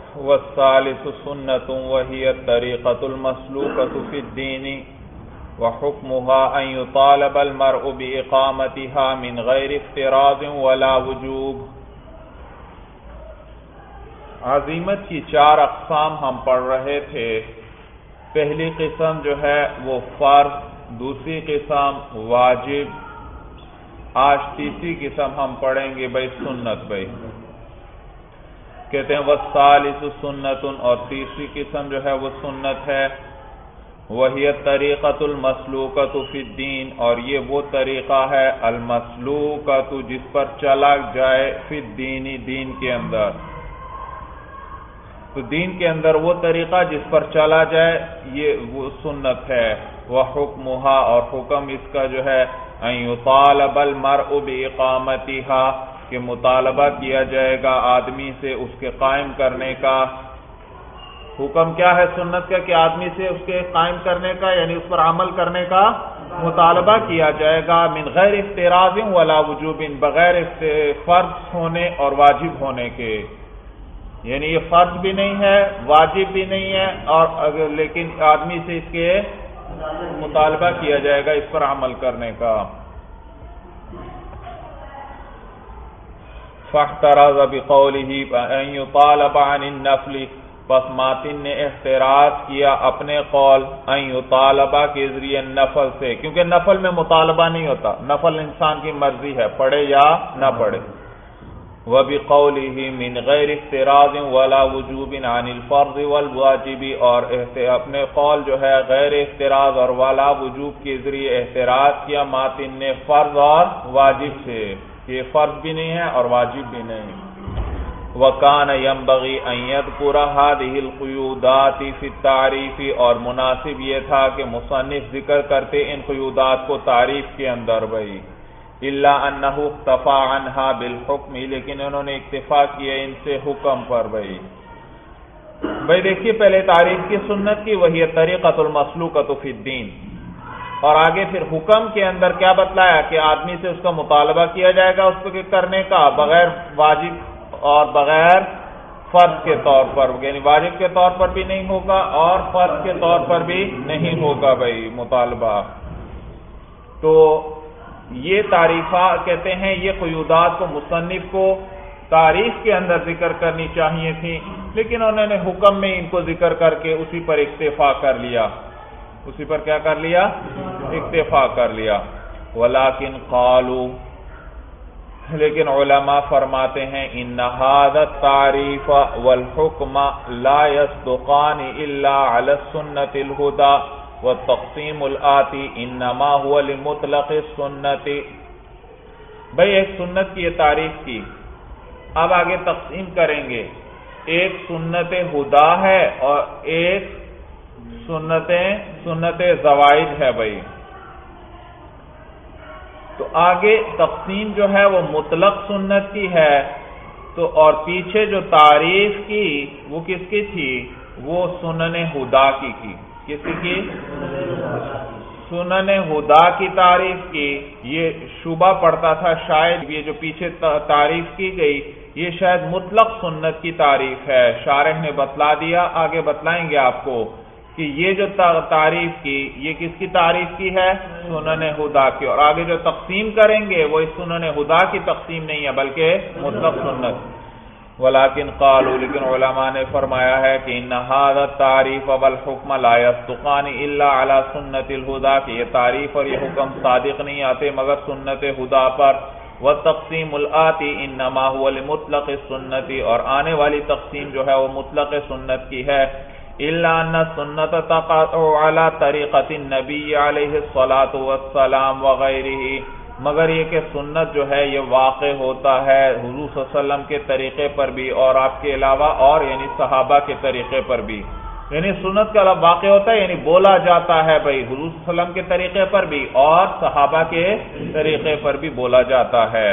والثالث سنة وهي الطريقة المسلوكة في الدين وحكمها أن يطالب المرء بإقامتها من غير افتراض ولا وجوب۔ عزیمت کی 4 اقسام ہم پڑھ رہے تھے۔ پہلی قسم جو ہے وہ فرض، دوسری قسم واجب، آج تیسری قسم ہم پڑھیں گے بھائی سنت۔ بھائی کہتے ہیں والثالث سنت، اور تیسری قسم جو ہے وہ سنت ہے۔ وہی الطریقۃ المسلوکۃ فی الدین، اور یہ وہ طریقہ ہے المسلوکۃ جس پر چلا جائے فی الدین، دین کے اندر۔ تو دین کے اندر وہ طریقہ جس پر چلا جائے یہ وہ سنت ہے۔ وحکمھا، اور حکم اس کا جو ہے ان یطالب المرء باقامتھا، کہ مطالبہ کیا جائے گا آدمی سے اس کے قائم کرنے کا۔ حکم کیا ہے سنت کا؟ کہ آدمی سے اس کے قائم کرنے کا، یعنی اس پر عمل کرنے کا مطالبہ کیا جائے گا، من غیر افتراض ولا وجوب، بغیر فرض ہونے اور واجب ہونے کے۔ یعنی یہ فرض بھی نہیں ہے، واجب بھی نہیں ہے، اور لیکن آدمی سے اس کے مطالبہ کیا جائے گا اس پر عمل کرنے کا۔ فاحترز بقوله ان يطالب عن النفل، پس ماتن نے احتراز کیا اپنے قول ان یطالبہ کے ذریعے نفل سے، کیونکہ نفل میں مطالبہ نہیں ہوتا، نفل انسان کی مرضی ہے پڑھے یا نہ پڑھے۔ وبقوله من غیر افتراض ولا وجوب عن الفرض والواجب، اور اپنے قول جو ہے غیر افتراض اور ولا وجوب کے ذریعے احتراز کیا ماتن نے فرض اور واجب سے، یہ فرض بھی نہیں ہے اور واجب بھی نہیں۔ وَكَانَ يَنبَغِي أَن يَذْكُرَ هَذِهِ الْقُيُودَاتِ فِي التَّعْرِيفِ، اور مناسب یہ تھا کہ مصنف ذکر کرتے ان قیودات کو تعریف کے اندر بھائی۔ إِلَّا أَنَّهُ اقْتَفَى عَنْهَا بِالْحُكْمِ، لیکن انہوں نے اکتفا کیا ان سے حکم پر بھائی۔ بھائی دیکھیے پہلے تعریف کی سنت کی، وہی الطریقۃ المسلوکۃ فی الدین، اور آگے پھر حکم کے اندر کیا بتلایا کہ آدمی سے اس کا مطالبہ کیا جائے گا اس پہ کرنے کا، بغیر واجب اور بغیر فرض کے طور پر، یعنی واجب کے طور پر بھی نہیں ہوگا اور فرض کے طور پر بھی نہیں ہوگا بھائی مطالبہ۔ تو یہ تعریفہ کہتے ہیں یہ قیودات کو مصنف کو تعریف کے اندر ذکر کرنی چاہیے تھی، لیکن انہوں نے حکم میں ان کو ذکر کر کے اسی پر اکتفا کر لیا، اسی پر کیا کر لیا؟ اکتفا کر لیا۔ ولیکن قالوا، لیکن علماء فرماتے ہیں ان هذا التعریف والحکم لا يصدقان الا على السنة الهدى والتقسیم الآتی انما هو لمطلق السنت۔ بھئی ایک سنت کی یہ تعریف کی، اب آگے تقسیم کریں گے، ایک سنت ہدا ہے اور ایک سنت زوائد ہے بھائی۔ تو آگے تقسیم جو ہے وہ مطلق سنت کی ہے، تو اور پیچھے جو تعریف کی وہ کس کی تھی؟ وہ سنن ہدا کی کس کی؟ سنن ہدا کی تعریف کی۔ یہ شبہ پڑتا تھا شاید یہ جو پیچھے تعریف کی گئی یہ شاید مطلق سنت کی تعریف ہے، شارح نے بتلا دیا، آگے بتلائیں گے آپ کو کہ یہ جو تعریف کی یہ کس کی تعریف کی ہے؟ سنن ہدا کی، اور آگے جو تقسیم کریں گے وہ اس سنن ہدا کی تقسیم نہیں ہے بلکہ مطلق سنت۔ ولیکن قالوا، لیکن علماء نے فرمایا ہے کہ ان هذا التعریف والحکم لا يصدقان الا على سنت الہدی، کہ یہ تعریف اور یہ حکم صادق نہیں آتے مگر سنت ہدا پر۔ والتقسیم الآتی انما هو لمطلق السنت، اور آنے والی تقسیم جو ہے وہ مطلق سنت کی ہے۔ الا ان السنت تقع على طریقۃ النبی علیہ الصلاۃ والسلام وغیرہ، مگر یہ کہ سنت جو ہے یہ واقع ہوتا ہے حضور صلی اللہ علیہ وسلم کے طریقے پر بھی اور آپ کے علاوہ اور یعنی صحابہ کے طریقے پر بھی، یعنی سنت کا لفظ واقع ہوتا ہے یعنی بولا جاتا ہے بھائی حضور صلی اللہ علیہ وسلم کے طریقے پر بھی اور صحابہ کے طریقے پر بھی بولا جاتا ہے۔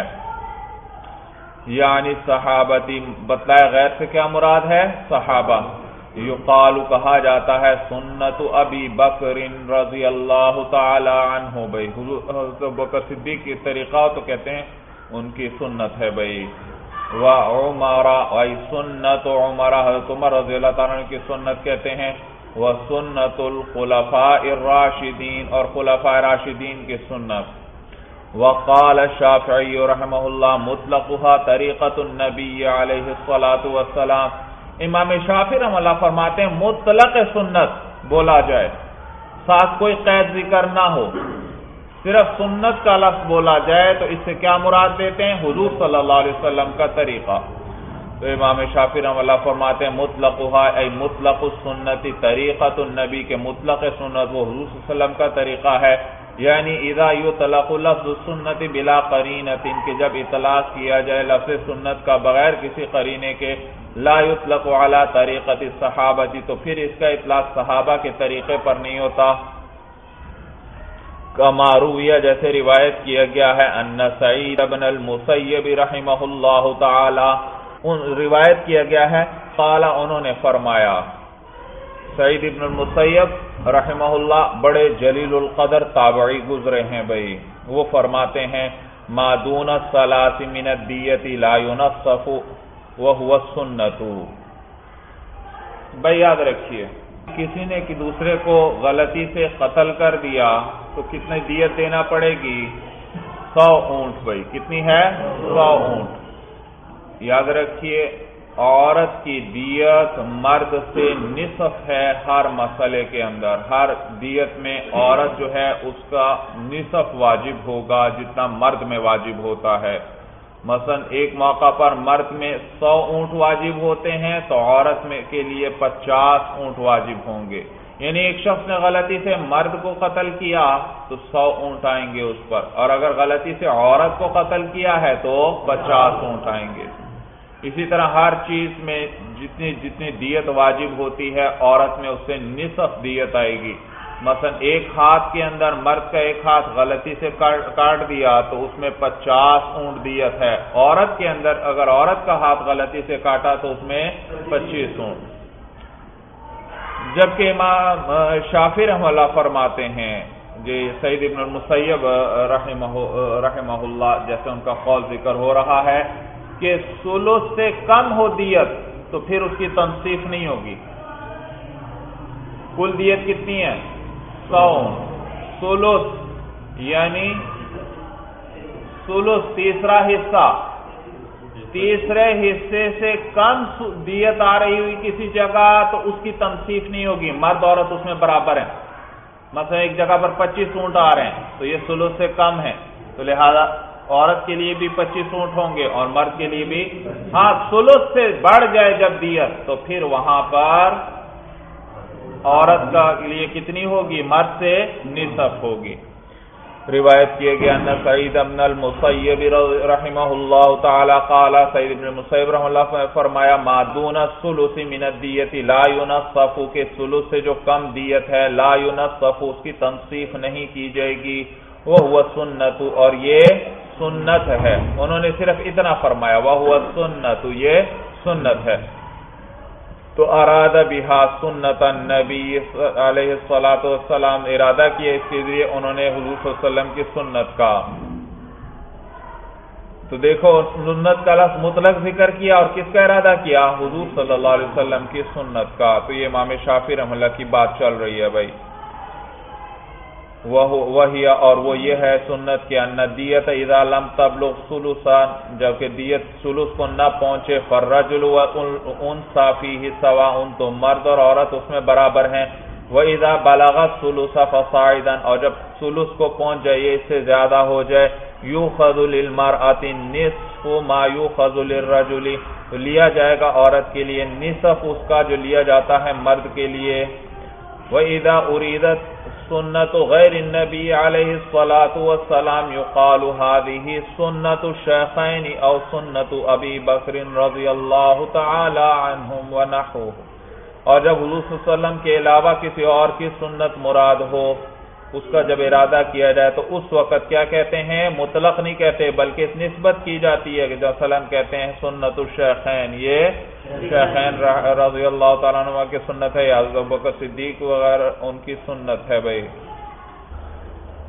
یعنی صحابتی بتلایا غیر سے کیا مراد ہے؟ صحابہ۔ یقال کہا جاتا ہے سنت ابی بکر رضی اللہ تعالی عنہ، بھائی حضرت بکر صدیق کی طریقہ تو کہتے ہیں ان کی سنت ہے بھائی۔ وعمر ای سنت عمر، حضرت عمر رضی اللہ تعالیٰ عنہ کی سنت کہتے ہیں، وسنت الخلفاء الراشدین، اور خلفاء راشدین کی سنت۔ وقال الشافعی رحمہ اللہ مطلقها طریقۃ النبی علیہ الصلاۃ والسلام، امام شافعی رحمہ اللہ فرماتے ہیں مطلق سنت بولا جائے، ساتھ کوئی قید ذکر نہ ہو، صرف سنت کا لفظ بولا جائے تو اس سے کیا مراد دیتے ہیں؟ حضور صلی اللہ علیہ وسلم کا طریقہ۔ تو امام شافعی رحمہ اللہ فرماتے ہیں مطلقها ای مطلق السنت طریقۃ النبی، کے مطلق سنت وہ حضور صلی اللہ علیہ وسلم کا طریقہ ہے، یعنی اذا یطلق لفظ السنت بلا قرینۃ، کہ جب اطلاق کیا جائے لفظ سنت کا بغیر کسی قرینے کے، لا یطلق علی طریقۃ الصحابہ، تو پھر اس کا اطلاق صحابہ کے طریقے پر نہیں ہوتا۔ کما رویہ، جیسے روایت کیا گیا ہے، ان سعید بن المسیب رحمہ اللہ تعالی، روایت کیا گیا ہے، قال انہوں نے فرمایا، سعید بن المسیب رحمہ اللہ بڑے جلیل القدر تابعی گزرے ہیں بھائی، وہ فرماتے ہیں ما دون الثلاث من الدیۃ لا ينصف وهو السنۃ۔ بھائی یاد رکھیے، کسی نے کہ دوسرے کو غلطی سے قتل کر دیا تو کتنے دیت دینا پڑے گی؟ 100 اونٹ بھائی، کتنی ہے؟ 100 اونٹ۔ یاد رکھیے عورت کی دیت مرد سے نصف ہے ہر مسئلے کے اندر، ہر دیت میں عورت جو ہے اس کا نصف واجب ہوگا جتنا مرد میں واجب ہوتا ہے۔ مثلا ایک موقع پر مرد میں 100 اونٹ واجب ہوتے ہیں تو عورت میں کے لیے 50 اونٹ واجب ہوں گے، یعنی ایک شخص نے غلطی سے مرد کو قتل کیا تو 100 اونٹ آئیں گے اس پر، اور اگر غلطی سے عورت کو قتل کیا ہے تو 50 اونٹ آئیں گے۔ اسی طرح ہر چیز میں جتنی دیت واجب ہوتی ہے عورت میں اس سے نصف دیت آئے گی۔ مثلا ایک ہاتھ کے اندر مرد کا ایک ہاتھ غلطی سے کاٹ دیا تو اس میں 50 اونٹ دیت ہے، عورت کے اندر اگر عورت کا ہاتھ غلطی سے کاٹا تو اس میں 25 اونٹ۔ جبکہ امام شافعی رحمہ اللہ فرماتے ہیں، جی سعید ابن المسیب رحمہ اللہ جیسے ان کا قول ذکر ہو رہا ہے کہ ثلث سے کم ہو دیت تو پھر اس کی تنصیف نہیں ہوگی۔ کل دیت کتنی ہے؟ 100۔ ثلث یعنی ثلث تیسرا حصہ، تیسرے حصے سے کم دیت آ رہی ہوئی کسی جگہ تو اس کی تنصیف نہیں ہوگی، مرد عورت اس میں برابر ہیں۔ مثلا ایک جگہ پر 25 اونٹ آ رہے ہیں تو یہ ثلث سے کم ہے، تو لہذا عورت کے لیے بھی 25 اونٹ ہوں گے اور مرد کے لیے بھی۔ ہاں ثلث سے بڑھ جائے جب دیت تو پھر وہاں پر عورت کا لیے کتنی ہوگی؟ مرد سے نصف ہوگی۔ روایت کیے گیا ان سعید بن المسیب رحمہ اللہ تعالی قال، سعید بن المسیب رحمہ اللہ نے فرمایا ما دون الثلث من الدیۃ لا ينصف، کہ ثلث سے جو کم دیت ہے لا ينصف اس کی تنصیف نہیں کی جائے گی، وہ سنت، اور یہ سنت ہے۔ انہوں نے صرف اتنا فرمایا وہ سنت، یہ سنت ہے۔ تو اراد بہا سنت النبی علیہ الصلاۃ والسلام، ارادہ کیا اس کے ذریعے انہوں نے حضور صلی اللہ علیہ وسلم کی سنت کا۔ تو دیکھو سنت کا لفظ مطلق ذکر کیا اور کس کا ارادہ کیا؟ حضور صلی اللہ علیہ وسلم کی سنت کا۔ تو یہ امام شافعی رحمہ اللہ کی بات چل رہی ہے بھائی۔ وہی اور وہ یہ ہے سنت کہ ان دیت اذا لم تبلغ ثلثا، جبکہ دیت ثلث کو نہ پہنچے، فالرجل والانثى فيه سواء، تو مرد اور عورت اس میں برابر ہیں۔ واذا بلغ الثلث فصاعدا، اور جب ثلث کو پہنچ جائے اس سے زیادہ ہو جائے، یؤخذ للمرأة نصف ما یؤخذ للرجل، تو لیا جائے گا عورت کے لیے نصف اس کا جو لیا جاتا ہے مرد کے لیے۔ واذا اريدت سنت غیر النبی علیہ الصلاۃ والسلام یقال هذه سنت الشیخین او سنت ابی بکر رضی اللہ تعالی عنہم ونحوہ، اور جب حضور صلی اللہ علیہ وسلم کے علاوہ کسی اور کی سنت مراد ہو، اس کا جب ارادہ کیا جائے تو اس وقت کیا کہتے ہیں؟ مطلق نہیں کہتے بلکہ اس نسبت کی جاتی ہے کہ جب سلام کہتے ہیں سنت الشیخین، یہ شیخین رضی اللہ تعالیٰ عنہ کی سنت ہے، یا ابو بکر صدیق وغیرہ ان کی سنت ہے بھائی۔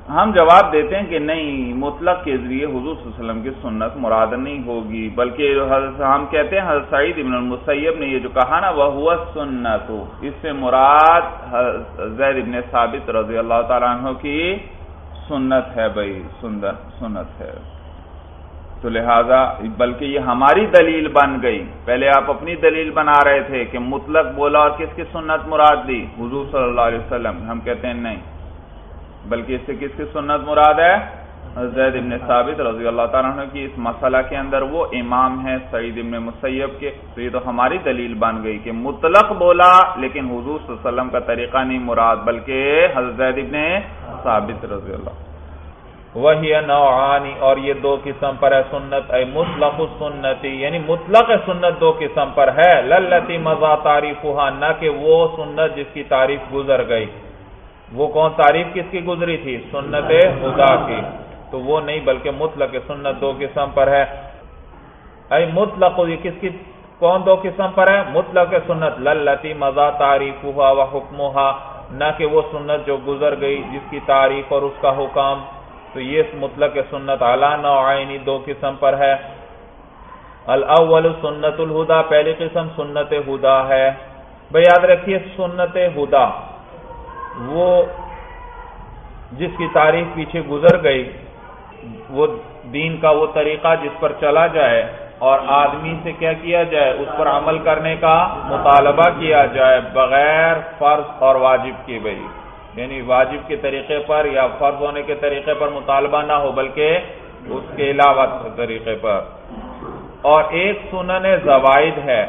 ہم جواب دیتے ہیں کہ نہیں، مطلق کے ذریعے حضور صلی اللہ علیہ وسلم کی سنت مراد نہیں ہوگی، بلکہ ہم کہتے ہیں حضرت سعید ابن المسیب نے یہ جو کہا نا وَهُوَ السُّنَّةُ، اس سے مراد زید ابن ثابت رضی اللہ تعالیٰ عنہ کی سنت ہے بھائی، سنت ہے۔ تو لہذا بلکہ یہ ہماری دلیل بن گئی، پہلے آپ اپنی دلیل بنا رہے تھے کہ مطلق بولا اور کس کی سنت مراد دی، حضور صلی اللہ علیہ وسلم، ہم کہتے ہیں نہیں، بلکہ اس سے کس کی سنت مراد ہے، زید ابن ثابت رضی اللہ تعالیٰ عنہ کی، اس مسئلہ کے اندر وہ امام ہیں سعید ابن مسیب کے۔ تو یہ تو ہماری دلیل بن گئی کہ مطلق بولا لیکن حضور صلی اللہ علیہ وسلم کا طریقہ نہیں مراد، بلکہ حضرت زید ابن ثابت رضی اللہ۔ وہی نوعانی، اور یہ دو قسم پر ہے سنت، اے مطلق السنتی، یعنی مطلق سنت دو قسم پر ہے، للتی مضى تعریفها، نہ کہ وہ سنت جس کی تعریف گزر گئی۔ وہ کون تعریف کس کی گزری تھی؟ سنت خدا کی، تو وہ نہیں، بلکہ مطلق سنت دو قسم پر ہے۔ اے مطلق، یہ کس کی کون دو قسم پر ہے؟ مطلق سنت للتی مضى تعریفها وحکمها، نہ کہ وہ سنت جو گزر گئی جس کی تعریف اور اس کا حکم، تو یہ مطلق سنت علی نوعین دو قسم پر ہے۔ الاول سنت الہدا، پہلی قسم سنت ہدا ہے۔ بھئی یاد رکھیے سنت ہدا وہ جس کی تعریف پیچھے گزر گئی، وہ دین کا وہ طریقہ جس پر چلا جائے اور آدمی سے کیا کیا جائے، اس پر عمل کرنے کا مطالبہ کیا جائے بغیر فرض اور واجب کے، بھئی یعنی واجب کے طریقے پر یا فرض ہونے کے طریقے پر مطالبہ نہ ہو بلکہ اس کے علاوہ طریقے پر۔ اور ایک سنن زوائد ہے،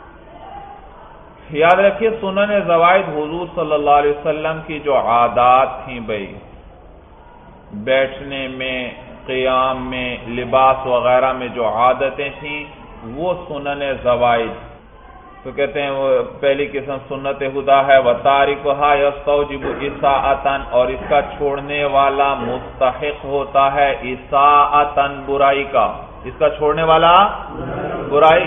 یاد رکھیے سنن زوائد حضور صلی اللہ علیہ وسلم کی جو عادات تھیں بھئی، بیٹھنے میں، قیام میں، لباس وغیرہ میں جو عادتیں تھیں وہ سنن زوائد، تو کہتے ہیں وہ پہلی قسم سنت ہدا ہے۔ وَتَارِكُهَا يَسْتَوْجِبُ إِسَاءَةً، اور اس کا چھوڑنے والا مستحق ہوتا ہے إِسَاءَةً برائی کا، اس کا چھوڑنے والا برائی،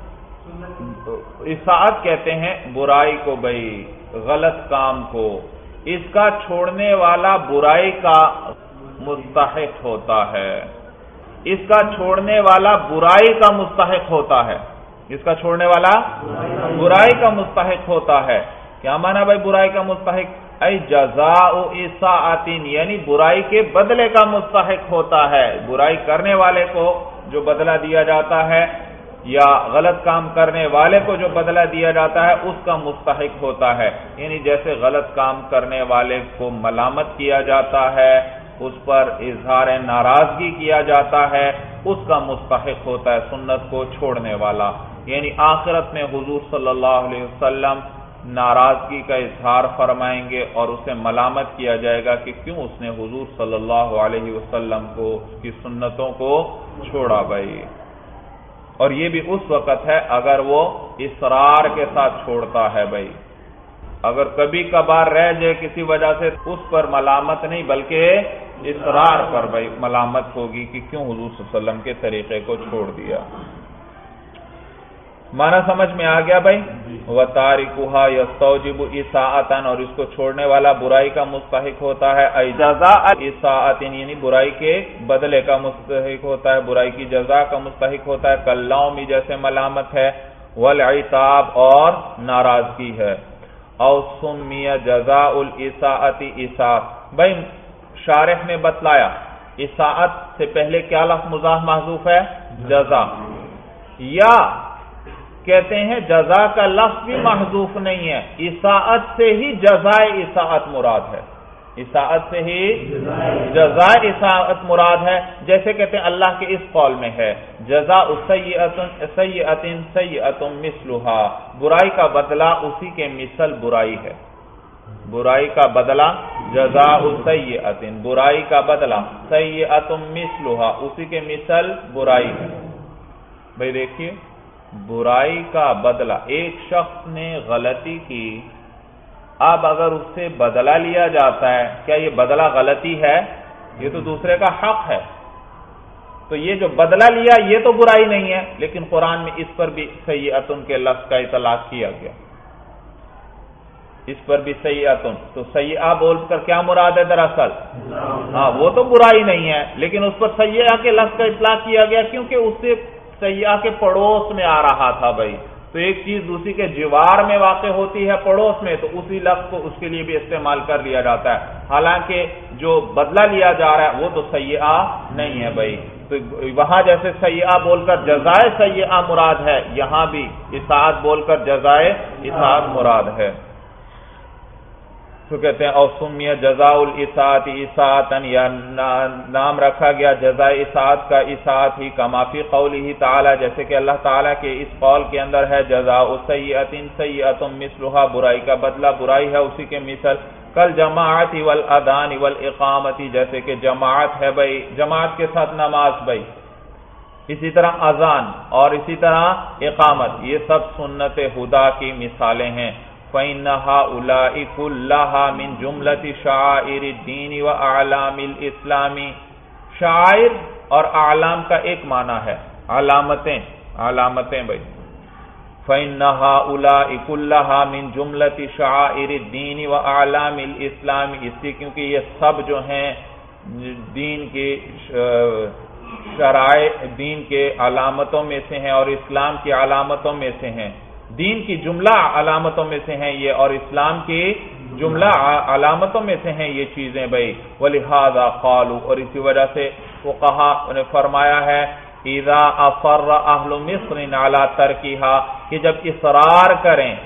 اساءت کہتے ہیں برائی کو بھئی، غلط کام کو، اس کا چھوڑنے والا برائی کا مستحق ہوتا ہے، اس کا چھوڑنے والا برائی کا مستحق ہوتا ہے، اس کا چھوڑنے والا برائی کا مستحق ہوتا ہے۔ کیا مانا بھائی برائی کا مستحق؟ ای جزاء اساءۃ، یعنی برائی کے بدلے کا مستحق ہوتا ہے، برائی کرنے والے کو جو بدلہ دیا جاتا ہے یا غلط کام کرنے والے کو جو بدلہ دیا جاتا ہے اس کا مستحق ہوتا ہے، یعنی جیسے غلط کام کرنے والے کو ملامت کیا جاتا ہے، اس پر اظہار ناراضگی کیا جاتا ہے، اس کا مستحق ہوتا ہے سنت کو چھوڑنے والا، یعنی آخرت میں حضور صلی اللہ علیہ وسلم ناراضگی کا اظہار فرمائیں گے اور اسے ملامت کیا جائے گا کہ کیوں اس نے حضور صلی اللہ علیہ وسلم کو اس کی سنتوں کو چھوڑا بھائی۔ اور یہ بھی اس وقت ہے اگر وہ اصرار کے ساتھ چھوڑتا ہے بھائی، اگر کبھی کبھار رہ جائے کسی وجہ سے اس پر ملامت نہیں بلکہ اصرار پر بھائی ملامت ہوگی کہ کیوں حضور صلی اللہ علیہ وسلم کے طریقے کو چھوڑ دیا۔ معنی سمجھ میں آ گیا بھائی؟ وَتَارِكُهَا يَسْتَوْجِبُ إِسَاءَةً، اور اس کو چھوڑنے والا برائی کا مستحق ہوتا ہے، اَيْ جَزَاءَ إِسَاءَةٍ، یعنی برائی کے بدلے کا مستحق ہوتا ہے، برائی کی جزا کا مستحق ہوتا ہے، کاللوم جیسے ملامت ہے، والعتاب اور ناراضگی ہے، او سمیہ جزاء الاساءۃ اساءۃ۔ بھائی شارح نے بتلایا اساءت سے پہلے کیا لفظ مضاف محذوف ہے؟ جزا، یا کہتے ہیں جزا کا لفظ بھی محذوف نہیں ہے، اساءت سے ہی جزائے اساءت مراد ہے، اساءت سے ہی جزائے اساءت مراد ہے، جیسے کہتے ہیں اللہ کے اس قول میں ہے جزاء سیئۃ سیئۃ مثلھا، برائی کا بدلہ اسی کے مثل برائی ہے، برائی کا بدلہ جزاء سیئۃ، برائی کا بدلہ سیئۃ مثلھا، اسی کے مثل برائی ہے۔ بھئی دیکھیے برائی کا بدلہ، ایک شخص نے غلطی کی، اب اگر اس سے بدلہ لیا جاتا ہے کیا یہ بدلہ غلطی ہے؟ یہ تو دوسرے کا حق ہے، تو یہ جو بدلہ لیا یہ تو برائی نہیں ہے، لیکن قرآن میں اس پر بھی سیئۃ کے لفظ کا اطلاق کیا گیا۔ اس پر بھی سیئتن، تو سیئہ بول کر کیا مراد ہے دراصل؟ ہاں وہ تو برائی نہیں ہے، لیکن اس پر سیئہ کے لفظ کا اطلاق کیا گیا کیونکہ اس سے سیئہ کے پڑوس میں آ رہا تھا بھائی، تو ایک چیز دوسری کے جوار میں واقع ہوتی ہے پڑوس میں، تو اسی لفظ کو اس کے لیے بھی استعمال کر لیا جاتا ہے، حالانکہ جو بدلہ لیا جا رہا ہے وہ تو سیئہ نہیں ہے بھائی۔ تو وہاں جیسے سیئہ بول کر جزائے سیئہ مراد ہے، یہاں بھی اطاعت بول کر جزائے اطاعت مراد ہے۔ تو کہتے ہیں او سمیہ جزاء الاطاعت اطاعتن، یا نام رکھا گیا جزائے اطاعت کا اطاعت ہی، کما فی قولہ تعالی، جیسے کہ اللہ تعالیٰ کے اس قول کے اندر ہے جزاء سیئۃ سیئۃ مثلھا، برائی کا بدلہ برائی ہے اسی کے مثل، کل جماعت والاذان والاقامت، جیسے کہ جماعت ہے بھائی، جماعت کے ساتھ نماز بھائی، اسی طرح اذان اور اسی طرح اقامت، یہ سب سنت خدا کی مثالیں ہیں۔ فَإِنَّ هَؤُلَاءِ كُلَّهَا مِن جُمْلَةِ شَعَائِرِ الدِّينِ وَأَعْلَامِ الْإِسْلَامِ، شعائر اور اعلام کا ایک معنی ہے علامتیں، علامتیں بھائی۔ فَإِنَّ هَؤُلَاءِ كُلَّهَا مِن جُمْلَةِ شَعَائِرِ الدِّينِ وَأَعْلَامِ الْإِسْلَامِ، اس لیے کیونکہ یہ سب جو ہیں دین کے شرائع، دین کے علامتوں میں سے ہیں اور اسلام کی علامتوں میں سے ہیں، دین کی جملہ علامتوں میں سے ہیں یہ، اور اسلام کی جملہ علامتوں میں سے ہیں یہ چیزیں بھائی۔ وَلِهَذَا قَالُوا، اور اسی وجہ سے فقہا نے فرمایا ہے اذا اصر اہل مصر علی ترکھا، کہ جب اصرار کریں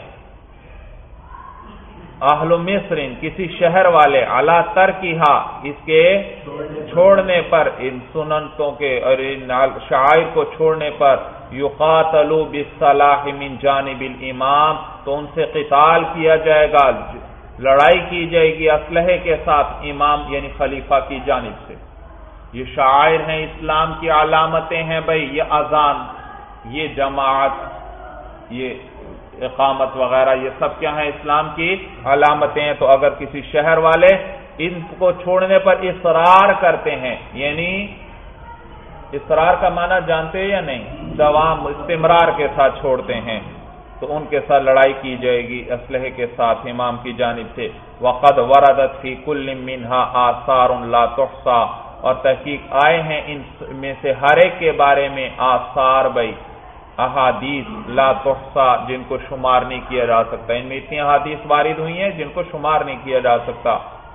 اہل مصر کسی شہر والے علی ترکھا، اس کے چھوڑنے پر، ان سنتوں کے اور ان شعائر کو چھوڑنے پر، یقاتلوا بالسلاح من جانب الامام، تو ان سے قتال کیا جائے گا، لڑائی کی جائے گی اسلحے کے ساتھ امام یعنی خلیفہ کی جانب سے۔ یہ شعائر ہیں اسلام کی علامتیں ہیں بھائی، یہ اذان، یہ جماعت، یہ اقامت وغیرہ، یہ سب کیا ہیں؟ اسلام کی علامتیں ہیں۔ تو اگر کسی شہر والے ان کو چھوڑنے پر اصرار کرتے ہیں، یعنی اصرار کا معنی جانتے ہیں یا نہیں؟ دوام، استمرار کے ساتھ چھوڑتے ہیں، تو ان کے ساتھ لڑائی کی جائے گی اسلحے کے ساتھ امام کی جانب سے۔ وقد وردت فی کل منہا آثار لا تحصى، اور تحقیق آئے ہیں ان میں سے ہر ایک کے بارے میں آثار بھائی، احادیث لا تحصى، جن کو شمار نہیں کیا جا سکتا، ان میں اتنی احادیث وارد ہوئی ہیں جن کو شمار نہیں کیا جا سکتا۔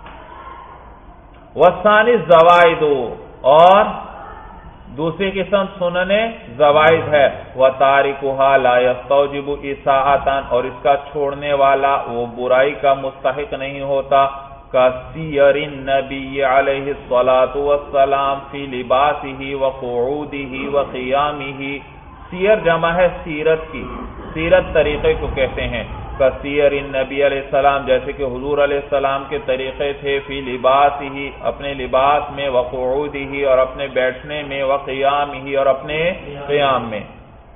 والثانی الزوائد، اور دوسری قسم سنن زوائد ہے، وَتَارِكُهَا لَا يَسْتَوْجِبُ إِسَاءَةً، اور اس کا چھوڑنے والا وہ برائی کا مستحق نہیں ہوتا، كَسِيَرِ النَّبِيِّ عَلَيْهِ الصَّلَاةُ وَالسَّلَامُ فِي لِبَاسِهِ وَقُعُودِهِ وَقِيَامِهِ، سیر جمع ہے سیرت کی، سیرت طریقے کو کہتے ہیں، کثیر النبی علیہ السلام، جیسے کہ حضور علیہ السلام کے طریقے تھے، فی لباسہ، اپنے لباس میں، وقعودہ، اور اپنے بیٹھنے میں، وقیامہ، اور اپنے قیام میں۔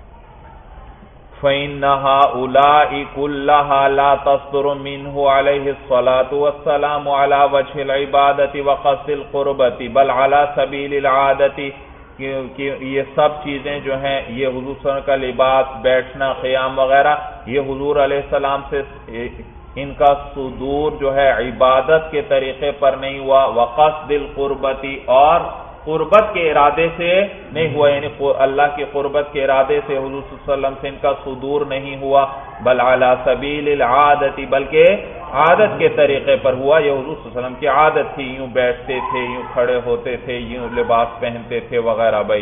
فَإِنَّ هَؤُلَاءِ كُلَّهَا لَا تَصْدُرُ مِنْهُ عَلَيْهِ الصَّلَاةُ وَالسَّلَامُ عَلَى وَجْهِ الْعِبَادَةِ وَقَصْدِ الْقُرْبَةِ بَلْ عَلَى سَبِيلِ الْعَادَةِ، کہ یہ سب چیزیں جو ہیں، یہ حضور صلی اللہ علیہ وسلم کا لباس، بیٹھنا، قیام وغیرہ، یہ حضور علیہ السلام سے ان کا صدور جو ہے عبادت کے طریقے پر نہیں ہوا، وقصد القربۃ، اور قربت کے ارادے سے نہیں ہوا، یعنی اللہ کی قربت کے ارادے سے حضور صلی اللہ علیہ وسلم سے ان کا صدور نہیں ہوا، بل علی سبیل العادت، بلکہ عادت کے طریقے پر ہوا، یہ حضور صلی اللہ علیہ وسلم کی عادت تھی، یوں بیٹھتے تھے، یوں کھڑے ہوتے تھے، یوں لباس پہنتے تھے وغیرہ بھائی۔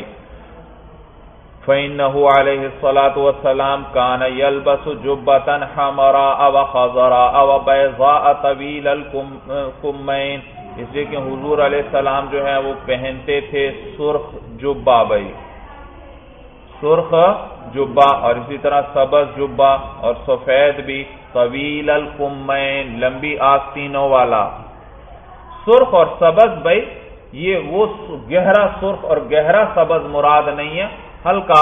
فَإِنَّهُ عَلَيْهِ الصَّلَاةُ وَالسَّلَامُ كَانَ يَلْبَسُ جُبَّةً حَمْرَاءَ وَخَضْرَاءَ وَبَيْضَاءَ طَوِيلَ الْكُمَّيْنِ، اس لیے کہ حضور علیہ السلام جو ہے وہ پہنتے تھے سرخ جبہ بھائی، سرخ جبہ، اور اسی طرح سبز جبہ، اور سفید بھی، طویل الکمین، لمبی آستینوں والا۔ سرخ اور سبز بھائی، یہ وہ گہرا سرخ اور گہرا سبز مراد نہیں ہے، ہلکا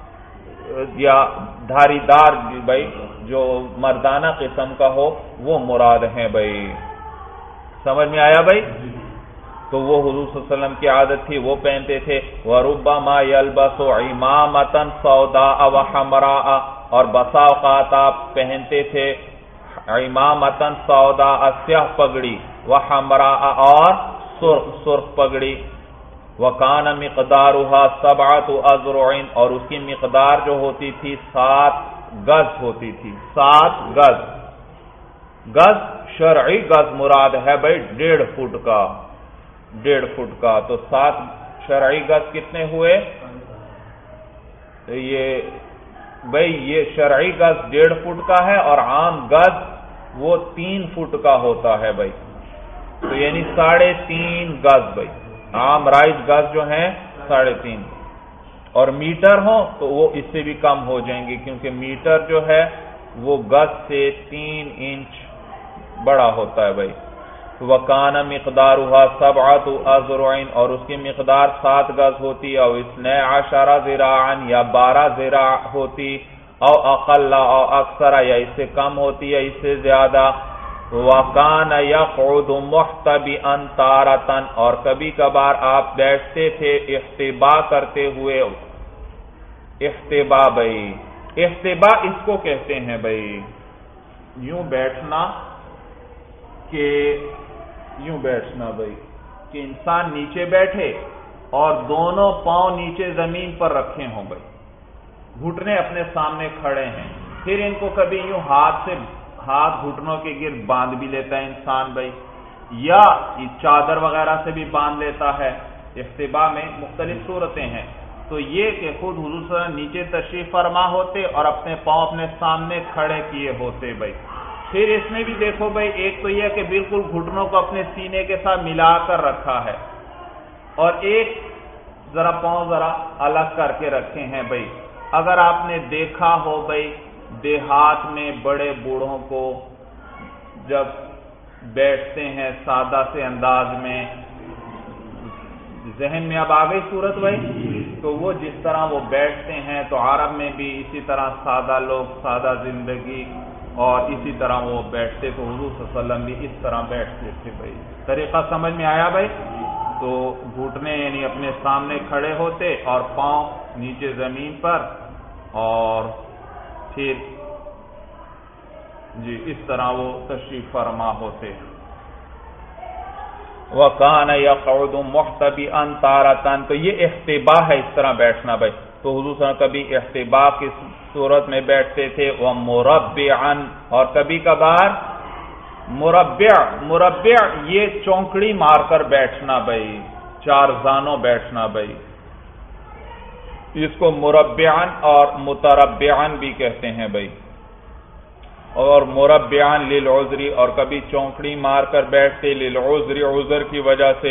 یا دھاری دار بھائی جو مردانہ قسم کا ہو وہ مراد ہیں بھائی، سمجھ میں آیا بھائی؟ تو وہ حضور صلی اللہ علیہ وسلم کی عادت تھی، وہ پہنتے تھے۔ وَرُبَّمَا يَلْبَسُ عِمَامَةً سَوْدَاءَ وَحَمْرَاءَ، اور بسا اوقات آپ پہنتے تھے इमामतन सौदा स्याह पगड़ी, व हमरा और सुर्ख पगड़ी, वकान मिक़दारुहा सबअतु अज़रुइन और उसकी मिक़दार जो होती थी 7 गज होती थी। 7 गज, गज शरई गज मुराद है भाई 1.5 फुट का, 1.5 फुट का। तो 7 शरई गज कितने हुए? तो ये शरई गज 1.5 फुट का है और आम गज वो 3 फुट का होता है भाई। तो यानी 3.5 गज भाई, आम राइज गज जो है 3.5, और मीटर हो तो वो इससे भी कम हो जाएंगे, क्योंकि मीटर जो है वो गज से 3 इंच बड़ा होता है भाई। वकान मिक़दारुहा सबअतु अज़रुइन और उसकी मिक़दार 7 गज होती, और 12 ज़िराअन या 12 ज़िरा होती, और अक़ल्ला और अक्सर या इससे कम होती है, इससे ज्यादा। वकान यक़उदु मुहतबिअन तारतन और कभी कभार आप बैठते थे इह्तिबा करते हुए। इह्तिबा भाई, इह्तिबा इसको कहते हैं भाई यूं बैठना भाई कि इंसान नीचे बैठे और दोनों पांव नीचे जमीन पर रखे हों भाई, घुटने अपने सामने खड़े हैं, फिर इनको कभी यूं हाथ घुटनों के गिर्द बांध भी लेता है इंसान भाई, या चादर वगैरह से भी बांध लेता है। इख्तिबा में मुख्तलिफ सूरतें हैं। तो ये कि खुद हुजूर सल्लल्लाहु अलैहि वसल्लम नीचे तशरीफ फरमा होते और अपने पांव अपने सामने खड़े किए होते भाई। फिर इसमें भी देखो भाई, एक तो यह कि बिल्कुल घुटनों को अपने सीने के साथ मिलाकर रखा है, और एक जरा पांव जरा अलग करके रखे हैं भाई। अगर आपने देखा हो भाई देहात में बड़े बूढ़ों को जब बैठते हैं सादा से अंदाज में, जहन में अब आ गई सूरत भाई, तो वो जिस तरह वो बैठते हैं, तो अरब में भी इसी तरह सादा लोग, सादा जिंदगी, और इसी तरह वो बैठते, तो हुजूर सल्लल्लाहु अलैहि वसल्लम भी इस तरह बैठते थे भाई। तरीका समझ में आया भाई? तो घुटने यानी अपने सामने खड़े होते और पांव नीचे जमीन पर, और फिर जी इस तरह वो तशरीफ फरमा होते। वकान यक़उदु मुहतबिअन तारतन, तो ये इख्तिबा है, इस तरह बैठना भाई। तो हुजूर सल्लल्लाहु अलैहि वसल्लम कभी इख्तिबा की सूरत में बैठते थे, वह मुरब्बिअन और कभी कभार मुरब्बिअ ये चौंकड़ी मारकर बैठना भाई, 4 जानों बैठना भाई, इसको मुरब्बिअन और मुतरब्बिअन भी कहते हैं भाई। और मुरब्बिअन लिल उज़्री, और कभी चौंकड़ी मारकर बैठते लिल उज़्री, उज़्र की वजह से।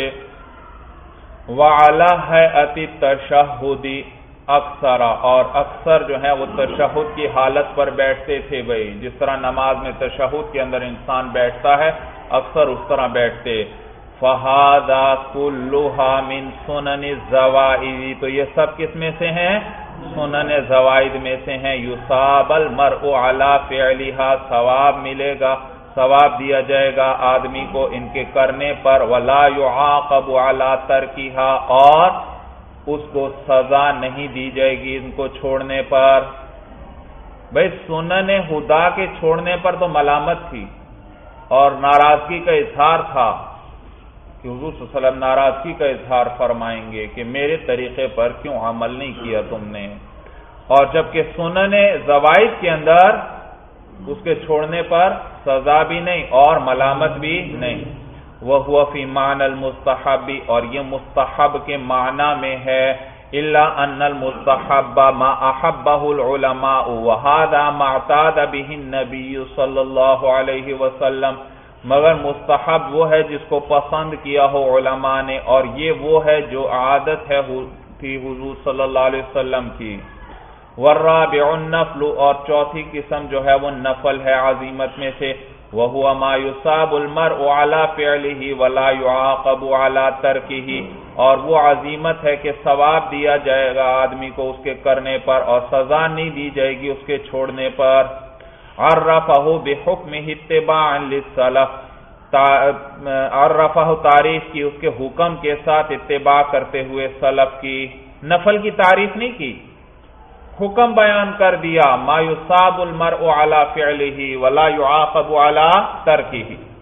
वअला हैअति तशहुदी अक्सरा, और अक्सर जो है वो तशहुद की हालत पर बैठते थे भाई, जिस तरह नमाज में तशहुद के अंदर इंसान बैठता है अक्सर उस तरह बैठते। फहादा कुल्लुहा मिन सुननि ज़वाइद, तो ये सब किस में से हैं? सुनन ज़वाइद में से हैं। युसाबल मरउ अला फ़िअलिहा, सवाब मिलेगा, सवाब दिया जाएगा आदमी को इनके करने पर। वला युआक़बु अला तर्किहा, और उसको सजा नहीं दी जाएगी इनको छोड़ने पर। भाई सुनन हुदा के छोड़ने पर तो मलामत थी और नाराजगी का इजहार था कि हुजूर सल्लल्लाहु अलैहि वसल्लम नाराजगी का इजहार फरमाएंगे कि मेरे तरीके पर क्यों अमल नहीं किया तुमने। और जबकि सुनन ज़वाइद के अंदर उसके छोड़ने पर सजा भी नहीं और मलामत भी नहीं। वह हुआ फी मानल मुस्तहबी, और ये मुस्तहब के माना में है। इल्ला अन्नल मुस्तहब्बा मा अहब्बहुल उलमा व हादा मअताद बिहि नबी सल्लल्लाहु अलैहि वसल्लम, मगर मुस्तहब वो है जिसको पसंद किया हो उलमा ने, और ये वो है जो आदत है थी हुजूर सल्लल्लाहु अलैहि वसल्लम की। वर्राबिउन नफ्ल, और चौथी किस्म जो है वो नफल है अजीमत में से। वह हुआ मा युसाबुल मरउ अला फ़िअलिही वला युआक़बु अला तर्किही, और वो अजीमत है कि सवाब दिया जाएगा आदमी को उसके करने पर और सजा नहीं दी जाएगी उसके छोड़ने पर। अर्रफ़हु बिहुक्मिही इत्तिबाअन लिस्सलफ़, अर्रफ़हु तारीफ की उसके हुक्म के साथ इत्तिबा करते हुए सलफ की। नफल की तारीफ नहीं की, حکم بیان کر دیا ما یصاب المرء علی فعلہ ولا یعاقب علی ترکہ.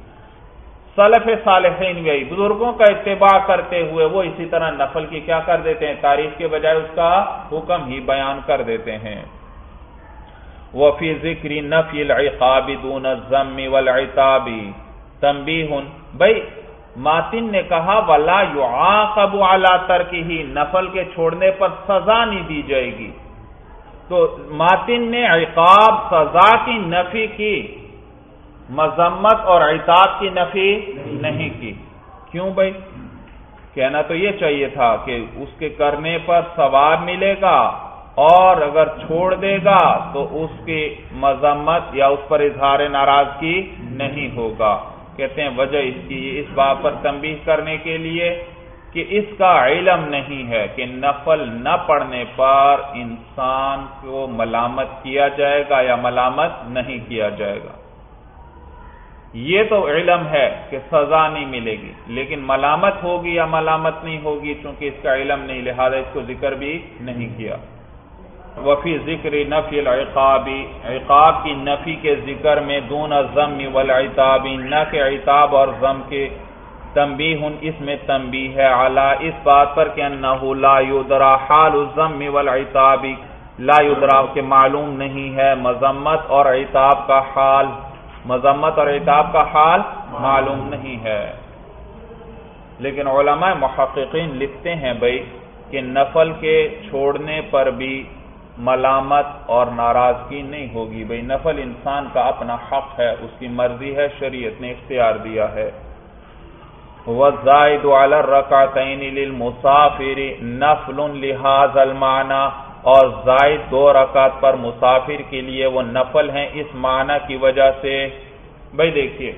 سلف صالحین بھی بزرگوں کا اتباع کرتے ہوئے وہ اسی طرح نفل کی کیا کر دیتے ہیں، تعریف کے بجائے اس کا حکم ہی بیان کر دیتے ہیں. وفی ذکر نفی العقاب دون الذم والعتاب تنبیہ. بھائی ماتن نے کہا ولا یعاقب علی ترکہ، نفل کے چھوڑنے پر سزا نہیں دی جائے گی، تو ماتن نے عقاب سزا کی نفی کی، مذمت اور عتاب کی نفی نہیں کی. کیوں بھائی؟ کہنا تو یہ چاہیے تھا کہ اس کے کرنے پر ثواب ملے گا اور اگر چھوڑ دے گا تو اس کی مذمت یا اس پر اظہار ناراضگی نہیں ہوگا. کہتے ہیں وجہ اس کی اس بات پر تنبیہ کرنے کے لیے کہ اس کا علم نہیں ہے کہ نفل نہ پڑھنے پر انسان کو ملامت کیا جائے گا یا ملامت نہیں کیا جائے گا. یہ تو علم ہے کہ سزا نہیں ملے گی، لیکن ملامت ہوگی یا ملامت نہیں ہوگی چونکہ اس کا علم نہیں، لہذا اس کو ذکر بھی نہیں کیا. وفی ذکر نفی العقاب، عقاب کی نفی کے ذکر میں دون الذم والعتاب، نہ کہ عتاب اور ذم کے، تنبیہ اس میں تنبیہ ہے علی اس بات پر کہ انہ لا یدرا حال الذم والعتاب، لا یدرا کہ معلوم نہیں ہے مذمت اور عتاب کا حال، مذمت اور عتاب کا حال معلوم نہیں ہے. لیکن علماء محققین لکھتے ہیں بھائی کہ نفل کے چھوڑنے پر بھی ملامت اور ناراضگی نہیں ہوگی. بھائی نفل انسان کا اپنا حق ہے، اس کی مرضی ہے، شریعت نے اختیار دیا ہے. وَالزَّائِدُ عَلَى الرَّكَعَتَيْنِ لِلْمُسَافِرِ نَفْلٌ لِهَذَا الْمَعْنَى، اور زائد 2 رکعت پر مسافر کے لیے وہ نفل ہیں اس معنی کی وجہ سے. بھائی دیکھیے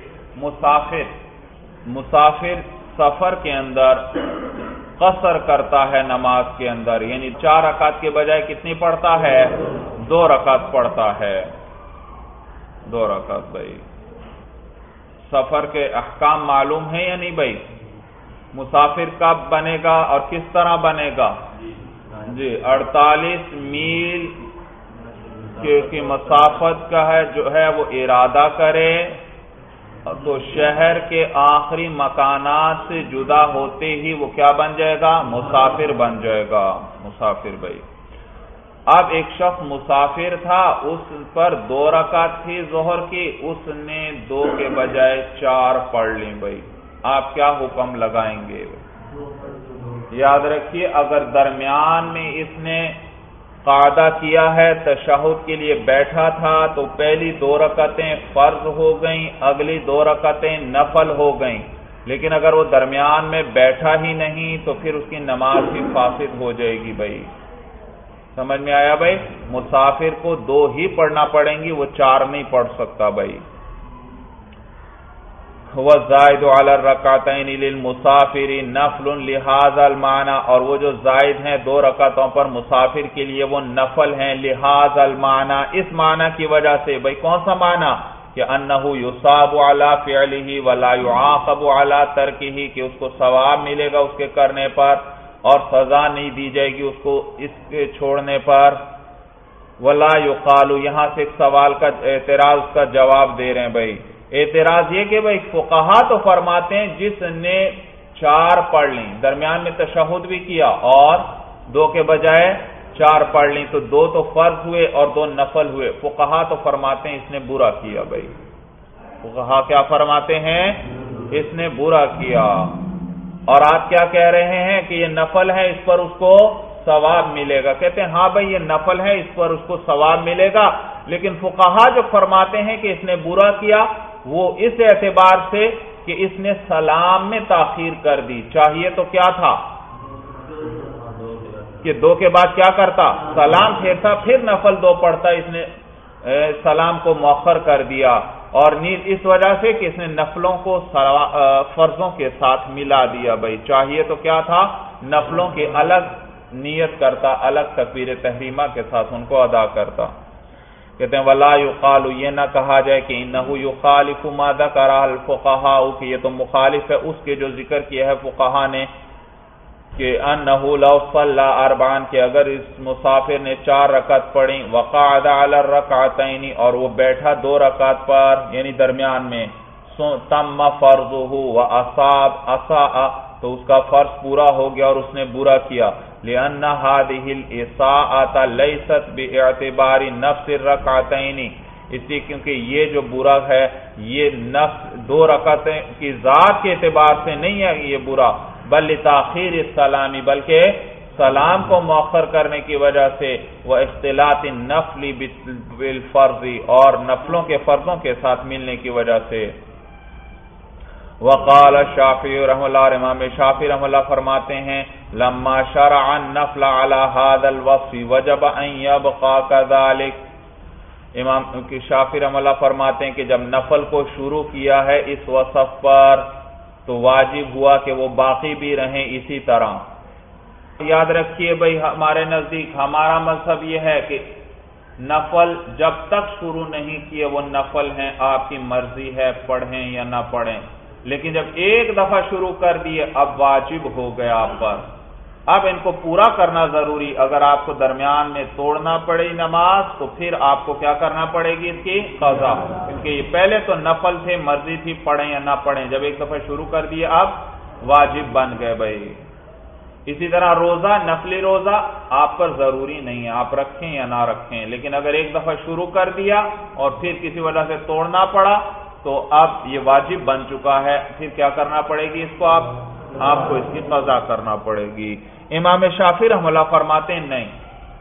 مسافر سفر کے اندر قصر کرتا ہے نماز کے اندر، یعنی 4 رکعت کے بجائے کتنی پڑھتا ہے؟ 2 رکعت پڑھتا ہے. 2 رکعت. بھائی سفر کے احکام معلوم ہیں یا نہیں بھائی؟ مسافر کب بنے گا اور کس طرح بنے گا؟ جی 48 میل کی مسافت کا ہے جو ہے وہ ارادہ کرے تو شہر کے آخری مکانات سے جدا ہوتے ہی وہ کیا بن جائے گا؟ مسافر بن جائے گا. مسافر. بھائی اب ایک شخص مسافر تھا، اس پر 2 رکعت تھی ظہر کی، اس نے 2 کے بجائے 4 پڑھ لی. بھائی آپ کیا حکم لگائیں گے؟ یاد رکھیے اگر درمیان میں اس نے قعدہ کیا ہے، تشہد کے لیے بیٹھا تھا، تو پہلی 2 رکعتیں فرض ہو گئیں، اگلی 2 رکعتیں نفل ہو گئیں. لیکن اگر وہ درمیان میں بیٹھا ہی نہیں تو پھر اس کی نماز بھی فاسد ہو جائے گی. بھائی سمجھ میں آیا؟ بھائی مسافر کو 2 ہی پڑھنا پڑیں گی، وہ 4 نہیں پڑھ سکتا. بھائی وَالزَّائِدُ عَلَى الرَّكَعَتَيْنِ لِلْمُسَافِرِ نَفْلٌ لِهَذَا الْمَعْنَى، اور وہ جو زائد ہیں 2 رکعتوں پر مسافر کے لیے وہ نفل ہیں لِهَذَا الْمَعْنَى، اس معنی کی وجہ سے. بھائی کون سا معنی؟ کہ أَنَّهُ يُصَابُ عَلَى فِعْلِهِ وَلَا يُعَاقَبُ عَلَى تَرْكِهِ، کہ اس کو ثواب ملے گا اس کے کرنے پر اور سزا نہیں دی جائے گی اس کو اس کے چھوڑنے پر. وَلَا يُقَالُ، یہاں سے ایک سوال کا اعتراض کا جواب دے رہے ہیں. بھائی اعتراض یہ کہ بھائی فقہا تو فرماتے ہیں جس نے 4 پڑھ لیں، درمیان میں تشہد بھی کیا اور 2 کے بجائے 4 پڑھ لیں، تو 2 تو فرض ہوئے اور 2 نفل ہوئے. فقہا تو فرماتے ہیں اس نے برا کیا. بھائی فقہا کیا فرماتے ہیں؟ اس نے برا کیا. اور آپ کیا کہہ رہے ہیں کہ یہ نفل ہے، اس پر اس کو ثواب ملے گا. کہتے ہیں ہاں بھائی یہ نفل ہے، اس پر اس کو ثواب ملے گا، لیکن فقہا جو فرماتے ہیں کہ اس نے برا کیا وہ اس اعتبار سے کہ اس نے سلام میں تاخیر کر دی. چاہیے تو کیا تھا کہ 2 کے بعد کیا کرتا؟ سلام پھیرتا، پھر نفل 2 پڑھتا. اس نے سلام کو مؤخر کر دیا، اور نیز اس وجہ سے کہ اس نے نفلوں کو فرضوں کے ساتھ ملا دیا. بھائی چاہیے تو کیا تھا؟ نفلوں کے الگ نیت کرتا، الگ تکبیر تحریمہ کے ساتھ ان کو ادا کرتا. کہتے ہیں وَلَا يُقَالُ، یہ نہ کہا جائے کہ إِنَّهُ يُخَالِفُ مَا ذَكَرَهُ الْفُقَهَاءُ، کہ یہ تو مخالف ہے اس کے جو ذکر کیا ہے فقہا نے. کہ انہو لو صلی اربعن کہ اگر اس مسافر نے 4 رکعت پڑھی وقعد علی الرکعتین اور وہ بیٹھا 2 رکعت پر یعنی درمیان میں تم فرضہ واساء تو اس کا فرض پورا ہو گیا اور اس نے برا کیا لأن هذه الاساءة ليست باعتبار نفس الرکعتین اس لیے کیونکہ یہ جو برا ہے یہ نفس 2 رکعتیں کی ذات کے اعتبار سے نہیں ہے یہ برا بل لتاخیر السلامی بلکہ سلام کو مؤخر کرنے کی وجہ سے وہ اختلاط النفل بالفرض اور نفلوں کے فرضوں کے ساتھ ملنے کی وجہ سے وقال الشافعی رحمہ اللہ امام شافعی رحمہ اللہ فرماتے ہیں لما شرع النفل على هذا الوصف وجب ان يبقى كذلك امام شافعی رحمہ اللہ فرماتے ہیں کہ جب نفل کو شروع کیا ہے اس وصف پر تو واجب ہوا کہ وہ باقی بھی رہیں اسی طرح یاد رکھیے بھائی ہمارے نزدیک ہمارا مذہب یہ ہے کہ نفل جب تک شروع نہیں کیے وہ نفل ہیں آپ کی مرضی ہے پڑھیں یا نہ پڑھیں لیکن جب ایک دفعہ شروع کر دیے اب واجب ہو گیا آپ پر اب ان کو پورا کرنا ضروری اگر آپ کو درمیان میں توڑنا پڑے نماز تو پھر آپ کو کیا کرنا پڑے گی اس کی قضا کیونکہ یہ پہلے تو نفل تھے مرضی تھی پڑھیں یا نہ پڑھیں جب ایک دفعہ شروع کر دیے اب واجب بن گئے بھائی اسی طرح روزہ نفلی روزہ آپ پر ضروری نہیں ہے آپ رکھیں یا نہ رکھیں لیکن اگر ایک دفعہ شروع کر دیا اور پھر کسی وجہ سے توڑنا پڑا تو اب یہ واجب بن چکا ہے پھر کیا کرنا پڑے گی اس کو آپ کو اس کی قضا کرنا پڑے گی امام شافعی رحمہ اللہ فرماتے ہیں نہیں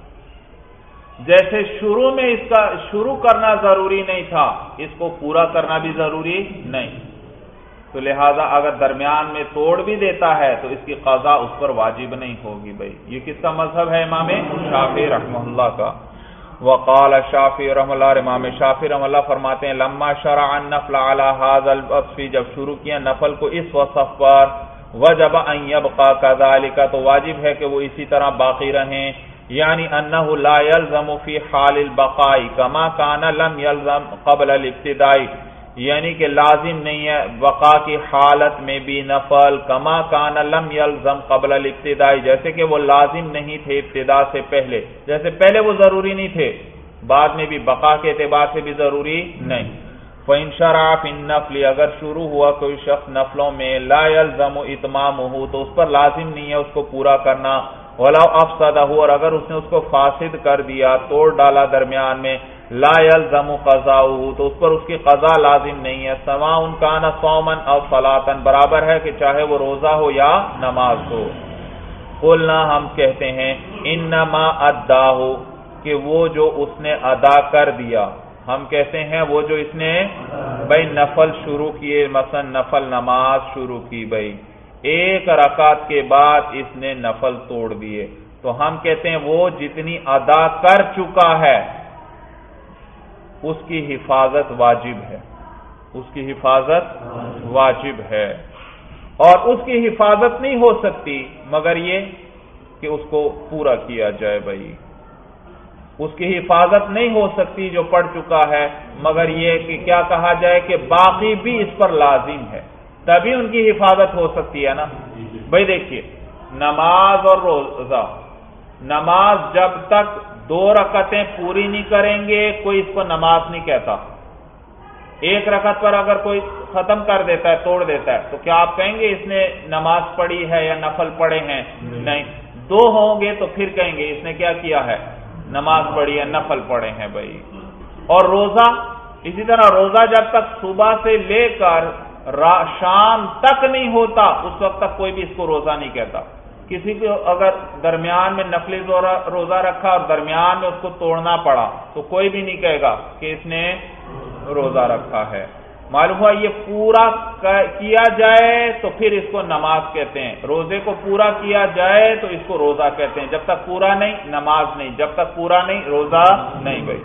جیسے شروع میں اس کا شروع کرنا ضروری نہیں تھا اس کو پورا کرنا بھی ضروری نہیں تو لہذا اگر درمیان میں توڑ بھی دیتا ہے تو اس کی قضا اس پر واجب نہیں ہوگی بھائی یہ کس کا مذہب ہے امام شافعی رحمہ اللہ کا وقال الشافعی رحمہ اللہ امام شافعی رحمہ اللہ فرماتے ہیں لما شرع النفل على هذا الوصف جب شروع کیا نفل کو اس وصف پر وجب ان يبقى كذلك تو واجب ہے کہ وہ اسی طرح باقی رہیں یعنی انه لا يلزم في حال البقاء كما كان لم يلزم قبل الابتداء یعنی کہ لازم نہیں ہے بقا کی حالت میں بھی نفل کما کان لم یلزم قبل الابتداء جیسے کہ وہ لازم نہیں تھے ابتدا سے پہلے جیسے پہلے وہ ضروری نہیں تھے بعد میں بھی بقا کے اعتبار سے بھی ضروری نہیں فإن شرع في النفل اگر شروع ہوا کوئی شخص نفلوں میں لا يلزم اتمامه تو اس پر لازم نہیں ہے اس کو پورا کرنا ولو افسدہ اور اگر اس نے اس کو فاسد کر دیا توڑ ڈالا درمیان میں لا يلزم قضاؤه تو اس پر اس کی قضا لازم نہیں ہے سواء کان صوما او صلاۃ برابر ہے کہ چاہے وہ روزہ ہو یا نماز ہو قلنا ہم کہتے ہیں انما اداہ کہ وہ جو اس نے ادا کر دیا ہم کہتے ہیں وہ جو اس نے بھائی نفل شروع کیے مثلا نفل نماز شروع کی بھائی ایک رکعت کے بعد اس نے نفل توڑ دیے تو ہم کہتے ہیں وہ جتنی ادا کر چکا ہے اس کی حفاظت واجب ہے اس کی حفاظت واجب ہے اور اس کی حفاظت نہیں ہو سکتی مگر یہ کہ اس کو پورا کیا جائے بھائی اس کی حفاظت نہیں ہو سکتی جو پڑھ چکا ہے مگر یہ کہ کیا کہا جائے کہ باقی بھی اس پر لازم ہے تبھی ان کی حفاظت ہو سکتی ہے نا بھائی دیکھیے نماز اور روزہ نماز جب تک 2 رکعتیں پوری نہیں کریں گے کوئی اس کو نماز نہیں کہتا ایک رکعت پر اگر کوئی ختم کر دیتا ہے توڑ دیتا ہے تو کیا آپ کہیں گے اس نے نماز پڑھی ہے یا نفل پڑھے ہیں نہیں 2 ہوں گے تو پھر کہیں گے اس نے کیا کیا ہے نماز پڑھی ہے نفل پڑھے ہیں بھائی اور روزہ اسی طرح روزہ جب تک صبح سے لے کر شام تک نہیں ہوتا اس وقت تک کوئی بھی اس کو روزہ نہیں کہتا کسی کو اگر درمیان میں نفلی روزہ رکھا اور درمیان میں اس کو توڑنا پڑا تو کوئی بھی نہیں کہے گا کہ اس نے روزہ رکھا ہے معلوم ہوا یہ پورا کیا جائے تو پھر اس کو نماز کہتے ہیں روزے کو پورا کیا جائے تو اس کو روزہ کہتے ہیں جب تک پورا نہیں نماز نہیں جب تک پورا نہیں روزہ نہیں بھائی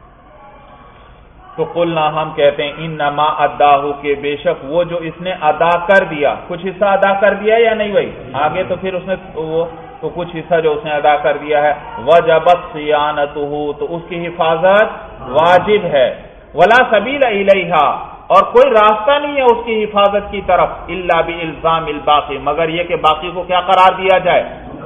تو قلنا ہم کہتے ہیں انما اداہو کہ بے شک وہ جو اس نے ادا کر دیا کچھ حصہ ادا کر دیا یا نہیں بھائی آگے تو پھر اس نے تو کچھ حصہ جو اس نے ادا کر دیا ہے وجبت صیانتہ تو اس کی حفاظت واجب ہے ولا سبیل الیہا اور کوئی راستہ نہیں ہے اس کی حفاظت کی طرف الا بالزام الباقی، مگر یہ کہ باقی کو کیا قرار دیا جائے؟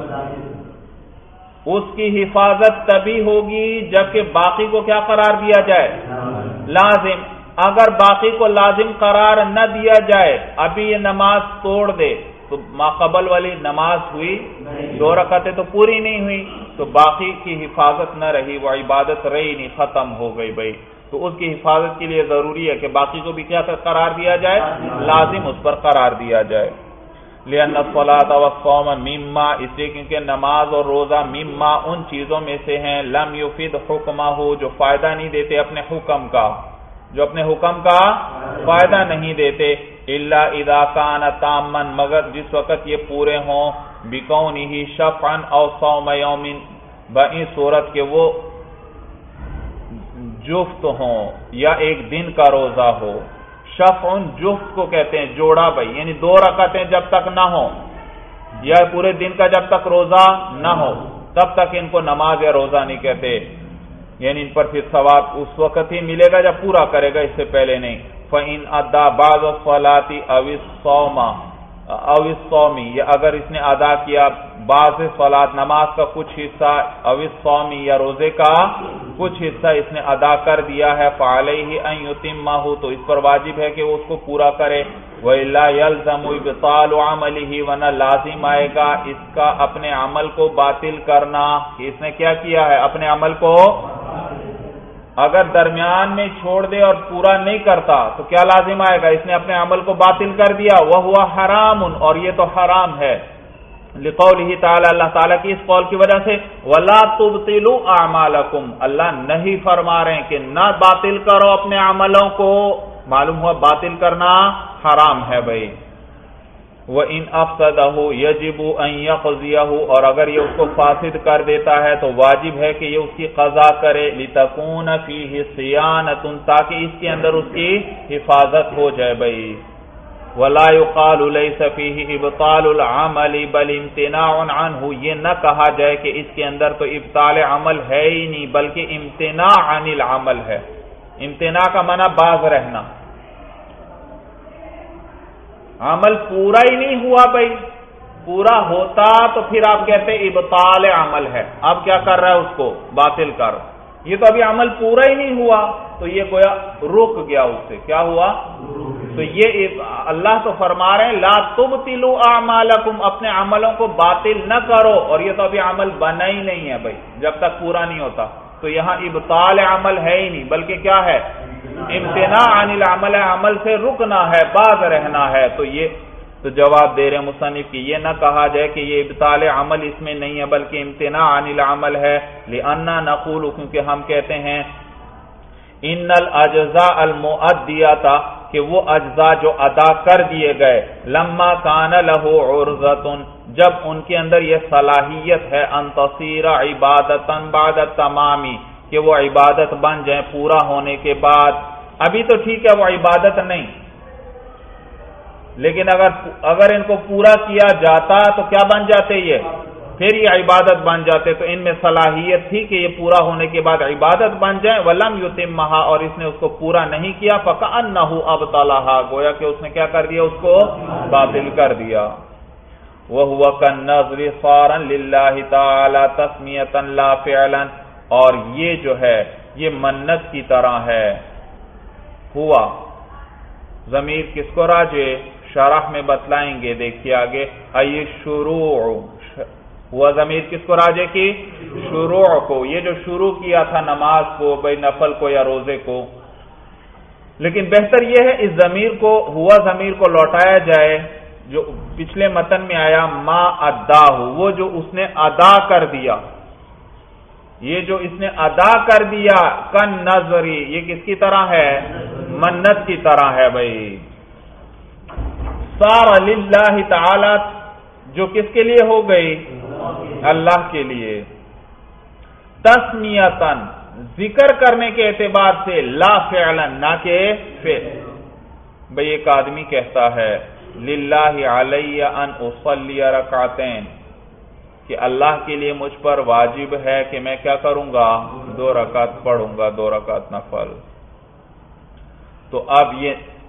اس کی حفاظت تبھی ہوگی جبکہ باقی کو کیا قرار دیا جائے؟ لازم۔ اگر باقی کو لازم قرار نہ دیا جائے، ابھی یہ نماز توڑ دے تو ما قبل والی نماز ہوئی، 2 رکعتیں تو پوری نہیں ہوئی، تو باقی کی حفاظت نہ رہی، وہ عبادت رہی نہیں، ختم ہو گئی بھائی۔ تو اس کی حفاظت کے لیے ضروری ہے کہ باقی کو بھی کیا قرار دیا جائے؟ لازم اس پر قرار دیا جائے۔ لأن الصلاة والصوم مما، اس لیے کیونکہ نماز اور روزہ مما ان چیزوں میں سے ہیں لم يفید حکمہ، جو فائدہ نہیں دیتے اپنے حکم کا، جو اپنے حکم کا فائدہ نہیں دیتے، الا اذا کان تاما، مگر جس وقت یہ پورے ہوں، بکونہ شفعا او صوم یوم، بإن صورت کہ وہ جفت ہوں یا ایک دن کا روزہ ہو۔ شفع جفت کو کہتے ہیں جوڑا بھائی، یعنی 2 رکعتیں جب تک نہ ہو یا پورے دن کا جب تک روزہ نہ ہو تب تک ان کو نماز یا روزہ نہیں کہتے، یعنی ان پر پھر ثواب اس وقت ہی ملے گا جب پورا کرے گا، اس سے پہلے نہیں۔ فَإِنْ أَدَّى بَعْضَ الصَّلَاةِ أَوِ الصَّوْمِ، یا اگر اس نے ادا کیا بعض صلات نماز کا کچھ حصہ، أَوِ الصَّوْمِ یا روزے کا کچھ حصہ اس نے ادا کر دیا ہے، فَعَلَيْهِ أَنْ يُتِمَّهُ، تو اس پر واجب ہے کہ وہ اس کو پورا کرے، وَإِلَّا يَلْزَمُ إِبْطَالُ عَمَلِهِ، ورنہ لازم آئے گا اس کا اپنے عمل کو باطل کرنا، کہ اس نے کیا کیا ہے؟ اپنے عمل کو اگر درمیان میں چھوڑ دے اور پورا نہیں کرتا تو کیا لازم آئے گا؟ اس نے اپنے عمل کو باطل کر دیا، وَهُوَ حرام، اور یہ تو حرام ہے، لقولہ تعالی، اللہ تعالیٰ کی اس قول کی وجہ سے، وَلَا تُبْطِلُوا أَعْمَالَكُمْ، اللہ نہیں فرما رہے ہیں کہ نہ باطل کرو اپنے عملوں کو، معلوم ہوا باطل کرنا حرام ہے بھائی۔ وَإِنْ أَفْسَدَهُ يَجِبُ أَنْ يَقْضِيَهُ، اور اگر یہ اس کو فاسد کر دیتا ہے تو واجب ہے کہ یہ اس کی قضا کرے، لِتَكُونَ فِيهِ صِيَانَةٌ، تاکہ اس کے اندر اس کی حفاظت ہو جائے بھائی۔ وَلَا يُقَالُ لَيْسَ فِيهِ إِبْطَالُ الْعَمَلِ بَلْ امْتِنَاعٌ عَنْهُ، یہ نہ کہا جائے کہ اس کے اندر تو ابطال عمل ہے ہی نہیں بلکہ امتناع عن العمل ہے۔ امتناع کا معنی باز رہنا، عمل پورا ہی نہیں ہوا بھائی، پورا ہوتا تو پھر آپ کہتے ابطال عمل ہے، اب کیا کر رہا ہے؟ اس کو باطل کر، یہ تو ابھی عمل پورا ہی نہیں ہوا تو یہ گویا رک گیا، اس سے کیا ہوا؟ تو یہ اللہ تو فرما رہے ہیں لا تبطلوا اعمالکم، اپنے عملوں کو باطل نہ کرو، اور یہ تو ابھی عمل بنا ہی نہیں ہے بھائی جب تک پورا نہیں ہوتا، تو یہاں ابطال عمل ہے ہی نہیں بلکہ کیا ہے؟ امتناع عن العمل، عمل سے رکنا ہے، باز رہنا ہے۔ تو یہ تو جواب دے رہے مصنف کی یہ نہ کہا جائے کہ یہ ابطال عمل اس میں نہیں ہے بلکہ امتناع عن العمل ہے، لأننا نقول، کیونکہ ہم کہتے ہیں ان الاجزاء المؤدیہ، کہ وہ اجزاء جو ادا کر دیے گئے، لما کان لہ عرضۃ، جب ان کے اندر یہ صلاحیت ہے، ان تصیر عبادتا بعد التمام، کہ وہ عبادت بن جائیں پورا ہونے کے بعد۔ ابھی تو ٹھیک ہے وہ عبادت نہیں، لیکن اگر ان کو پورا کیا جاتا تو کیا بن جاتے؟ یہ پھر یہ عبادت بن جاتے، تو ان میں صلاحیت تھی کہ یہ پورا ہونے کے بعد عبادت بن جائے، وَلَمْ يُتِمَّهَا، اور اس نے اس کو پورا نہیں کیا، فَكَأَنَّهُ أَبْطَلَهَا، گویا کہ اس نے کیا کر دیا؟ اس کو باطل کر دیا۔ وَهُوَ كَالنَّذْرِ صَارًا لِلَّهِ تَعَالَى تَسْمِيَةً لَا فِعْلًا، اور یہ جو ہے یہ منت کی طرح ہے۔ ہوا ضمیر کس کو راجع؟ شرح میں بتلائیں گے، دیکھیے آگے، ای شروع، ہوا ضمیر کس کو راجع کی؟ شروع کو، یہ جو شروع کیا تھا نماز کو بھائی، نفل کو یا روزے کو، لیکن بہتر یہ ہے اس ضمیر کو، ہوا ضمیر کو لوٹایا جائے جو پچھلے متن میں آیا، ما اداہ، وہ جو اس نے ادا کر دیا، یہ جو اس نے ادا کر دیا، کن نظری، یہ کس کی طرح ہے؟ منت کی طرح ہے بھائی۔ صار للہ تعالی، جو کس کے لیے ہو گئی؟ اللہ کے لیے۔ تسمیتاً، ذکر کرنے کے اعتبار سے، لا فعلا، نہ کہ فعل۔ بھئی ایک آدمی کہتا ہے للہ علی ان اصلی رکعتین، کہ اللہ کے لیے مجھ پر واجب ہے کہ میں کیا کروں گا؟ 2 رکعت پڑھوں گا، 2 رکعت نفل۔ تو اب یہ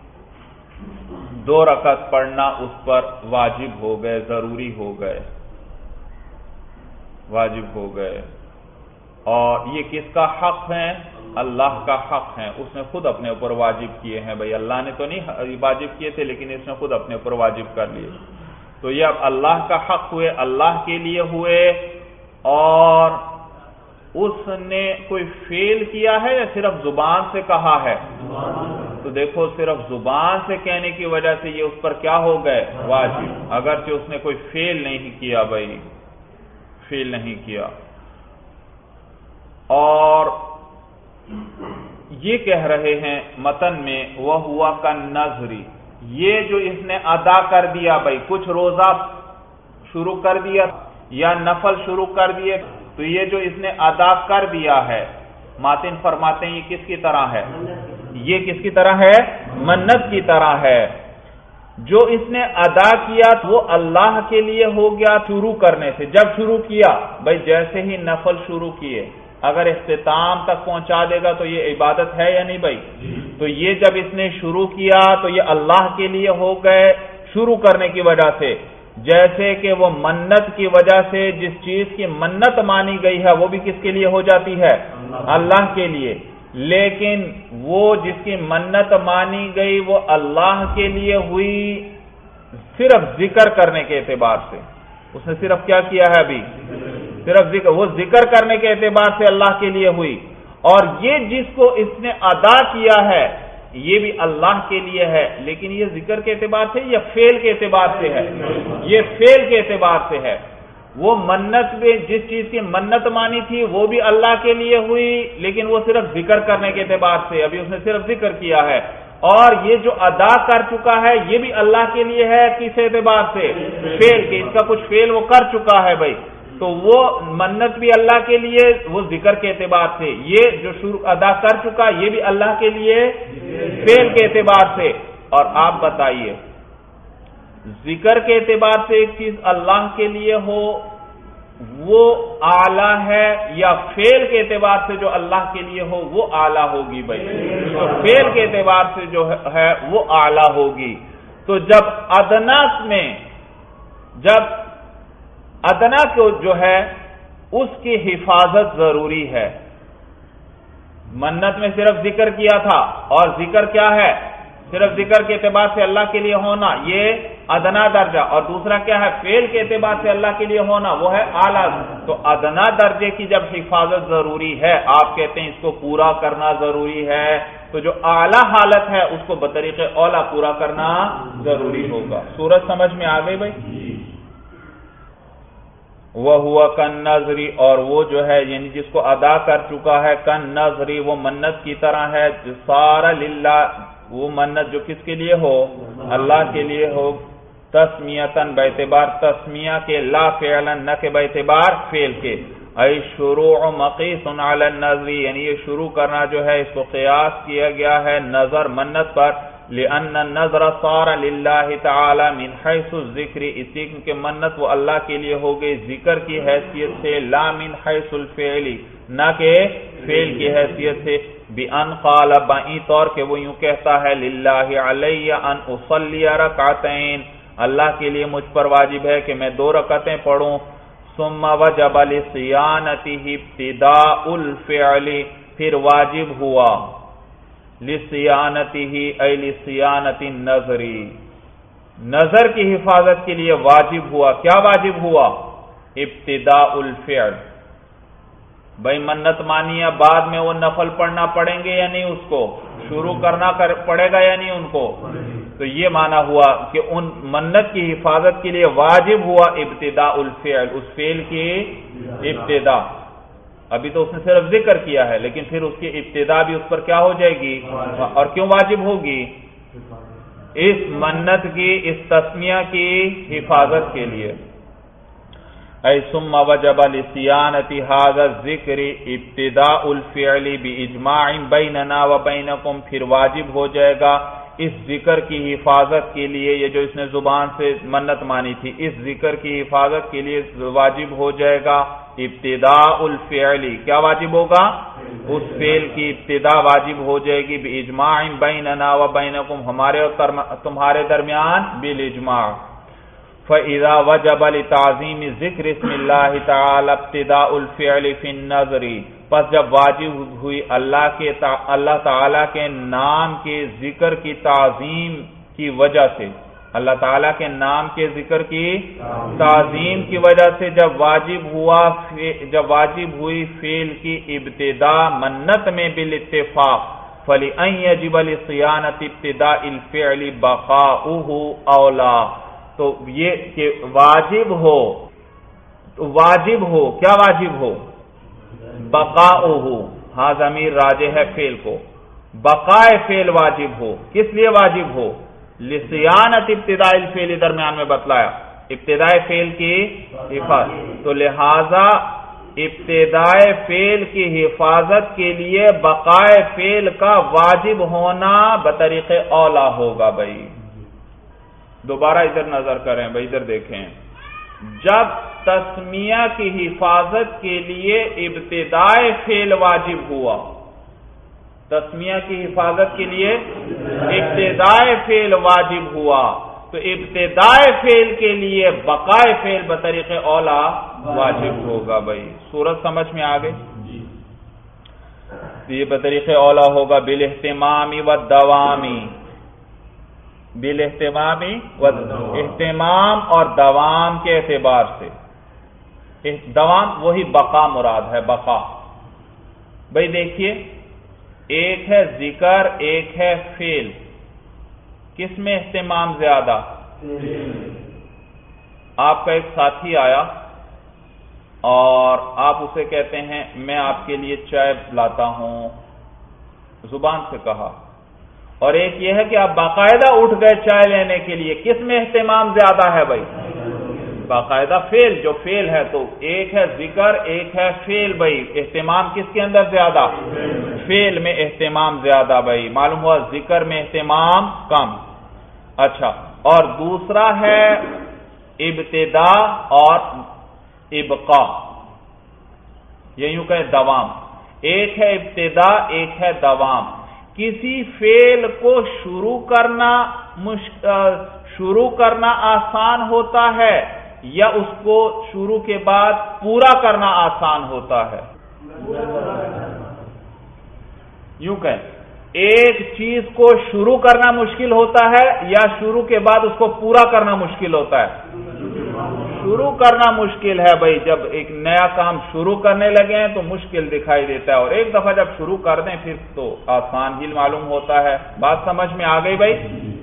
2 رکعت پڑھنا اس پر واجب ہو گئے، ضروری ہو گئے، واجب ہو گئے۔ اور یہ کس کا حق ہے؟ اللہ کا حق ہے، اس نے خود اپنے اوپر واجب کیے ہیں۔ بھائی اللہ نے تو نہیں واجب کیے تھے، لیکن اس نے خود اپنے اوپر واجب کر لیے۔ تو یہ اب اللہ کا حق ہوئے، اللہ کے لیے ہوئے، اور اس نے کوئی فعل کیا ہے یا صرف زبان سے کہا ہے؟ تو دیکھو صرف زبان سے کہنے کی وجہ سے یہ اس پر کیا ہو گئے؟ واجب، اگرچہ اس نے کوئی فعل نہیں کیا، بھائی فعل نہیں کیا۔ اور یہ کہہ رہے ہیں متن میں وَهُوَ كَالنَّذْرِ، یہ جو اس نے ادا کر دیا، بھائی کچھ روزہ شروع کر دیا یا نفل شروع کر دیے، تو یہ جو اس نے ادا کر دیا ہے، ماتن فرماتے ہیں یہ کس کی طرح ہے؟ یہ کس کی طرح ہے؟ منت کی طرح ہے۔ جو اس نے ادا کیا وہ اللہ کے لیے ہو گیا شروع کرنے سے۔ جب شروع کیا، بھائی جیسے ہی نفل شروع کیے، اگر اختتام تک پہنچا دے گا تو یہ عبادت ہے یا نہیں بھائی؟ تو یہ جب اس نے شروع کیا تو یہ اللہ کے لیے ہو گئے شروع کرنے کی وجہ سے، جیسے کہ وہ منت کی وجہ سے جس چیز کی منت مانی گئی ہے وہ بھی کس کے لیے ہو جاتی ہے؟ اللہ کے لیے۔ لیکن وہ جس کی منت مانی گئی وہ اللہ کے لیے ہوئی صرف ذکر کرنے کے اعتبار سے۔ اس نے صرف کیا کیا ہے ابھی؟ صرف ذکر، وہ ذکر کرنے کے اعتبار سے اللہ کے لیے ہوئی۔ اور یہ جس کو اس نے ادا کیا ہے یہ بھی اللہ کے لیے ہے، لیکن یہ ذکر کے اعتبار سے یا فعل کے اعتبار سے ہے؟ یہ فعل کے اعتبار سے ہے۔ وہ منت میں جس چیز کی منت مانی تھی وہ بھی اللہ کے لیے ہوئی، لیکن وہ صرف ذکر کرنے کے اعتبار سے، ابھی اس نے صرف ذکر کیا ہے۔ اور یہ جو ادا کر چکا ہے یہ بھی اللہ کے لیے ہے، کس اعتبار سے؟ فعل کے، اس کا کچھ فعل وہ کر چکا ہے بھائی، تو وہ منت بھی اللہ کے لیے، وہ ذکر کے اعتبار سے۔ یہ جو شروع ادا کر چکا یہ بھی اللہ کے لیے فعل کے اعتبار سے۔ اور آپ بتائیے ذکر کے اعتبار سے ایک چیز اللہ کے لیے ہو وہ اعلیٰ ہے، یا فعل کے اعتبار سے جو اللہ کے لیے ہو وہ اعلیٰ ہوگی بھائی؟ تو فعل کے اعتبار سے جو ہے وہ اعلیٰ ہوگی۔ تو جب ادنا کو جو ہے اس کی حفاظت ضروری ہے۔ منت میں صرف ذکر کیا تھا، اور ذکر کیا ہے؟ صرف ذکر کے اعتبار سے اللہ کے لیے ہونا، یہ ادنا درجہ، اور دوسرا کیا ہے؟ فعل کے اعتبار سے اللہ کے لیے ہونا، وہ ہے اعلیٰ۔ تو ادنا درجے کی جب حفاظت ضروری ہے، آپ کہتے ہیں اس کو پورا کرنا ضروری ہے، تو جو اعلیٰ حالت ہے اس کو بطریق اولا پورا کرنا ضروری ہوگا۔ سورج سمجھ میں آ گئی بھائی؟ وَهُوَ كَالنَّذْرِ، اور وہ جو ہے یعنی جس کو ادا کر چکا ہے، كَالنَّذْرِ وہ منت کی طرح ہے، صار للہ وہ منت جو کس کے لیے ہو؟ اللہ کے لیے ہو، تسمیتاً باعتبار تسمیہ کے، لا فعلا نہ کہ باعتبار فعل کے۔ ای شروع مقیس علی النذر، یعنی یہ شروع کرنا جو ہے اس کو قیاس کیا گیا ہے نظر منت پر، لأن النذر صار للہ تعالی من حیث الذکر، اس لیے کہ منت وہ اللہ کے لیے ہو گئی ذکر کی حیثیت سے، لا من حیث الفعل نہ کہ فعل کی حیثیت سے، بأن قال بائیں طور کہ وہ یوں کہتا ہے للہ علی ان اصلی رکعتین، اللہ کے لیے مجھ پر واجب ہے کہ میں 2 رکعتیں پڑھوں، ثم وجب لصیانتہ ابتداء الفعل، پھر واجب ہوا لصیانتہ ای لصیانت النظر، نظر کی حفاظت کے لیے واجب ہوا۔ کیا واجب ہوا؟ ابتداء الفعل، بھائی منت مانیہ بعد میں وہ نفل پڑھنا پڑیں گے یا نہیں؟ اس کو شروع کرنا پڑے گا یا نہیں ان کو؟ تو یہ معنی ہوا کہ ان منت کی حفاظت کے لیے واجب ہوا ابتداء الفعل، اس فعل کی ابتدا۔ ابھی تو اس نے صرف ذکر کیا ہے، لیکن پھر اس کی ابتدا بھی اس پر کیا ہو جائے گی؟ اور کیوں واجب ہوگی؟ اس منت کی، اس تسمیہ کی حفاظت کے لیے۔ ای ثم وجب لصیانت ھذا الذکر ابتداء الفعل باجماع بیننا وبینکم، پھر واجب ہو جائے گا اس ذکر کی حفاظت کے لیے، یہ جو اس نے زبان سے منت مانی تھی، اس ذکر کی حفاظت کے لیے واجب ہو جائے گا ابتداء الفعل، کیا واجب ہوگا؟ اس فعل کی ابتدا واجب ہو جائے گی باجماع بیننا و بینکم، ہمارے اور تمہارے درمیان بالاجماع۔ فَإِذَا وَجَبَ لِتَعْظِيمِ ذِكْرِ اسْمِ اللَّهِ تَعَالَى ابْتِدَاءُ الْفِعْلِ فِي النَّظْرِ، پس جب واجب ہوئی اللہ تعالیٰ کے نام کے ذکر کی تعظیم کی وجہ سے، اللہ تعالیٰ کے نام کے ذکر کی تعظیم کی وجہ سے جب واجب ہوئی فعل کی ابتدا منت میں بالاتفاق، فَلِأَنْ يَجِبَ لِصِيَانَةِ ابْتِدَاءِ الْفِعْلِ بَقَاؤُهُ أَوْلَى، تو یہ کہ واجب ہو کیا واجب ہو؟ بقاؤہ، ہاں ضمیر راجع ہے فعل کو، بقائے فعل واجب ہو، کس لیے واجب ہو؟ لصیانت ابتداء الفعل، درمیان میں بتلایا ابتداء فعل کی حفاظت، تو لہذا ابتداء فعل کی حفاظت کے لیے بقائے فعل کا واجب ہونا بطریق اولا ہوگا۔ بھائی دوبارہ ادھر نظر کریں، بھائی ادھر دیکھیں، جب تسمیہ کی حفاظت کے لیے ابتداء فعل واجب ہوا، تسمیہ کی حفاظت کے لیے ابتداء فعل واجب ہوا، تو ابتداء فعل کے لیے بقائے فعل بطریق اولا واجب ہوگا۔ بھائی صورت سمجھ میں آ گئی؟ یہ بطریق اولا ہوگا بالاہتمامی والدوامی، بالاہتمامی اہتمام اور دوام کے اعتبار سے، دوام وہی بقا مراد ہے، بقا۔ بھائی دیکھیے، ایک ہے ذکر، ایک ہے فعل، کس میں اہتمام زیادہ؟ آپ کا ایک ساتھی آیا اور آپ اسے کہتے ہیں میں آپ کے لیے چائے لاتا ہوں، زبان سے کہا، اور ایک یہ ہے کہ آپ باقاعدہ اٹھ گئے چائے لینے کے لیے، کس میں اہتمام زیادہ ہے بھائی؟ باقاعدہ فعل، جو فعل ہے، تو ایک ہے ذکر، ایک ہے فعل، بھائی اہتمام کس کے اندر زیادہ؟ فعل میں اہتمام زیادہ۔ بھائی معلوم ہوا ذکر میں اہتمام کم۔ اچھا، اور دوسرا ہے ابتدا اور ابقاء، یہ یوں کہ دوام، ایک ہے ابتدا، ایک ہے دوام۔ کسی فعل کو شروع کرنا آسان ہوتا ہے یا اس کو شروع کے بعد پورا کرنا آسان ہوتا ہے؟ یوں کہ ایک چیز کو شروع کرنا مشکل ہوتا ہے یا شروع کے بعد اس کو پورا کرنا مشکل ہوتا ہے؟ شروع کرنا مشکل ہے۔ بھائی جب ایک نیا کام شروع کرنے لگے ہیں تو مشکل دکھائی دیتا ہے، اور ایک دفعہ جب شروع کر دیں پھر تو آسان ہی معلوم ہوتا ہے۔ بات سمجھ میں آ گئی بھائی؟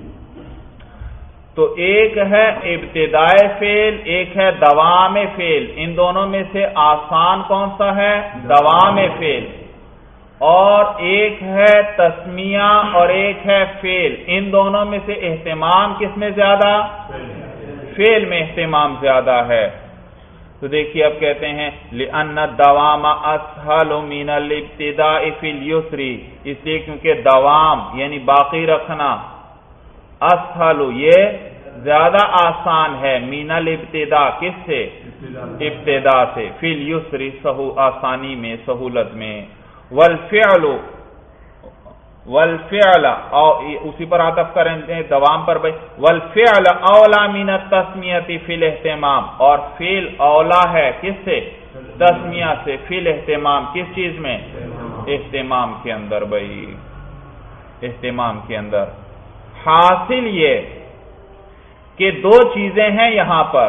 تو ایک ہے ابتدائے فعل، ایک ہے دوام فعل، ان دونوں میں سے آسان کون سا ہے؟ دوام فعل۔ اور ایک ہے تسمیہ اور ایک ہے فعل، ان دونوں میں سے اہتمام کس میں زیادہ؟ فعل میں اہتمام زیادہ ہے۔ تو دیکھیے اب کہتے ہیں لِأَنَّ الدَّوَامَ أَسْهَلُ مِنَ الْإِبْتِدَاءِ فِي الْيُسْرِ، اس لیے کیونکہ دوام یعنی باقی رکھنا، اسہل یہ زیادہ آسان ہے، مِنَ الْإِبْتِدَاء کس سے؟ ابتدا سے، فِي الْيُسْرِ آسانی میں، سہولت میں۔ والفعل اور اسی پر عطف کریں دوام پر بھائی، والفعل اولا من التسمیہ فی الاہتمام، اور فعل اولا ہے کس سے؟ تسمیہ سے، فی الاہتمام، کس چیز میں؟ اہتمام کے اندر بھائی، اہتمام کے اندر۔ حاصل یہ کہ دو چیزیں ہیں یہاں پر،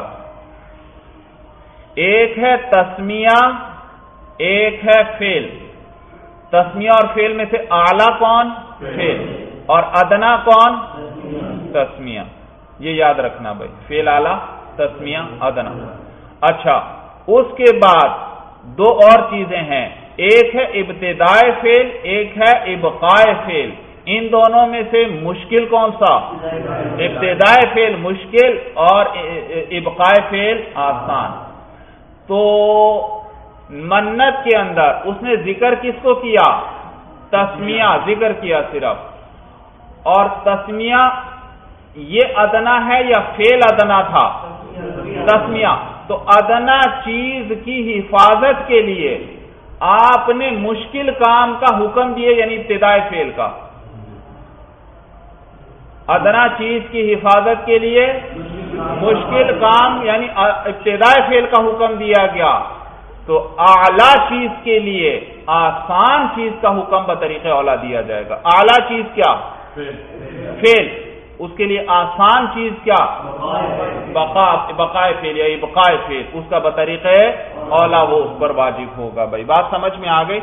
ایک ہے تسمیہ، ایک ہے فعل۔ تسمیہ اور فعل میں سے اعلیٰ کون؟ فعل، اور ادنا کون؟ تسمیہ۔ یہ یاد رکھنا بھائی، فعل اعلیٰ، تسمیہ ادنا۔ اچھا، اس کے بعد دو اور چیزیں ہیں، ایک ہے ابتدائے فعل، ایک ہے ابقائے فعل۔ ان دونوں میں سے مشکل کون سا؟ ابتدائے فعل مشکل اور ابقائے فعل آسان۔ تو منت کے اندر اس نے ذکر کس کو کیا؟ تسمیہ ذکر کیا صرف، اور تسمیہ یہ ادنا ہے یا فعل ادنا تھا؟ تسمیہ۔ تو ادنا چیز کی حفاظت کے لیے آپ نے مشکل کام کا حکم دیے، یعنی ابتدائی فعل کا، ادنا چیز کی حفاظت کے لیے مشکل کام یعنی ابتدائی فعل کا حکم دیا گیا، تو اعلیٰ چیز کے لیے آسان چیز کا حکم بطریق اولا دیا جائے گا۔ اعلیٰ چیز کیا؟ فعل، اس کے لیے آسان چیز کیا؟ بقائے فعل یا ابقائے فعل، اس کا بطریق اولا وہ اس پر واجب ہوگا۔ بھائی بات سمجھ میں آ گئی؟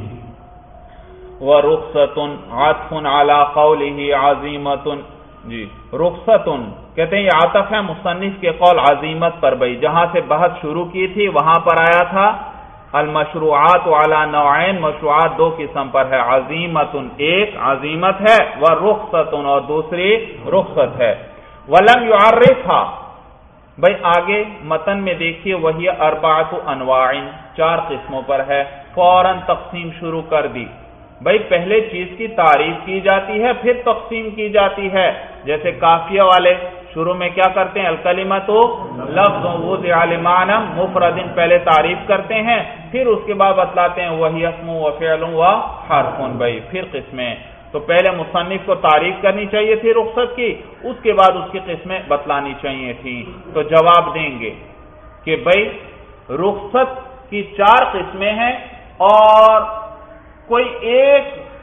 وَرُخْصَةٌ عَطْفٌ عَلَىٰ قَوْلِهِ عَزِيمَةٌ، جی رخصت کہتے ہیں یہ عطف ہے مصنف کے قول عزیمت پر۔ بھائی جہاں سے بحث شروع کی تھی وہاں پر آیا تھا المشروعات علی نوعین، مشروعات دو قسم پر ہے، عزیمت ایک عزیمت ہے، ورخصت اور دوسری رخصت ہے۔ ولم یعرفها، بھائی آگے متن میں دیکھیے وہی اربعۃ انواع، چار قسموں پر ہے، فوراً تقسیم شروع کر دی۔ بھائی پہلے چیز کی تعریف کی جاتی ہے پھر تقسیم کی جاتی ہے، جیسے کافیہ والے شروع میں کیا کرتے ہیں؟ الکلمۃ لفظ وضع لمعنی مفرد، پہلے تعریف کرتے ہیں پھر اس کے بعد بتلاتے ہیں وہی اسم و فعل و حرف۔ بھائی پھر قسمیں، تو پہلے مصنف کو تعریف کرنی چاہیے تھی رخصت کی، اس کے بعد اس کی قسمیں بتلانی چاہیے تھیں۔ تو جواب دیں گے کہ بھائی رخصت کی چار قسمیں ہیں اور کوئی ایک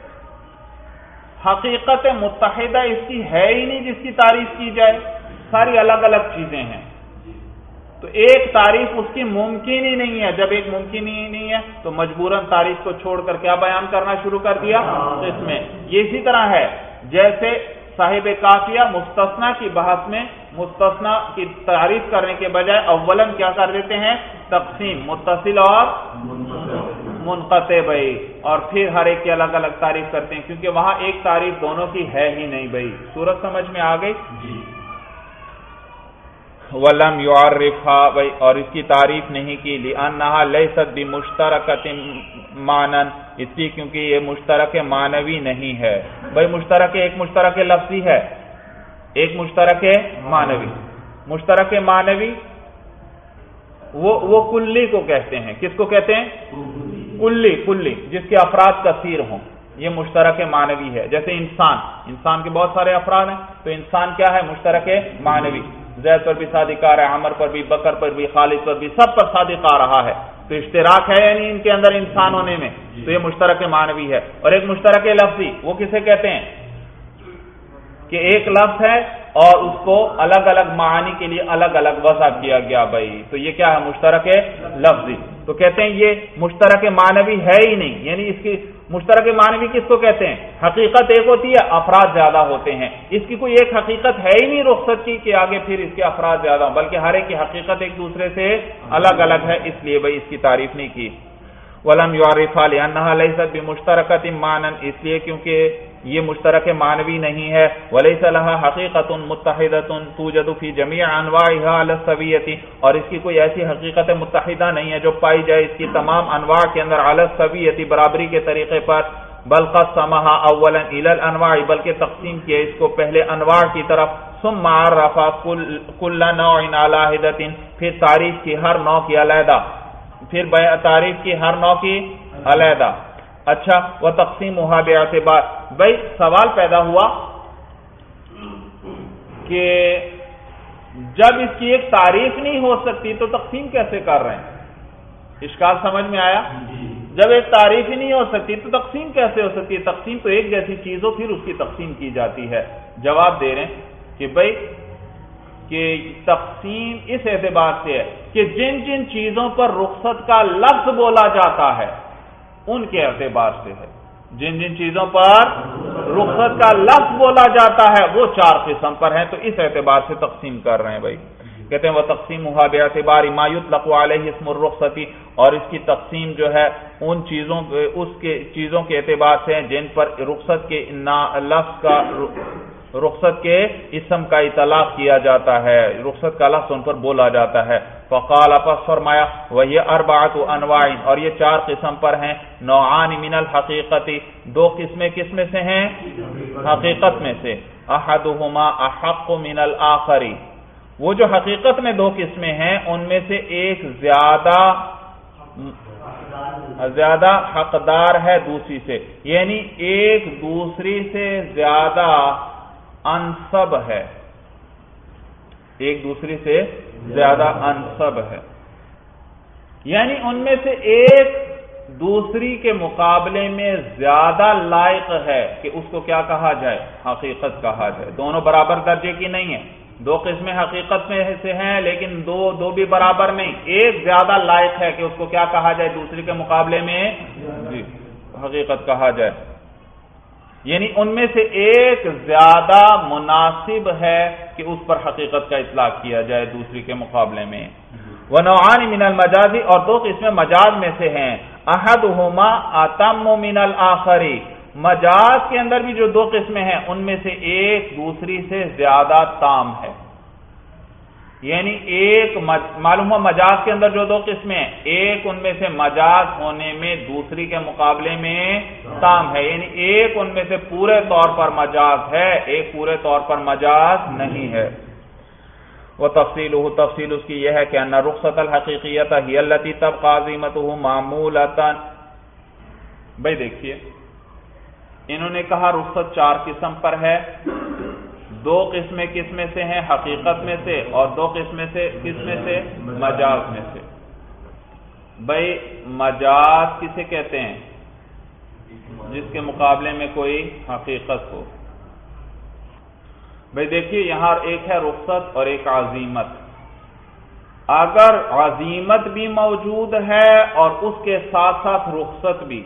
حقیقت متحدہ اس کی ہے ہی نہیں جس کی تعریف کی جائے، ساری الگ الگ چیزیں ہیں، تو ایک تعریف اس کی ممکن ہی نہیں ہے۔ جب ایک ممکن ہی نہیں ہے تو مجبوراً تعریف کو چھوڑ کر کیا بیان کرنا شروع کر دیا؟ قسمیں۔ یہ اسی طرح ہے جیسے صاحب کافیہ مستثنی کی بحث میں مستثنی کی تعریف کرنے کے بجائے اولاً کیا کر دیتے ہیں؟ تقسیم، متصل اور منقطع۔ بھائی اور پھر ہر ایک کی الگ الگ تعریف کرتے ہیں کیونکہ وہاں ایک تعریف دونوں کی ہے ہی نہیں۔ بھائی صورت سمجھ میں آ گئی؟ وَلَمْ يُعَرِّفْهَا، بھائی اور اس کی تعریف نہیں کی، لِأَنَّهَا لَيْسَتْ بِمُشْتَرَكَةٍ مَعْنًا، اس لیے کیونکہ یہ مشترک معنوی نہیں ہے۔ بھائی مشترک ایک مشترک لفظی ہے، ایک مشترک معنوی۔ مشترک معنوی وہ کلی کو کہتے ہیں، کس کو کہتے ہیں؟ کلی جس کے افراد کثیر ہوں، یہ مشترک معنوی ہے۔ جیسے انسان کے بہت سارے افراد ہیں، تو انسان کیا ہے؟ مشترک معنوی۔ زید پر بھی صادق آ رہا ہے، عمر پر بھی، بکر پر بھی، خالد پر بھی، سب پر صادق آ رہا ہے، تو اشتراک ہے یعنی ان کے اندر انسان ہونے میں، تو یہ مشترک معنوی ہے۔ اور ایک مشترک لفظی وہ کسے کہتے ہیں؟ کہ ایک لفظ ہے اور اس کو الگ الگ معانی کے لیے الگ الگ وضع کیا گیا۔ بھائی تو یہ کیا ہے؟ مشترک لفظی۔ تو کہتے ہیں یہ مشترک معنوی ہے ہی نہیں، یعنی اس کی مشترک معنوی کس کو کہتے ہیں؟ حقیقت ایک ہوتی ہے، افراد زیادہ ہوتے ہیں، اس کی کوئی ایک حقیقت ہے ہی نہیں رخصت کی کہ آگے پھر اس کے افراد زیادہ ہوں، بلکہ ہر ایک کی حقیقت ایک دوسرے سے الگ الگ ہے، اس لیے بھائی اس کی تعریف نہیں کی۔ وَلَمْ يُعْرِفْهَا لِأَنَّهَا لَيْسَتْ بِمُشْتَرَكَةٍ مَعْنًا، اس لیے کیونکہ یہ مشترک معنوی نہیں ہے۔ وَلَيْسَ لَهَا حَقِيقَةٌ مُتَّحِدَةٌ تُوجَدُ فِي جَمِيعِ أَنْوَاعِهَا عَلَى السَّوِيَّةِ، اور اس کی کوئی ایسی حقیقت متحدہ نہیں ہے جو پائی جائے اس کی تمام انواع کے اندر عَلَى السَّوِيَّةِ برابری کے طریقے پر، بل قسمها اولا الى الانواع، بلکہ تقسیم کیا اس کو پہلے انواع کی طرف، ثم عرف كل نوع على حدة، پھر تعریف کی ہر نوع کی علیحدہ، پھر تعریف کی ہر نوع کی علیحدہ۔ اچھا وتقسیمها باعتبار، بھائی سوال پیدا ہوا کہ جب اس کی ایک تعریف نہیں ہو سکتی تو تقسیم کیسے کر رہے ہیں؟ اشکال سمجھ میں آیا؟ جب ایک تعریف ہی نہیں ہو سکتی تو تقسیم کیسے ہو سکتی ہے؟ تقسیم تو ایک جیسی چیز ہو پھر اس کی تقسیم کی جاتی ہے۔ جواب دے رہے ہیں کہ بھائی کہ تقسیم اس اعتبار سے ہے کہ جن جن چیزوں پر رخصت کا لفظ بولا جاتا ہے ان کے اعتبار سے ہے، جن جن چیزوں پر رخصت کا لفظ بولا جاتا ہے وہ چار قسم پر ہیں، تو اس اعتبار سے تقسیم کر رہے ہیں۔ بھائی کہتے ہیں وَتَقْسِيمُهَا بِاعْتِبَارِ مَا يُطْلَقُ عَلَيْهِ اسْمُ الرُّخْصَةِ، اور اس کی تقسیم جو ہے ان چیزوں کے اعتبار سے ہیں جن پر رخصت کے لفظ کا رخصت کے اسم کا اطلاق کیا جاتا ہے، رخصت کا لفظ ان پر بولا جاتا ہے۔ فقال پس فرمایا وہی اربعۃ انواع، اور یہ چار قسم پر ہیں، نوعان من الحقیقت، دو قسمیں کس میں سے ہیں؟ حقیقت میں سے، احدہما احق من الآخر، وہ جو حقیقت میں دو قسمیں ہیں ان میں سے ایک زیادہ حقدار ہے دوسری سے، یعنی ایک دوسری سے زیادہ انسب ہے، ایک دوسری سے زیادہ انسب ہے، یعنی ان میں سے ایک دوسری کے مقابلے میں زیادہ لائق ہے کہ اس کو کیا کہا جائے؟ حقیقت کہا جائے۔ دونوں برابر درجے کی نہیں ہیں، دو قسمیں حقیقت میں سے ہیں لیکن دو بھی برابر نہیں، ایک زیادہ لائق ہے کہ اس کو کیا کہا جائے؟ دوسری کے مقابلے میں جی حقیقت کہا جائے، یعنی ان میں سے ایک زیادہ مناسب ہے کہ اس پر حقیقت کا اطلاق کیا جائے دوسری کے مقابلے میں۔ وَنَوْعَانِ مِنَ الْمَجَازِ، اور دو قسمیں مجاز میں سے ہیں، احدہما اتم من الآخر، مجاز کے اندر بھی جو دو قسمیں ہیں ان میں سے ایک دوسری سے زیادہ تام ہے، یعنی ایک معلوم ہوا مجاز کے اندر جو دو قسمیں ہیں ایک ان میں سے مجاز ہونے میں دوسری کے مقابلے میں تام ہے، یعنی ایک ان میں سے پورے طور پر مجاز ہے، ایک پورے طور پر مجاز نہیں ہے۔ وتفصیلہ، تفصیل اس کی یہ ہے کہ ان رخصت الحقیقیت ہی التی تبقى عظیمتہ معمولۃ۔ بھائی دیکھیے انہوں نے کہا رخصت چار قسم پر ہے، دو قسمیں کس میں سے ہیں؟ حقیقت میں سے، اور دو قسمیں سے کس میں سے؟ مجاز میں سے۔ بھائی مجاز کسے کہتے ہیں؟ جس کے مقابلے میں کوئی حقیقت ہو۔ بھائی دیکھیے یہاں ایک ہے رخصت اور ایک عزیمت، اگر عزیمت بھی موجود ہے اور اس کے ساتھ ساتھ رخصت بھی،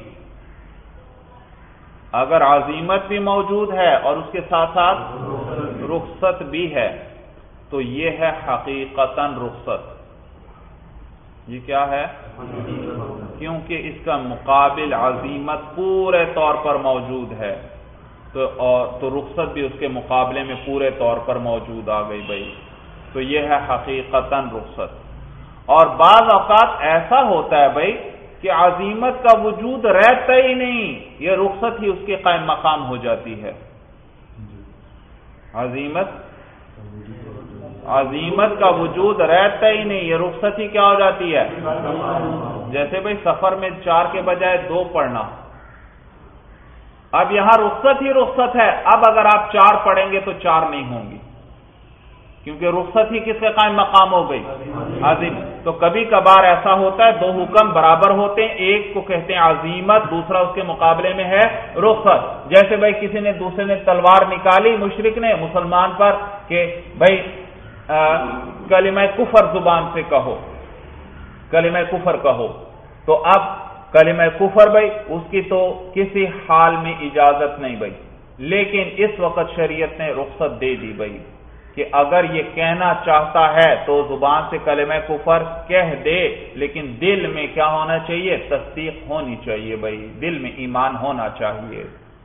اگر عزیمت بھی موجود ہے اور اس کے ساتھ ساتھ رخصت بھی ہے تو یہ ہے حقیقتاً رخصت۔ یہ کیا ہے؟ کیونکہ اس کا مقابل عزیمت پورے طور پر موجود ہے تو رخصت بھی اس کے مقابلے میں پورے طور پر موجود آ گئی بھائی، تو یہ ہے حقیقتاً رخصت۔ اور بعض اوقات ایسا ہوتا ہے بھائی کہ عزیمت کا وجود رہتا ہی نہیں، یہ رخصت ہی اس کے قائم مقام ہو جاتی ہے۔ عزیمت کا وجود رہتا ہی نہیں، یہ رخصت ہی کیا ہو جاتی ہے؟ جیسے بھائی سفر میں 4 کے بجائے 2 پڑھنا، اب یہاں رخصت ہی رخصت ہے، اب اگر آپ 4 پڑھیں گے تو 4 نہیں ہوں گی، کیونکہ رخصت ہی کس کے قائم مقام ہو گئی؟ عظیم۔ تو کبھی کبھار ایسا ہوتا ہے دو حکم برابر ہوتے ہیں، ایک کو کہتے ہیں عزیمت، دوسرا اس کے مقابلے میں ہے رخصت۔ جیسے بھائی کسی نے دوسرے نے تلوار نکالی مشرک نے مسلمان پر کہ بھائی کلمہ کفر زبان سے کہو، کلمہ کفر کہو، تو اب کلمہ کفر بھائی اس کی تو کسی حال میں اجازت نہیں بھائی، لیکن اس وقت شریعت نے رخصت دے دی بھائی کہ اگر یہ کہنا چاہتا ہے تو زبان سے کلمہ کفر کہہ دے، لیکن دل میں کیا ہونا چاہیے؟ تصدیق ہونی چاہیے بھائی، دل میں ایمان ہونا چاہیے۔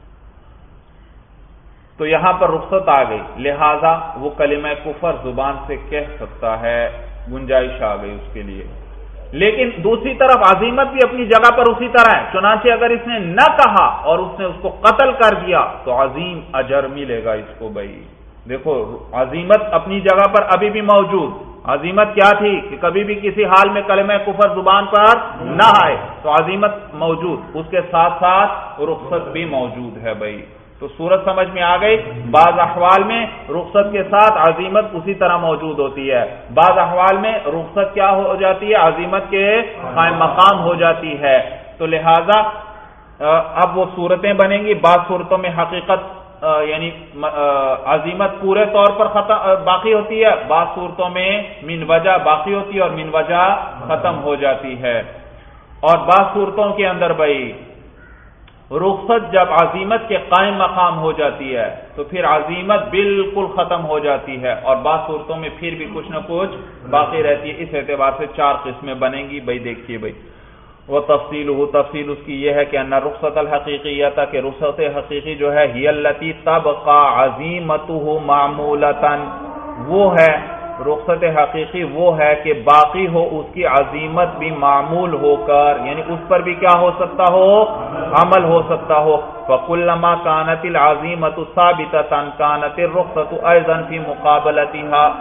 تو یہاں پر رخصت آ گئی، لہذا وہ کلمہ کفر زبان سے کہہ سکتا ہے، گنجائش آ گئی اس کے لیے۔ لیکن دوسری طرف عزیمت بھی اپنی جگہ پر اسی طرح ہے، چنانچہ اگر اس نے نہ کہا اور اس نے اس کو قتل کر دیا تو عظیم اجر ملے گا اس کو بھائی۔ دیکھو عزیمت اپنی جگہ پر ابھی بھی موجود، عزیمت کیا تھی کہ کبھی بھی کسی حال میں کلمہ کفر زبان پر نہ آئے، تو عزیمت موجود، اس کے ساتھ ساتھ رخصت بھی موجود ہے بھائی۔ تو صورت سمجھ میں آ گئی، بعض احوال میں رخصت کے ساتھ عزیمت اسی طرح موجود ہوتی ہے، بعض احوال میں رخصت کیا ہو جاتی ہے؟ عزیمت کے قائم مقام ہو جاتی ہے۔ تو لہذا اب وہ صورتیں بنیں گی، بعض صورتوں میں حقیقت یعنی عزیمت پورے طور پر باقی ہوتی ہے، بعض صورتوں میں من وجہ باقی ہوتی ہے اور من وجہ ختم ہو جاتی ہے، اور بعض صورتوں کے اندر بھائی رخصت جب عزیمت کے قائم مقام ہو جاتی ہے تو پھر عزیمت بالکل ختم ہو جاتی ہے، اور بعض صورتوں میں پھر بھی کچھ نہ کچھ باقی رہتی ہے۔ اس اعتبار سے 4 قسمیں بنیں گی بھائی۔ دیکھیے بھائی وہ تفصیل اس کی یہ ہے کہ ان رخصت الحقیقیت، کہ رخصت حقیقی جو ہے ہی التی تبقى عزیمتہ معمولۃ، وہ ہے رخصت حقیقی وہ ہے کہ باقی ہو اس کی عزیمت بھی معمول ہو کر، یعنی اس پر بھی کیا ہو سکتا ہو؟ عمل ہو سکتا ہو۔ فَكُلَّمَا كَانَتِ الْعَزِيمَةُ ثَابِتَةً كَانَتِ الرُّخْصَةُ أَيْضًا فِي مُقَابَلَتِهَا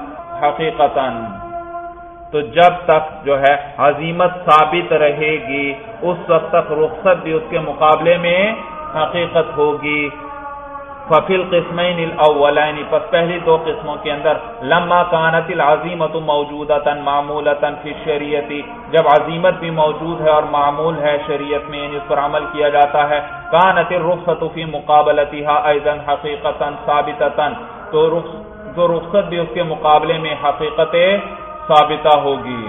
حقیقتاً، تو جب تک جو ہے عزیمت ثابت رہے گی اس وقت تک رخصت بھی اس کے مقابلے میں حقیقت ہوگی۔ ففی القسمین الاولین، پس پہلی دو قسموں کے اندر لما کانت العزیمت موجودۃ معمولۃ فی الشریعۃ، جب عزیمت بھی موجود ہے اور معمول ہے شریعت میں، یعنی اس پر عمل کیا جاتا ہے، کانت الرخصۃ فی مقابلتها ایضا حقیقۃ ثابتۃ، تو رخصت بھی اس کے مقابلے میں حقیقت ثابتہ ہوگی۔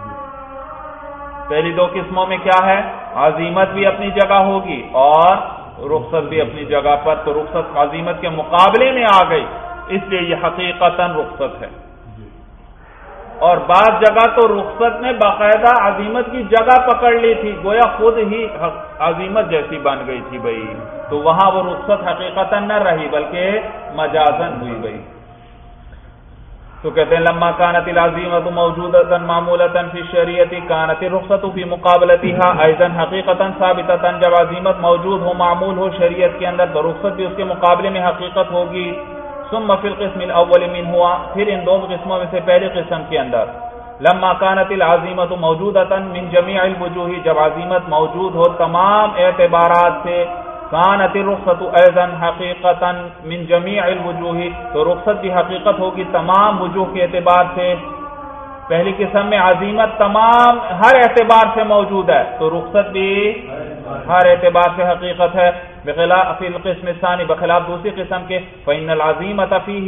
پہلی دو قسموں میں کیا ہے؟ عزیمت بھی اپنی جگہ ہوگی اور رخصت بھی اپنی جگہ پر، تو رخصت عزیمت کے مقابلے میں آ گئی، اس لیے یہ حقیقتاً رخصت ہے۔ اور بعض جگہ تو رخصت نے باقاعدہ عزیمت کی جگہ پکڑ لی تھی، گویا خود ہی عزیمت جیسی بن گئی تھی بھائی، تو وہاں وہ رخصت حقیقتاً نہ رہی بلکہ مجازاً ہوئی گئی۔ تو کہتے ہیں لما کانت العزیمۃ موجودۃ معمولۃ فی الشریعۃ کانت الرخصۃ فی مقابلتها ایضا حقیقۃ ثابتۃ، جب عزیمت موجود ہو، معمول ہو شریعت کے اندر، تو رخصت بھی اس کے مقابلے میں حقیقت ہوگی۔ ثم فی القسم الاول منه، پھر ان دو قسموں میں سے پہلی قسم کے اندر لما کانت العزیمۃ موجودۃ من جمیع الوجوہ، جب عزیمت موجود ہو تمام اعتبارات سے، کانت الرخصۃ ایضا حقیقۃ من جمیع الوجوہ، تو رخصت بھی حقیقت ہوگی تمام وجوہ کے اعتبار سے۔ پہلی قسم میں عزیمت تمام ہر اعتبار سے موجود ہے، تو رخصت بھی ہر اعتبار سے حقیقت ہے۔ بخلاف القسم الثانی، بخلاف دوسری قسم کے، فإن العزیمۃ فیہ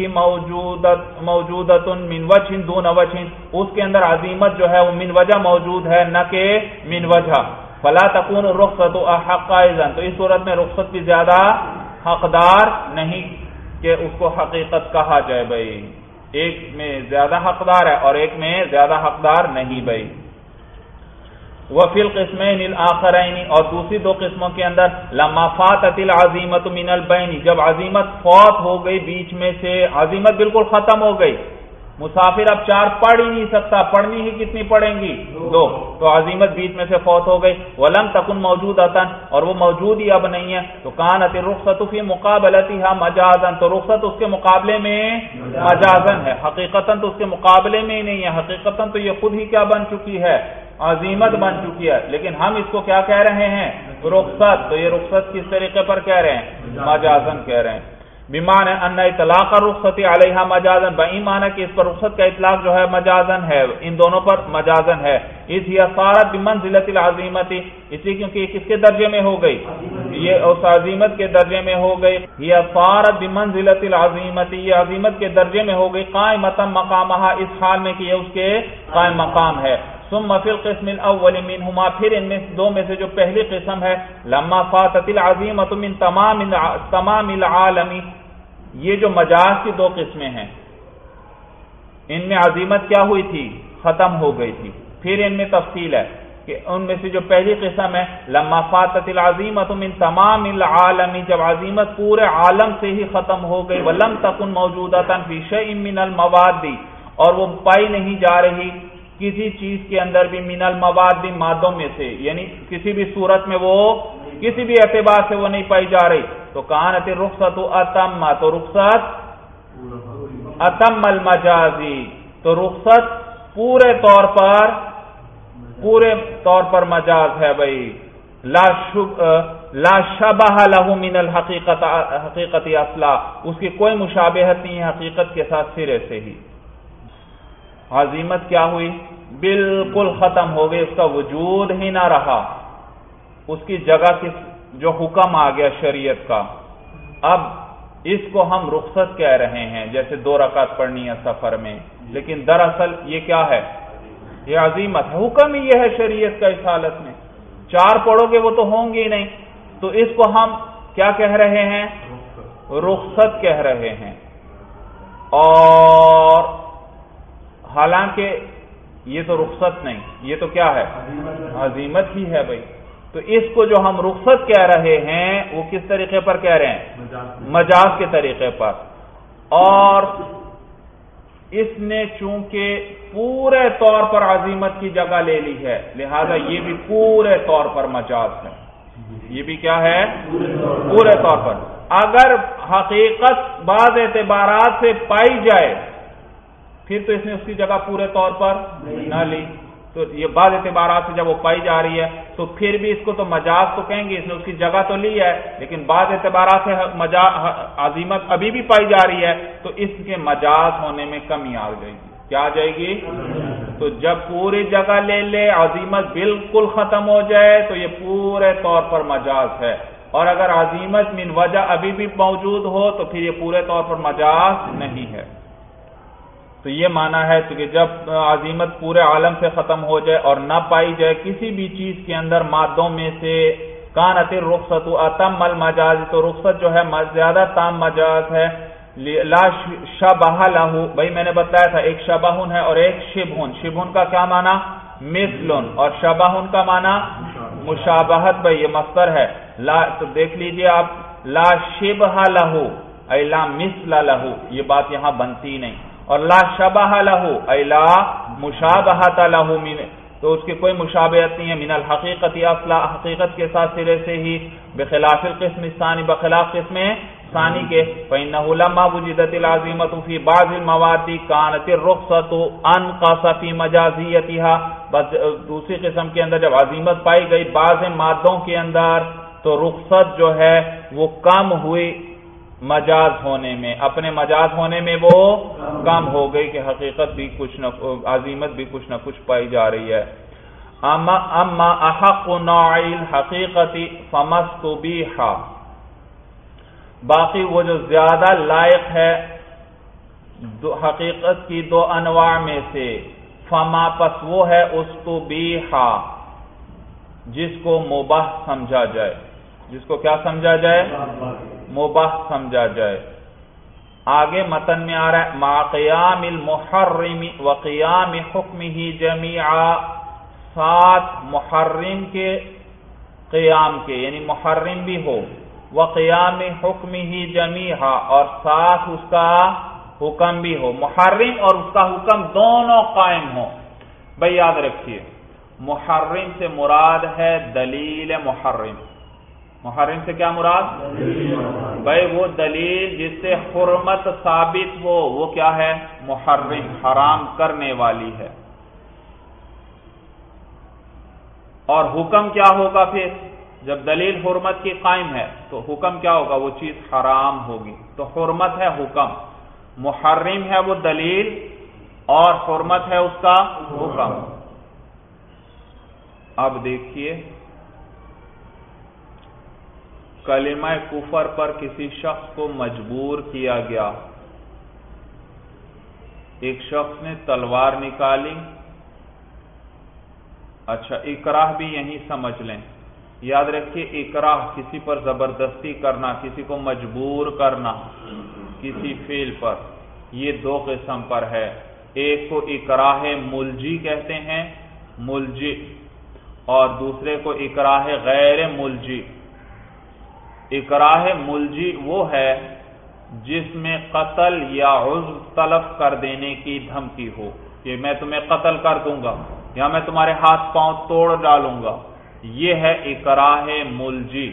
موجودۃ من وجہ دون وجہ، اس کے اندر عزیمت جو ہے وہ من وجہ موجود ہے نہ کہ من وجہ، فلا تکون الرخصۃ احق اذن، تو اس صورت میں رخصت بھی زیادہ حقدار نہیں کہ اس کو حقیقت کہا جائے بھائی، ایک میں زیادہ حقدار ہے اور ایک میں زیادہ حقدار نہیں بھائی۔ وفی القسمین الآخرین، اور دوسری دو قسموں کے اندر لما فاتت العزیمۃ من البین، جب عزیمت فوت ہو گئی بیچ میں سے، عزیمت بالکل ختم ہو گئی، مسافر اب 4 پڑھ ہی نہیں سکتا، پڑھنی ہی کتنی پڑھیں گی 2، تو عزیمت بیچ میں سے فوت ہو گئی، ولم تکن موجودۃ، اور وہ موجود ہی اب نہیں ہے، تو کانت الرخصۃ فی مقابلتها مجازا، تو رخصت اس کے مقابلے میں مجازن ہے، حقیقتاً تو اس کے مقابلے میں ہی نہیں ہے، حقیقتاً تو یہ خود ہی کیا بن چکی ہے؟ عزیمت بن چکی ہے، لیکن ہم اس کو کیا کہہ رہے ہیں؟ رخصت، تو یہ رخصت کس طریقے پر کہہ رہے ہیں؟ مجازن کہہ رہے ہیں، بمعنی ان اطلاق الرخصت علیہا مجازن، بمعنی کہ اس پر رخصت کا اطلاق جو ہے مجازن ہے، ان دونوں پر مجازن ہے۔ اس ہی صارت بمنزلۃ العزیمۃ، اس لیے کیونکہ یہ کس کے درجے میں ہو گئی؟ یہ اس عزیمت کے درجے میں ہو گئی، یہ صارت بمنزلۃ العزیمۃ، یہ عزیمت کے درجے میں ہو گئی، قائمۃ مقامہا، اس حال میں کہ یہ اس کے قائم مقام ہے۔ ثم فی القسم الاول منہما، پھر ان میں دو میں سے جو پہلی قسم ہے، لما فاتت العزیمۃ من تمام العالم، یہ جو مجاز کی دو قسمیں ہیں، ان میں عزیمت کیا ہوئی تھی؟ ختم ہو گئی تھی۔ پھر ان میں تفصیل ہے کہ ان میں سے جو پہلی قسم ہے لما فاتت العزیمۃ من تمام العالم، جب عزیمت پورے عالم سے ہی ختم ہو گئی، ولم تکن موجودۃ فی شیء من المواد، اور وہ پائی نہیں جا رہی کسی چیز کے اندر بھی، من المواد، مادوں میں سے، یعنی کسی بھی صورت میں وہ کسی بھی اعتبار سے وہ نہیں پائی جا رہی، تو کانت الرخصۃ اتم، تو رخصت اتم المجازی، تو رخصت پورے طور پر مجاز ہے بھائی، لا شبہ لہ من الحقیقت اصلا، اس کی کوئی مشابہت نہیں ہے حقیقت کے ساتھ سرے سے ہی۔ عزیمت کیا ہوئی؟ بالکل ختم ہو گئی، اس کا وجود ہی نہ رہا، اس کی جگہ جو حکم آ گیا شریعت کا، اب اس کو ہم رخصت کہہ رہے ہیں، جیسے 2 رکعت پڑھنی ہے سفر میں، لیکن دراصل یہ کیا ہے؟ یہ عزیمت ہے، حکم ہی یہ ہے شریعت کا اس حالت میں، 4 پڑھو گے وہ تو ہوں گے ہی نہیں، تو اس کو ہم کیا کہہ رہے ہیں؟ رخصت کہہ رہے ہیں۔ اور حالانکہ یہ تو رخصت نہیں، یہ تو کیا ہے؟ عزیمت ہی ہے بھائی، تو اس کو جو ہم رخصت کہہ رہے ہیں وہ کس طریقے پر کہہ رہے ہیں؟ مجاز کے طریقے پر، اور اس نے چونکہ پورے طور پر عزیمت کی جگہ لے لی ہے، لہذا یہ بھی پورے طور پر مجاز ہے، یہ بھی کیا ہے؟ پورے طور پر۔ اگر حقیقت بعض اعتبارات سے پائی جائے پھر تو اس نے اس کی جگہ پورے طور پر نہ لی. تو یہ بعض اعتبارات سے جب وہ پائی جا رہی ہے تو پھر بھی اس کو تو مجاز تو کہیں گے، اس نے اس کی جگہ تو لی ہے، لیکن بعض اعتبارات سے عظیمت ابھی بھی پائی جا رہی ہے، تو اس کے مجاز ہونے میں کمی آ جائے گی. کیا آ جائے گی؟ تو جب پوری جگہ لے لے، عظیمت بالکل ختم ہو جائے تو یہ پورے طور پر مجاز ہے، اور اگر عظیمت من وجہ ابھی بھی موجود ہو تو پھر یہ پورے طور پر مجاز نہیں ہے. تو یہ معنی ہے کہ جب عظیمت پورے عالم سے ختم ہو جائے اور نہ پائی جائے کسی بھی چیز کے اندر مادوں میں سے، کانت الرخصۃ اتم المجاز، تو رخصت جو ہے زیادہ تام مجاز ہے. لا شبہ لہ، بھائی میں نے بتایا تھا ایک شبہن ہے اور ایک شبہن. شبہن کا کیا معنی؟ مثلن، اور شبہن کا معنی مشابہت. بھائی یہ مصدر ہے. لا تو دیکھ لیجئے آپ، لا شبہ لہ ای لا مثل لہ، یہ بات یہاں بنتی نہیں. اور لا شبہ لہ ای لا مشابہت لہ، تو اس کی کوئی مشابہت نہیں ہے. من الحقیقت اصلا، حقیقت کے ساتھ سرے سے ہی. بخلاف القسم الثانی، بخلاف قسم ثانی کے. فإنه لما وجدت العظیمۃ فی بعض المواد كانت الرخصۃ انقص فی مجازیتها، بس دوسری قسم کے اندر جب عظیمت پائی گئی بعض مادوں کے اندر تو رخصت جو ہے وہ کم ہوئی مجاز ہونے میں، اپنے مجاز ہونے میں وہ کم ہو گئی کہ حقیقت بھی کچھ نہ عظیمت بھی کچھ نہ کچھ پائی جا رہی ہے. اما احق نوع الحقیقت فمستبیح، باقی وہ جو زیادہ لائق ہے حقیقت کی دو انواع میں سے، فما پس وہ ہے استبیح، جس کو مباح سمجھا جائے. جس کو کیا سمجھا جائے؟ مباح سمجھا جائے. آگے متن میں آ رہا ہے مع قیام المحرم وقیام حکمہ جمیعا، ساتھ محرم کے قیام کے، یعنی محرم بھی ہو، وقیام حکمہ جمیعا، اور ساتھ اس کا حکم بھی ہو. محرم اور اس کا حکم دونوں قائم ہو. بھئی یاد رکھیے محرم سے مراد ہے دلیل محرم. محرم سے کیا مراد؟ بھائی وہ دلیل جس سے حرمت ثابت ہو وہ کیا ہے؟ محرم، حرام کرنے والی ہے. اور حکم کیا ہوگا پھر؟ جب دلیل حرمت کی قائم ہے تو حکم کیا ہوگا؟ وہ چیز حرام ہوگی. تو حرمت ہے حکم، محرم ہے وہ دلیل، اور حرمت ہے اس کا حکم. اب دیکھیے کلمہ کفر پر کسی شخص کو مجبور کیا گیا. ایک شخص نے تلوار نکالی. اچھا اکراہ بھی یہیں سمجھ لیں. یاد رکھیے اکراہ کسی پر زبردستی کرنا، کسی کو مجبور کرنا کسی فعل پر، یہ دو قسم پر ہے. ایک کو اکراہ ملجی کہتے ہیں، ملجی، اور دوسرے کو اکراہ غیر ملجی. اکراہ ملجی وہ ہے جس میں قتل یا عضو تلف کر دینے کی دھمکی ہو کہ میں تمہیں قتل کر دوں گا یا میں تمہارے ہاتھ پاؤں توڑ ڈالوں گا. یہ ہے اکراہ ملجی.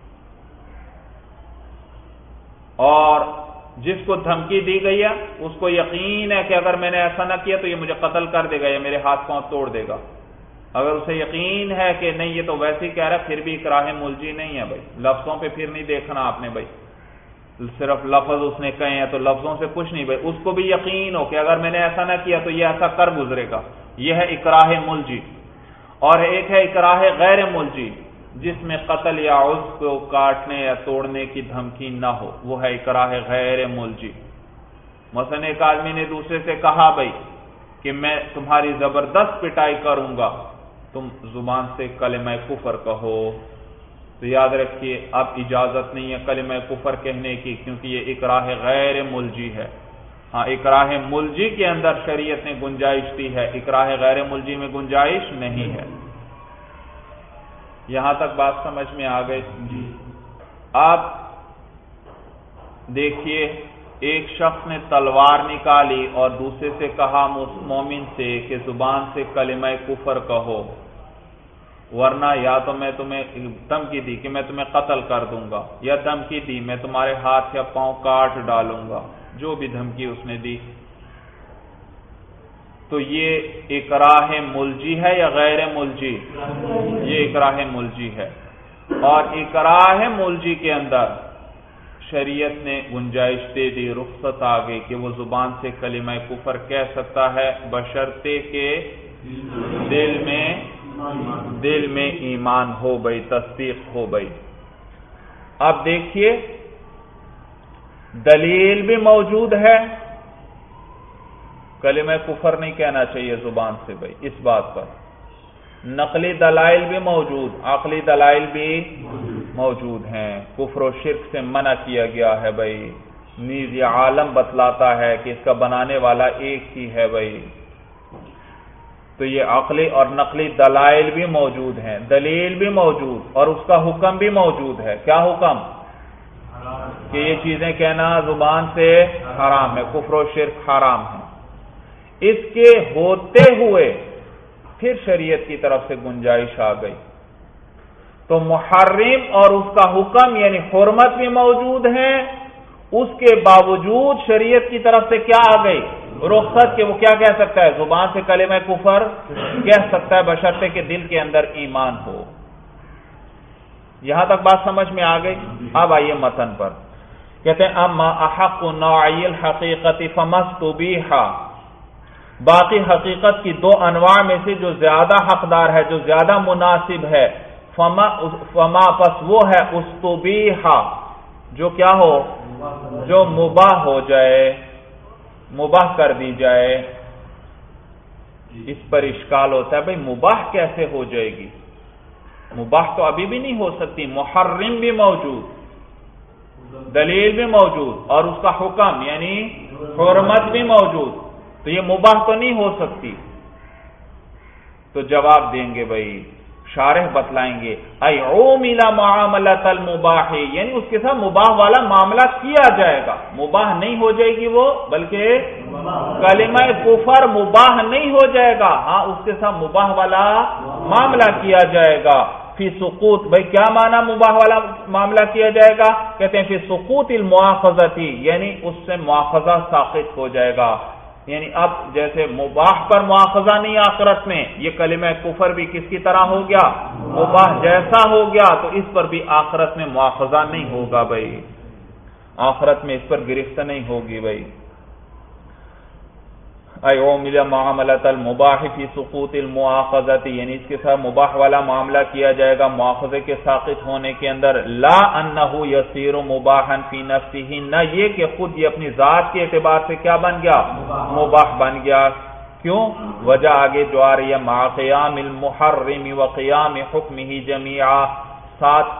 اور جس کو دھمکی دی گئی ہے اس کو یقین ہے کہ اگر میں نے ایسا نہ کیا تو یہ مجھے قتل کر دے گا یا میرے ہاتھ پاؤں توڑ دے گا. اگر اسے یقین ہے کہ نہیں یہ تو ویسے ہی کہہ رہا ہے پھر بھی اکراہ ملجی نہیں ہے. بھائی لفظوں پہ پھر نہیں دیکھنا آپ نے، بھائی صرف لفظ اس نے کہے ہیں تو لفظوں سے کچھ نہیں. بھائی اس کو بھی یقین ہو کہ اگر میں نے ایسا نہ کیا تو یہ ایسا کر گزرے گا. یہ ہے اکراہ ملجی. اور ایک ہے اکراہ غیر ملجی جس میں قتل یا عضو کو کاٹنے یا توڑنے کی دھمکی نہ ہو، وہ ہے اکراہ غیر ملجی. مثلا ایک آدمی نے دوسرے سے کہا بھائی کہ میں تمہاری زبردست پٹائی کروں گا، تم زبان سے کلمہ کفر کہو. تو یاد رکھیے اب اجازت نہیں ہے کلمہ کفر کہنے کی، کیونکہ یہ اکراہ غیر ملجی ہے. ہاں اکراہ ملجی کے اندر شریعت نے گنجائش دی ہے، اکراہ غیر ملجی میں گنجائش نہیں ہے. یہاں تک بات سمجھ میں آ گئی. اب دیکھیے ایک شخص نے تلوار نکالی اور دوسرے سے کہا مومن سے کہ زبان سے کلمہ کفر کہو، ورنہ یا تو میں تمہیں دھمکی دی کہ میں تمہیں قتل کر دوں گا، یا دھمکی دی میں تمہارے ہاتھ یا پاؤں کاٹ ڈالوں گا، جو بھی دھمکی اس نے دی. تو یہ اکراہ ملجی ہے یا غیر ملجی؟ یہ اکراہ ملجی ہے، اور اکراہ ملجی کے اندر شریعت نے گنجائش دے دی، رخصت آ گئی کہ وہ زبان سے کلمہ کفر کہہ سکتا ہے بشرطے کہ دل میں ایمان ہو گئی، تصدیق ہو گئی۔ اب دیکھیے دلیل بھی موجود ہے، کلمہ کفر نہیں کہنا چاہیے زبان سے بھائی، اس بات پر نقلی دلائل بھی موجود، عقلی دلائل بھی موجود ہیں، کفر و شرک سے منع کیا گیا ہے بھائی، نیز یہ عالم بتلاتا ہے کہ اس کا بنانے والا ایک ہی ہے بھائی۔ تو یہ عقلی اور نقلی دلائل بھی موجود ہیں، دلیل بھی موجود، اور اس کا حکم بھی موجود ہے۔ کیا حکم؟ کہ یہ چیزیں کہنا زبان سے حرام ہے، کفر و شرک حرام ہے۔ اس کے ہوتے ہوئے پھر شریعت کی طرف سے گنجائش آ گئی، تو محرم اور اس کا حکم یعنی حرمت بھی موجود ہے، اس کے باوجود شریعت کی طرف سے کیا آ گئی؟ رخصت، کہ وہ کیا کہہ سکتا ہے؟ زبان سے کلمہ کفر کہہ سکتا ہے بشرطے کہ دل کے اندر ایمان ہو۔ یہاں تک بات سمجھ میں آ گئی؟ اب آئیے متن پر، کہتے ہیں اما احق نوعی الحقیقت فمستبیح، باقی حقیقت کی دو انواع میں سے جو زیادہ حقدار ہے، جو زیادہ مناسب ہے، فما پس وہ ہے استبیح، جو کیا ہو؟ جو مباح ہو جائے، مباح کر دی جائے۔ اس پر اشکال ہوتا ہے بھئی مباح کیسے ہو جائے گی؟ مباح تو ابھی بھی نہیں ہو سکتی، محرم بھی موجود، دلیل بھی موجود، اور اس کا حکم یعنی حرمت بھی موجود، تو یہ مباح تو نہیں ہو سکتی۔ تو جواب دیں گے بھائی، شارح بتلائیں گے عُمِلَ معاملۃ المباح، یعنی اس کے ساتھ مباح والا معاملہ کیا جائے گا، مباح نہیں ہو جائے گی وہ، بلکہ کلمہ کفر مباح نہیں ہو جائے گا، ہاں اس کے ساتھ مباح والا معاملہ کیا جائے گا۔ فی سقوط، بھائی کیا معنی مباح والا معاملہ کیا جائے گا؟ کہتے ہیں فی سقوط المؤاخذتی، یعنی اس سے مؤاخذہ ساقط ہو جائے گا، یعنی اب جیسے مباح پر مؤاخذہ نہیں آخرت میں، یہ کلمہ کفر بھی کس کی طرح ہو گیا؟ مباح جیسا ہو گیا، تو اس پر بھی آخرت میں مؤاخذہ نہیں ہوگا بھائی، آخرت میں اس پر گرفت نہیں ہوگی بھائی۔ عُمِلَ معاملۃ المباح فی سقوط المؤاخذۃ، یعنی اس کے ساتھ مباح والا معاملہ کیا جائے گا مؤاخذے کے ساقط ہونے کے اندر، لا انہ یصیر مباحا فی نفسہ، نہ یہ کہ خود یہ اپنی ذات کے اعتبار سے کیا بن گیا؟ مباح بن گیا۔ کیوں؟ وجہ آگے جو آ رہی ہے، مع قیام المحرم وقیام حکمہ جمیعا، ساتھ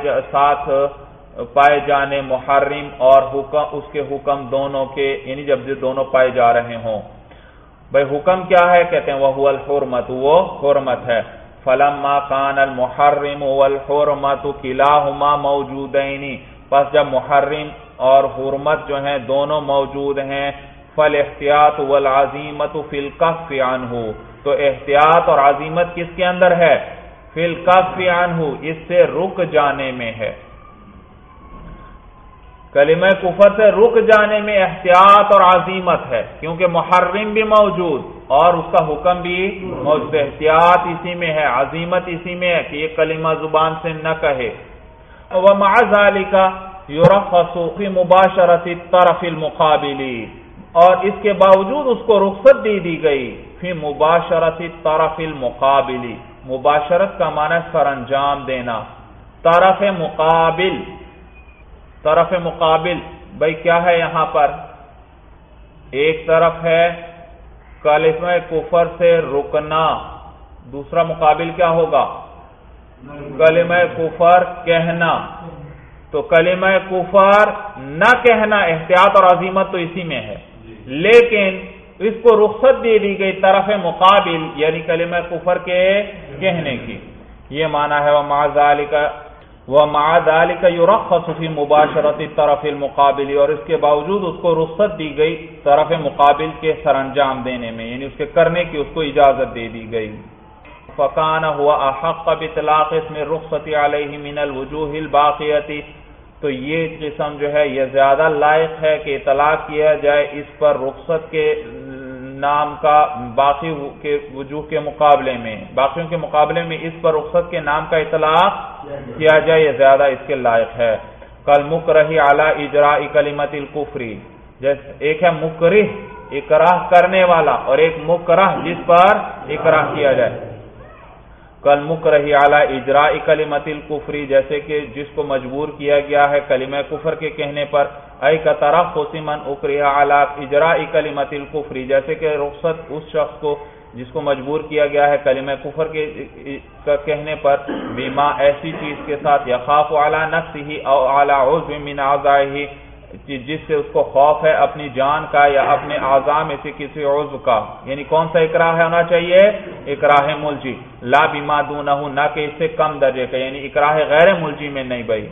پائے جانے محرم اور حکم اس کے حکم دونوں کے، یعنی جب یہ دونوں پائے جا رہے ہوں۔ بھائی حکم کیا ہے؟ کہتے ہیں وَهُوَ الْحُرْمَةُ، وہ حرمت ہے۔ فَلَمَّا كَانَ الْمُحَرِّمُ وَالْحُرْمَةُ كِلَاهُمَا مَوْجُودَيْنِ، پس جب محرم اور حرمت جو ہیں دونوں موجود ہیں، فَالْاحْتِيَاطُ وَالْعَزِيمَةُ فِي الْكَفِّ عَنْهُ، تو احتیاط اور عزیمت کس کے اندر ہے؟ فِي الْكَفِّ عَنْهُ، اس سے رک جانے میں ہے۔ کلمہ کفر سے رک جانے میں احتیاط اور عزیمت ہے، کیونکہ محرم بھی موجود اور اس کا حکم بھی موجود، احتیاط اسی میں ہے، عزیمت اسی میں ہے کہ یہ کلمہ زبان سے نہ کہے۔ وَمَعَ ذَلِكَ يُرَخَّصُ فِي مُبَاشَرَةِ الطَّرَفِ الْمُقَابِلِ، اور اس کے باوجود اس کو رخصت دی گئی، فی مباشرۃ الطرف المقابل، مباشرت کا معنی سر انجام دینا، طرف مقابل، طرف مقابل بھائی کیا ہے یہاں پر؟ ایک طرف ہے کلمہ کفر سے رکنا، دوسرا مقابل کیا ہوگا؟ کلمہ کفر کہنا، تو کلمہ کفر نہ کہنا، احتیاط اور عزیمت تو اسی میں ہے، لیکن اس کو رخصت دی گئی طرف مقابل یعنی کلمہ کفر کے کہنے کی، یہ معنی ہے وَمَعَ ذَلِكَ يُرَخَّصُ فِي مُبَاشَرَةِ الطَّرَفِ الْمُقَابِلِ، اور اس کے باوجود اس کو رخصت دی گئی طرف مقابل کے سر انجام دینے میں، یعنی اس کے کرنے کی اس کو اجازت دے دی گئی۔ فَكَانَ هُوَ أَحَقَّ بِإِطْلَاقِ اسْمِ الرُّخْصَةِ عَلَيْهِ مِنَ الْوُجُوهِ الْبَاقِيَةِ، تو یہ قسم جو ہے یہ زیادہ لائق ہے کہ اطلاق کیا جائے اس پر رخصت کے نام کا باقی کے وجوہ کے مقابلے میں، باقیوں کے مقابلے میں اس پر رخصت کے نام کا اطلاق کیا جائے، یہ زیادہ اس کے لائق ہے۔ کالمکرہ علی اجراء کلمۃ الکفر، جیسے ایک ہے مکرہ اکراہ کرنے والا اور ایک مکرہ جس پر اکراہ کیا جائے۔ کالمکرہ علی اجراء کلمۃ الکفر، جیسے کہ جس کو مجبور کیا گیا ہے کلمہ کفر کے کہنے پر، ای کترخص من اکرہ علی اجراء کلمۃ الکفر، جیسے کہ رخصت اس شخص کو جس کو مجبور کیا گیا ہے کلمہ کفر کے کہنے پر، بما ایسی چیز کے ساتھ، یخاف علی نفسہ او علی عضو من اعضائہ، جس سے اس کو خوف ہے اپنی جان کا یا اپنے اعضاء میں سے کسی عضو کا، یعنی کون سا اکراہ ہونا چاہیے؟ اکراہ ملجی، لا بما دونہ، نہ کہ اس سے کم درجے کا، یعنی اکراہ غیر ملجی میں نہیں بھائی۔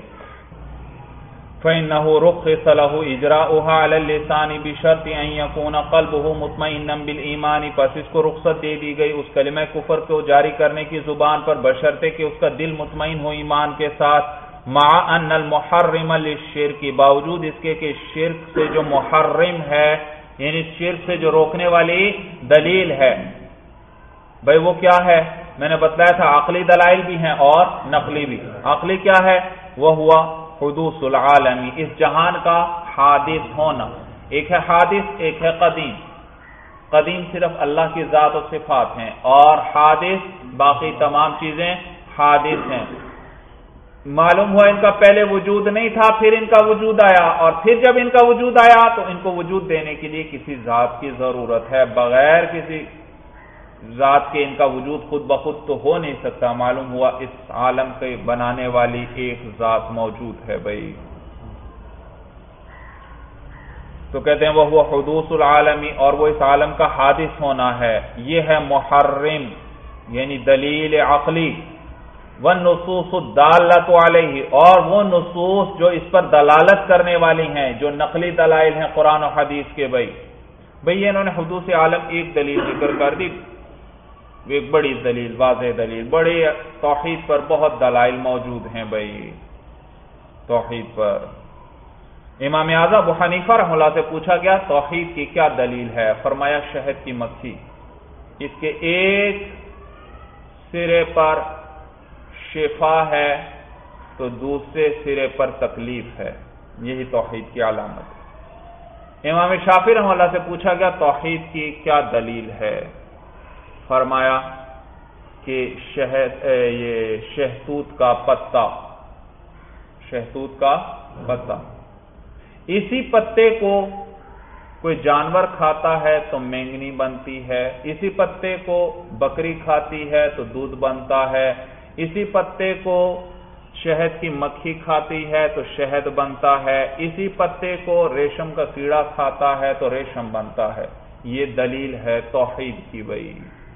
فإنه رخص له اجراؤها على اللسان بشرط ان يكون قلبه مطمئنا بالایمان، پس اس کو رخصت دے دی گئی اس کلمہ کفر کو جاری کرنے کی زبان پر بشرطے کہ اس کا دل مطمئن ہو ایمان کے ساتھ، مع ان المحرم للشرک، باوجود اس کے کہ شرک سے جو محرم ہے، یعنی شرک سے جو روکنے والی دلیل ہے، بھئی وہ کیا ہے؟ میں نے بتلایا تھا عقلی دلائل بھی ہیں اور نقلی بھی۔ عقلی کیا ہے؟ وہ ہوا حدوث العالمی، اس جہان کا حادث ہونا، ایک ہے حادث ایک ہے قدیم۔ قدیم صرف اللہ کی ذات و صفات ہیں، اور حادث باقی تمام چیزیں حادث ہیں۔ معلوم ہوا ان کا پہلے وجود نہیں تھا، پھر ان کا وجود آیا، اور پھر جب ان کا وجود آیا تو ان کو وجود دینے کے لیے کسی ذات کی ضرورت ہے، بغیر کسی ذات کے ان کا وجود خود بخود تو ہو نہیں سکتا۔ معلوم ہوا اس عالم کے بنانے والی ایک ذات موجود ہے بھائی۔ تو کہتے ہیں وہ حدوث العالمی، اور وہ اس عالم کا حادث ہونا ہے، یہ ہے محرم، یعنی دلیل عقلی۔ والنصوص الدالۃ علیہ، اور وہ نصوص جو اس پر دلالت کرنے والی ہیں، جو نقلی دلائل ہیں قرآن و حدیث کے بھائی انہوں نے حدوث عالم ایک دلیل ذکر کر دی، ایک بڑی دلیل، واضح دلیل، بڑے توحید پر بہت دلائل موجود ہیں بھائی توحید پر۔ امام اعظم ابو حنیفہ رحمہ اللہ سے پوچھا گیا توحید کی کیا دلیل ہے؟ فرمایا شہد کی مکھی، اس کے ایک سرے پر شفا ہے تو دوسرے سرے پر تکلیف ہے، یہی توحید کی علامت ہے۔ امام شافعی رحمہ اللہ سے پوچھا گیا توحید کی کیا دلیل ہے؟ فرمایا کہ یہ شہتوت کا پتا، شہتوت کا پتا، اسی پتے کو کوئی جانور کھاتا ہے تو مینگنی بنتی ہے، اسی پتے کو بکری کھاتی ہے تو دودھ بنتا ہے، اسی پتے کو شہد کی مکھی کھاتی ہے تو شہد بنتا ہے، اسی پتے کو ریشم کا کیڑا کھاتا ہے تو ریشم بنتا ہے۔ یہ دلیل ہے توحید کی بھائی،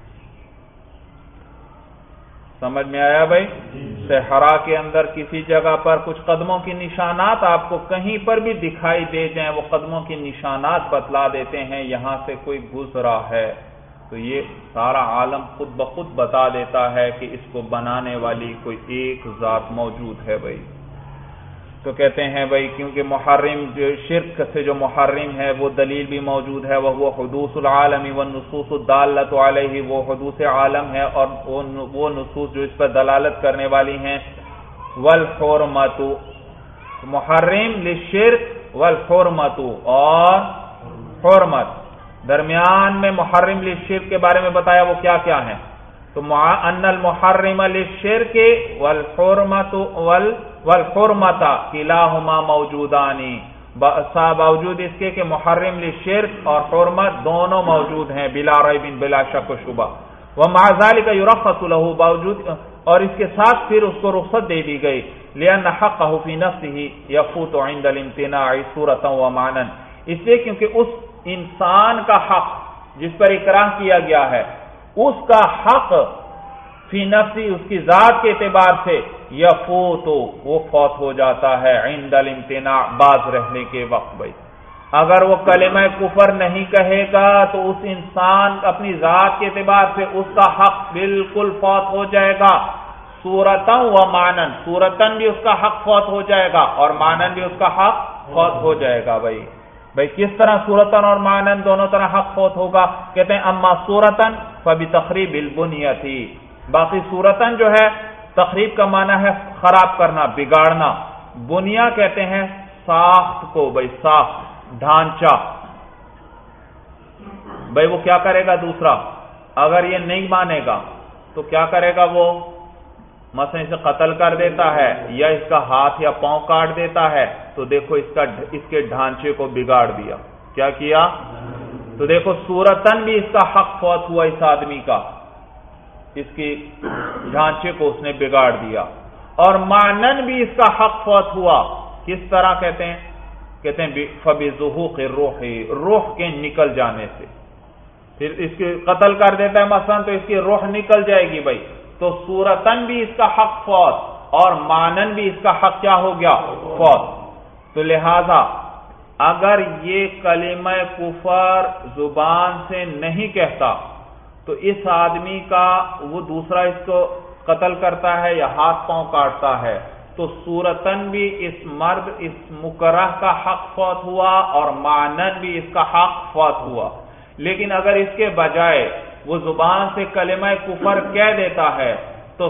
سمجھ میں آیا بھائی؟ صحرا کے اندر کسی جگہ پر کچھ قدموں کی نشانات آپ کو کہیں پر بھی دکھائی دے جائیں، وہ قدموں کی نشانات بتلا دیتے ہیں یہاں سے کوئی گزرا ہے، تو یہ سارا عالم خود بخود بتا دیتا ہے کہ اس کو بنانے والی کوئی ایک ذات موجود ہے بھائی۔ تو کہتے ہیں بھائی کیونکہ محرم جو شرک سے جو محرم ہے وہ دلیل بھی موجود ہے، وہ حدوث العالم والنصوص الدالۃ علیہ، وہ حدوث عالم ہے اور وہ نصوص جو اس پر دلالت کرنے والی ہیں۔ والحرمت، محرم للشرک، والحرمت، اور حرمت، درمیان میں محرم للشرک کے بارے میں بتایا وہ کیا کیا ہیں، تو ان المحرم للشرک والحرمت والحرمت کلاہما موجودانی، باوجود اس کے کہ محرم للشرک اور حرمت دونوں موجود ہیں بلا ریب، بلا شک و شبہ۔ ومع ذلك يرخص له، باوجود اور اس کے ساتھ پھر اس کو رخصت دے دی گئی، لأن حقه في نفسه يفوت عند الامتناع صورة ومعنى، اس لیے کیونکہ اس انسان کا حق جس پر اکراہ کیا گیا ہے، اس کا حق فی نفسی، اس کی ذات کے اعتبار سے یفوت، وہ فوت ہو جاتا ہے عند الامتناع، باز رہنے کے وقت بھائی۔ اگر وہ کلمہ کفر نہیں کہے گا تو اس انسان اپنی ذات کے اعتبار سے اس کا حق بالکل فوت ہو جائے گا، صورتاً و معنن، صورتاً بھی اس کا حق فوت ہو جائے گا اور معنن بھی اس کا حق فوت ہو جائے گا بھائی۔ بھئی کس طرح صورتن اور معنن دونوں طرح حق فوت ہوگا؟ کہتے ہیں اما صورتن فبتخریب البنیتی، باقی صورتن جو ہے تخریب کا معنی ہے خراب کرنا، بگاڑنا، بنیا کہتے ہیں ساخت کو، بھئی ساخت، ڈھانچہ۔ بھئی وہ کیا کرے گا دوسرا؟ اگر یہ نہیں مانے گا تو کیا کرے گا وہ؟ مثلا اسے قتل کر دیتا ہے یا اس کا ہاتھ یا پاؤں کاٹ دیتا ہے، تو دیکھو اس کے ڈھانچے کو بگاڑ دیا۔ کیا کیا؟ تو دیکھو صورتن بھی اس کا حق فوت ہوا اس آدمی کا، اس کی ڈھانچے کو اس نے بگاڑ دیا، اور معنن بھی اس کا حق فوت ہوا۔ کس طرح کہتے ہیں؟ کہتے ہیں فبظہوق الروح، روح کے نکل جانے سے۔ پھر اس کے قتل کر دیتا ہے مثلا تو اس کی روح نکل جائے گی بھائی، تو صورتن بھی اس کا حق فوت اور معنن بھی اس کا حق کیا ہو گیا؟ فوت۔ تو لہذا اگر یہ کلمہ کفر زبان سے نہیں کہتا تو اس آدمی کا وہ دوسرا اس کو قتل کرتا ہے یا ہاتھ پاؤں کاٹتا ہے، تو صورتن بھی اس مرد اس مکرہ کا حق فوت ہوا اور معنن بھی اس کا حق فوت ہوا۔ لیکن اگر اس کے بجائے وہ زبان سے کلمہ کفر کہہ دیتا ہے تو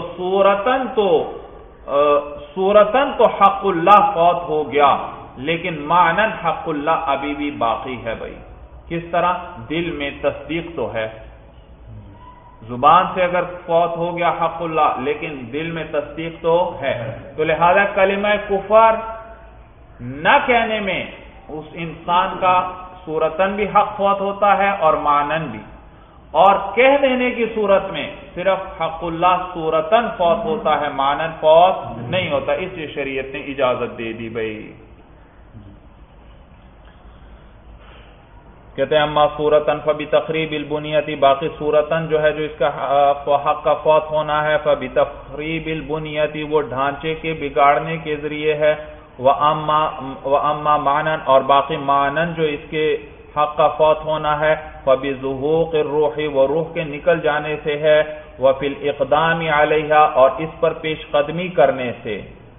صورتن تو حق اللہ فوت ہو گیا، لیکن معنن حق اللہ ابھی بھی باقی ہے بھائی۔ کس طرح؟ دل میں تصدیق تو ہے، زبان سے اگر فوت ہو گیا حق اللہ لیکن دل میں تصدیق تو ہے، تو لہذا کلمہ کفر نہ کہنے میں اس انسان کا صورتن بھی حق فوت ہوتا ہے اور معنن بھی، اور کہہ دینے کی صورت میں صرف حق اللہ صورتن فوت ہوتا ہے، معنن فوت نہیں ہوتا۔ اس لیے شریعت نے اجازت دے دی بھائی۔ کہتے ہیں اما صورتن فبتخریب البنیتی، باقی صورتن جو ہے جو اس کا حق کا فوت ہونا ہے، فبتخریب البنیتی وہ ڈھانچے کے بگاڑنے کے ذریعے ہے، وَأَمَّا معنن اور باقی معنن جو اس کے حق کا فوت ہونا ہے، فَبِظُهُوقِ الرُّوحِ وہ روح کے نکل جانے سے ہے، وَفِي الْإِقْدَامِ عَلَيْهَا اور اس پر پیش قدمی کرنے سے۔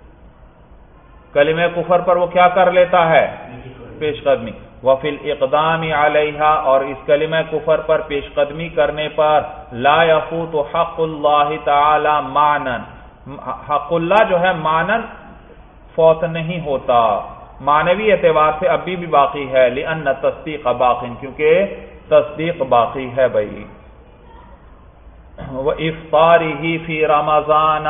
کلمہ کفر پر وہ کیا کر لیتا ہے؟ پیش قدمی۔ وَفِي الْإِقْدَامِ عَلَيْهَا اور اس کلمہ کفر پر پیش قدمی کرنے پر لا يفوت حق اللہ تعالی معنن، حق اللہ جو ہے معنن فوت نہیں ہوتا، معنوی اعتبار سے ابھی بھی باقی ہے، لأن تصدیق باقی کیونکہ تصدیق باقی ہے بھائی۔ وَإِفْطَارِهِ فِي رَمَضَانَ،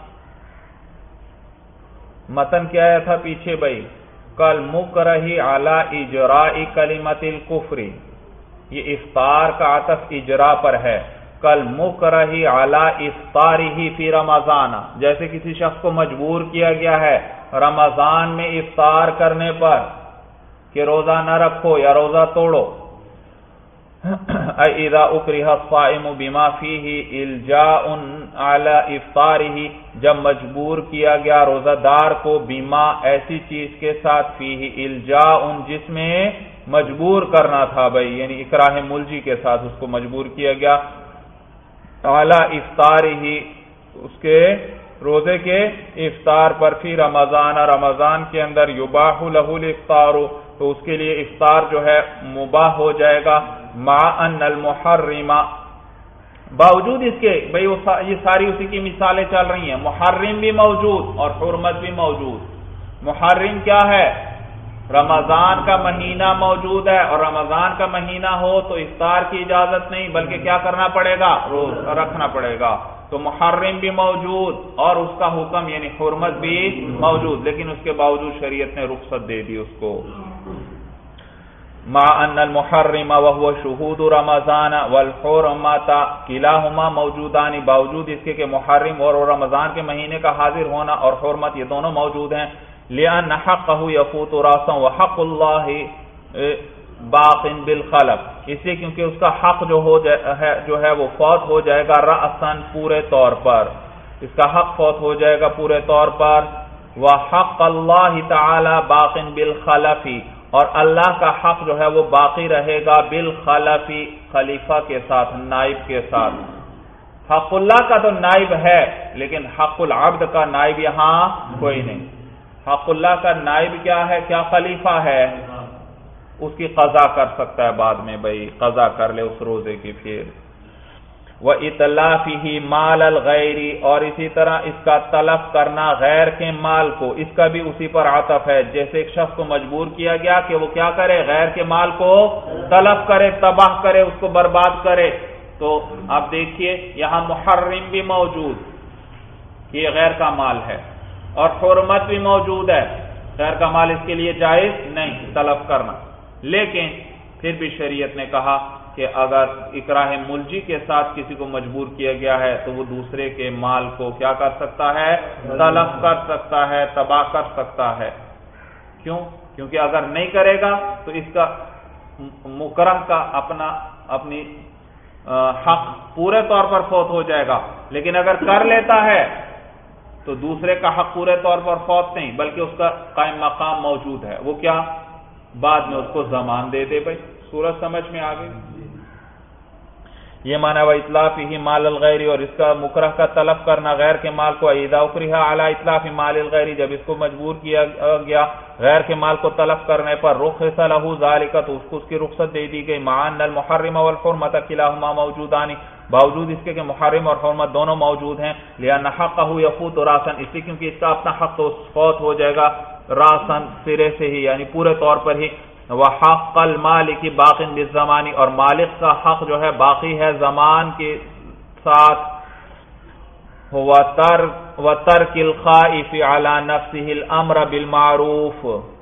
متن کیا آیا تھا پیچھے بھائی؟ کل مکرہ علی اجراء کلمۃ الکفر، یہ افطار کا عطف اجراء پر ہے۔ کل مکرہ علی افطارہ فی رمضان، جیسے کسی شخص کو مجبور کیا گیا ہے رمضان میں افطار کرنے پر کہ روزہ نہ رکھو یا روزہ توڑو۔ اذا اکرہ الصائم بما فیہ الجاء علی افطارہ، جب مجبور کیا گیا روزہ دار کو بما ایسی چیز کے ساتھ فیہ الجاء جس میں مجبور کرنا تھا بھائی، یعنی اکراہ ملجی کے ساتھ اس کو مجبور کیا گیا، علی افطارہ اس کے روزے کے افطار پر، فی رمضان رمضان کے اندر، یباح لہ الافطار تو اس کے لیے افطار جو ہے مباح ہو جائے گا، مع ان المحرم باوجود اس کے بھئی یہ ساری اسی کی مثالیں چل رہی ہیں، محرم بھی موجود اور حرمت بھی موجود۔ محرم کیا ہے؟ رمضان کا مہینہ موجود ہے اور رمضان کا مہینہ ہو تو افطار کی اجازت نہیں بلکہ کیا کرنا پڑے گا؟ روز رکھنا پڑے گا۔ تو محرم بھی موجود اور اس کا حکم یعنی حرمت بھی موجود، لیکن اس کے باوجود شریعت نے رخصت دے دی اس کو۔ مع ان المحرم وهو شهود رمضان والحرمۃ کلاہما موجودان، باوجود اس کے کہ محرم اور رمضان کے مہینے کا حاضر ہونا اور حرمت یہ دونوں موجود ہیں، لأن حقه يفوت راسا وحق اللہ باق بالخلق، اس لیے کیونکہ اس کا حق جو ہے وہ فوت ہو جائے گا رأساً پورے طور پر، اس کا حق فوت ہو جائے گا پورے طور پر، وحق اللہ تعالی باق بالخلف اور اللہ کا حق جو ہے وہ باقی رہے گا بالخلف خلیفہ کے ساتھ، نائب کے ساتھ۔ حق اللہ کا تو نائب ہے لیکن حق العبد کا نائب یہاں کوئی نہیں۔ حق اللہ کا نائب کیا ہے؟ کیا خلیفہ ہے؟ اس کی قضا کر سکتا ہے بعد میں، بھائی قضا کر لے اس روزے کی. پھر وَإِتْلَافِهِ مَالَ الْغَيْرِ، اور اسی طرح اس کا تلف کرنا غیر کے مال کو، اس کا بھی اسی پر عطف ہے. جیسے ایک شخص کو مجبور کیا گیا کہ وہ کیا کرے، غیر کے مال کو تلف کرے، تباہ کرے، اس کو برباد کرے. تو آپ دیکھیے یہاں محرم بھی موجود، یہ غیر کا مال ہے، اور حرمت بھی موجود ہے، غیر کا مال اس کے لیے جائز نہیں تلف کرنا. لیکن پھر بھی شریعت نے کہا کہ اگر اکراہ ملجی کے ساتھ کسی کو مجبور کیا گیا ہے تو وہ دوسرے کے مال کو کیا کر سکتا ہے، تلف کر سکتا ہے، تباہ کر سکتا ہے. کیوں؟ کیونکہ اگر نہیں کرے گا تو اس کا مکرہ کا اپنی حق پورے طور پر فوت ہو جائے گا. لیکن اگر کر لیتا ہے تو دوسرے کا حق پورے طور پر فوت نہیں، بلکہ اس کا قائم مقام موجود ہے. وہ کیا؟ بعد میں اس کو ضمان دے دے. بھائی سورج سمجھ میں آ گئی. یہ مانا وَإِتْلَافِهِ مَالَ الْغَيْرِ، اور اس کا مکرہ کا طلب کرنا غیر کے مال کو. اِذَا اُکرِهَ عَلَى إِتْلَافِ مَالِ الْغَيْرِ، جب اس کو مجبور کیا گیا غیر کے مال کو طلب کرنے پر، رُخِصَ لَهُ ذَلِكَ، تو اس کو اس کی رخصت دے دی گئی. مع أن المحرم والحرمة كلاهما موجودان، باوجود اس کے کہ محرم اور حرمت دونوں موجود ہیں. لأن حقه يفوت راسا، اس لیے کیونکہ اس کا اپنا حق تو فوت ہو جائے گا راسا، سرے سے ہی، یعنی پورے طور پر ہی. وحق المالک باق بالزمان، اور مالک کا حق جو ہے باقی ہے زمان کے ساتھ. وترک الخائف علی نفسه الامر بالمعروف،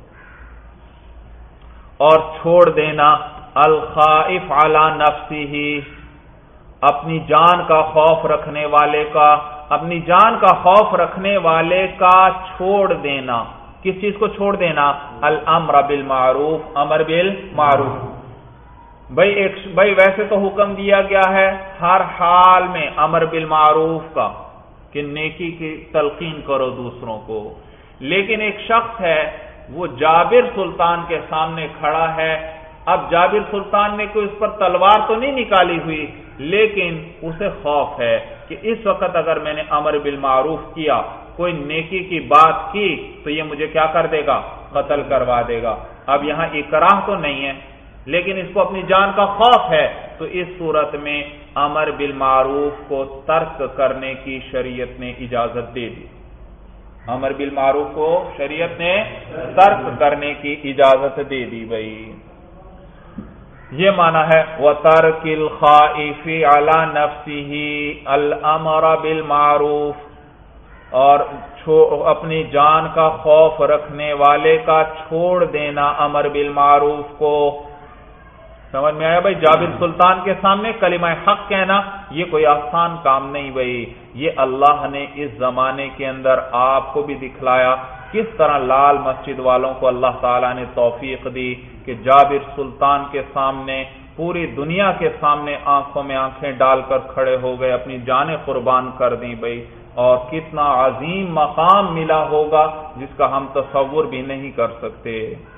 اور چھوڑ دینا الخائف علی نفسه، اپنی جان کا خوف رکھنے والے کا، اپنی جان کا خوف رکھنے والے کا چھوڑ دینا. کس چیز کو چھوڑ دینا؟ الامر بالمعروف، امر بالمعروف. بھائی ویسے تو حکم دیا گیا ہے ہر حال میں امر بالمعروف کا کہ نیکی کی تلقین کرو دوسروں کو. لیکن ایک شخص ہے وہ جابر سلطان کے سامنے کھڑا ہے. اب جابر سلطان نے کوئی اس پر تلوار تو نہیں نکالی ہوئی، لیکن اسے خوف ہے کہ اس وقت اگر میں نے امر بالمعروف کیا، کوئی نیکی کی بات کی، تو یہ مجھے کیا کر دے گا؟ قتل کروا دے گا. اب یہاں اکراہ تو نہیں ہے، لیکن اس کو اپنی جان کا خوف ہے، تو اس صورت میں امر بالمعروف کو ترک کرنے کی شریعت نے اجازت دے دی. امر بالمعروف کو شریعت نے ترک کرنے کی اجازت دے دی. بھائی یہ معنی ہے وَتَرْكِ الْخَائِفِ عَلَى نَفْسِهِ الْأَمْرَ بِالْمَعْرُوفِ، اور اپنی جان کا خوف رکھنے والے کا چھوڑ دینا امر بالمعروف کو. سمجھ میں آیا بھائی؟ جابر سلطان کے سامنے کلمہ حق کہنا یہ کوئی آسان کام نہیں. بھائی یہ اللہ نے اس زمانے کے اندر آپ کو بھی دکھلایا کس طرح لال مسجد والوں کو اللہ تعالیٰ نے توفیق دی کہ جابر سلطان کے سامنے، پوری دنیا کے سامنے آنکھوں میں آنکھیں ڈال کر کھڑے ہو گئے، اپنی جانیں قربان کر دیں. بھائی اور کتنا عظیم مقام ملا ہوگا جس کا ہم تصور بھی نہیں کر سکتے.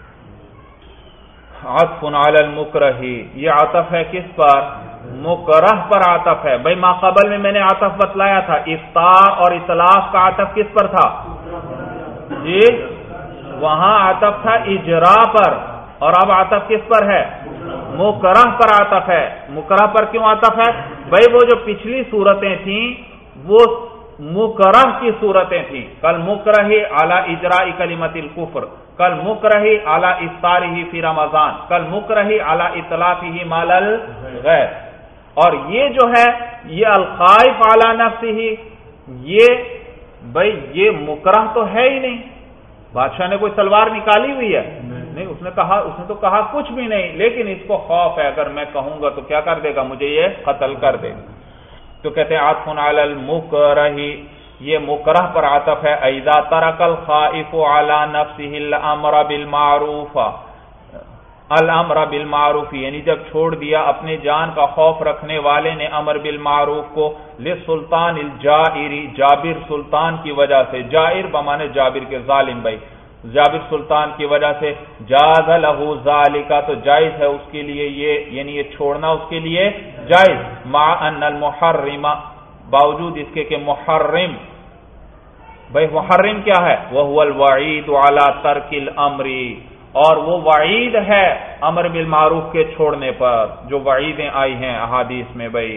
عطف علی المکرہ، یہ عطف ہے کس پر؟ مکرہ پر عطف ہے. بھائی ما قبل میں نے عطف بتلایا تھا، افطار اور اطلاق کا عطف کس پر تھا؟ جی وہاں عطف تھا اجرا پر، اور اب عطف کس پر ہے؟ مکرہ پر عطف ہے. مکرہ پر کیوں عطف ہے؟ بھائی وہ جو پچھلی صورتیں تھیں وہ مکرہ کی صورتیں تھیں. کل مکرہ علی اجراء کلمۃ الکفر، کل مکرہ علی افطارہ فی رمضان، کل مکرہ علی اطلاقہ مال الغیر. اور یہ جو ہے یہ الخائف علی نفسہ، یہ بھائی یہ مکرہ تو ہے ہی نہیں. بادشاہ نے کوئی تلوار نکالی ہوئی ہے؟ نہیں. اس نے تو کہا کچھ بھی نہیں، لیکن اس کو خوف ہے اگر میں کہوں گا تو کیا کر دے گا؟ مجھے یہ قتل کر دے. تو کہتے ہیں عطف علی المکرہ، یہ مکرہ پر عطف ہے. اذا ترک الخائف علی نفسہ الامر بالمعروف، الامر بالمعروف یعنی جب چھوڑ دیا اپنے جان کا خوف رکھنے والے نے امر بالمعروف کو، للسلطان الجائر، جابر سلطان کی وجہ سے. جائر بمانے جابر کے ظالم. بھائی جابر سلطان کی وجہ سے جاز لہ ذالک، تو جائز ہے اس کے لیے یہ، یعنی یہ چھوڑنا اس کے لیے جائز. مع ان المحرم، باوجود اس کے کہ محرم، بھائی محرم کیا ہے؟ وہو الوعید علی ترک الامر، اور وہ وعید ہے امر بالمعروف کے چھوڑنے پر، جو وعیدیں آئی ہیں احادیث میں بھائی،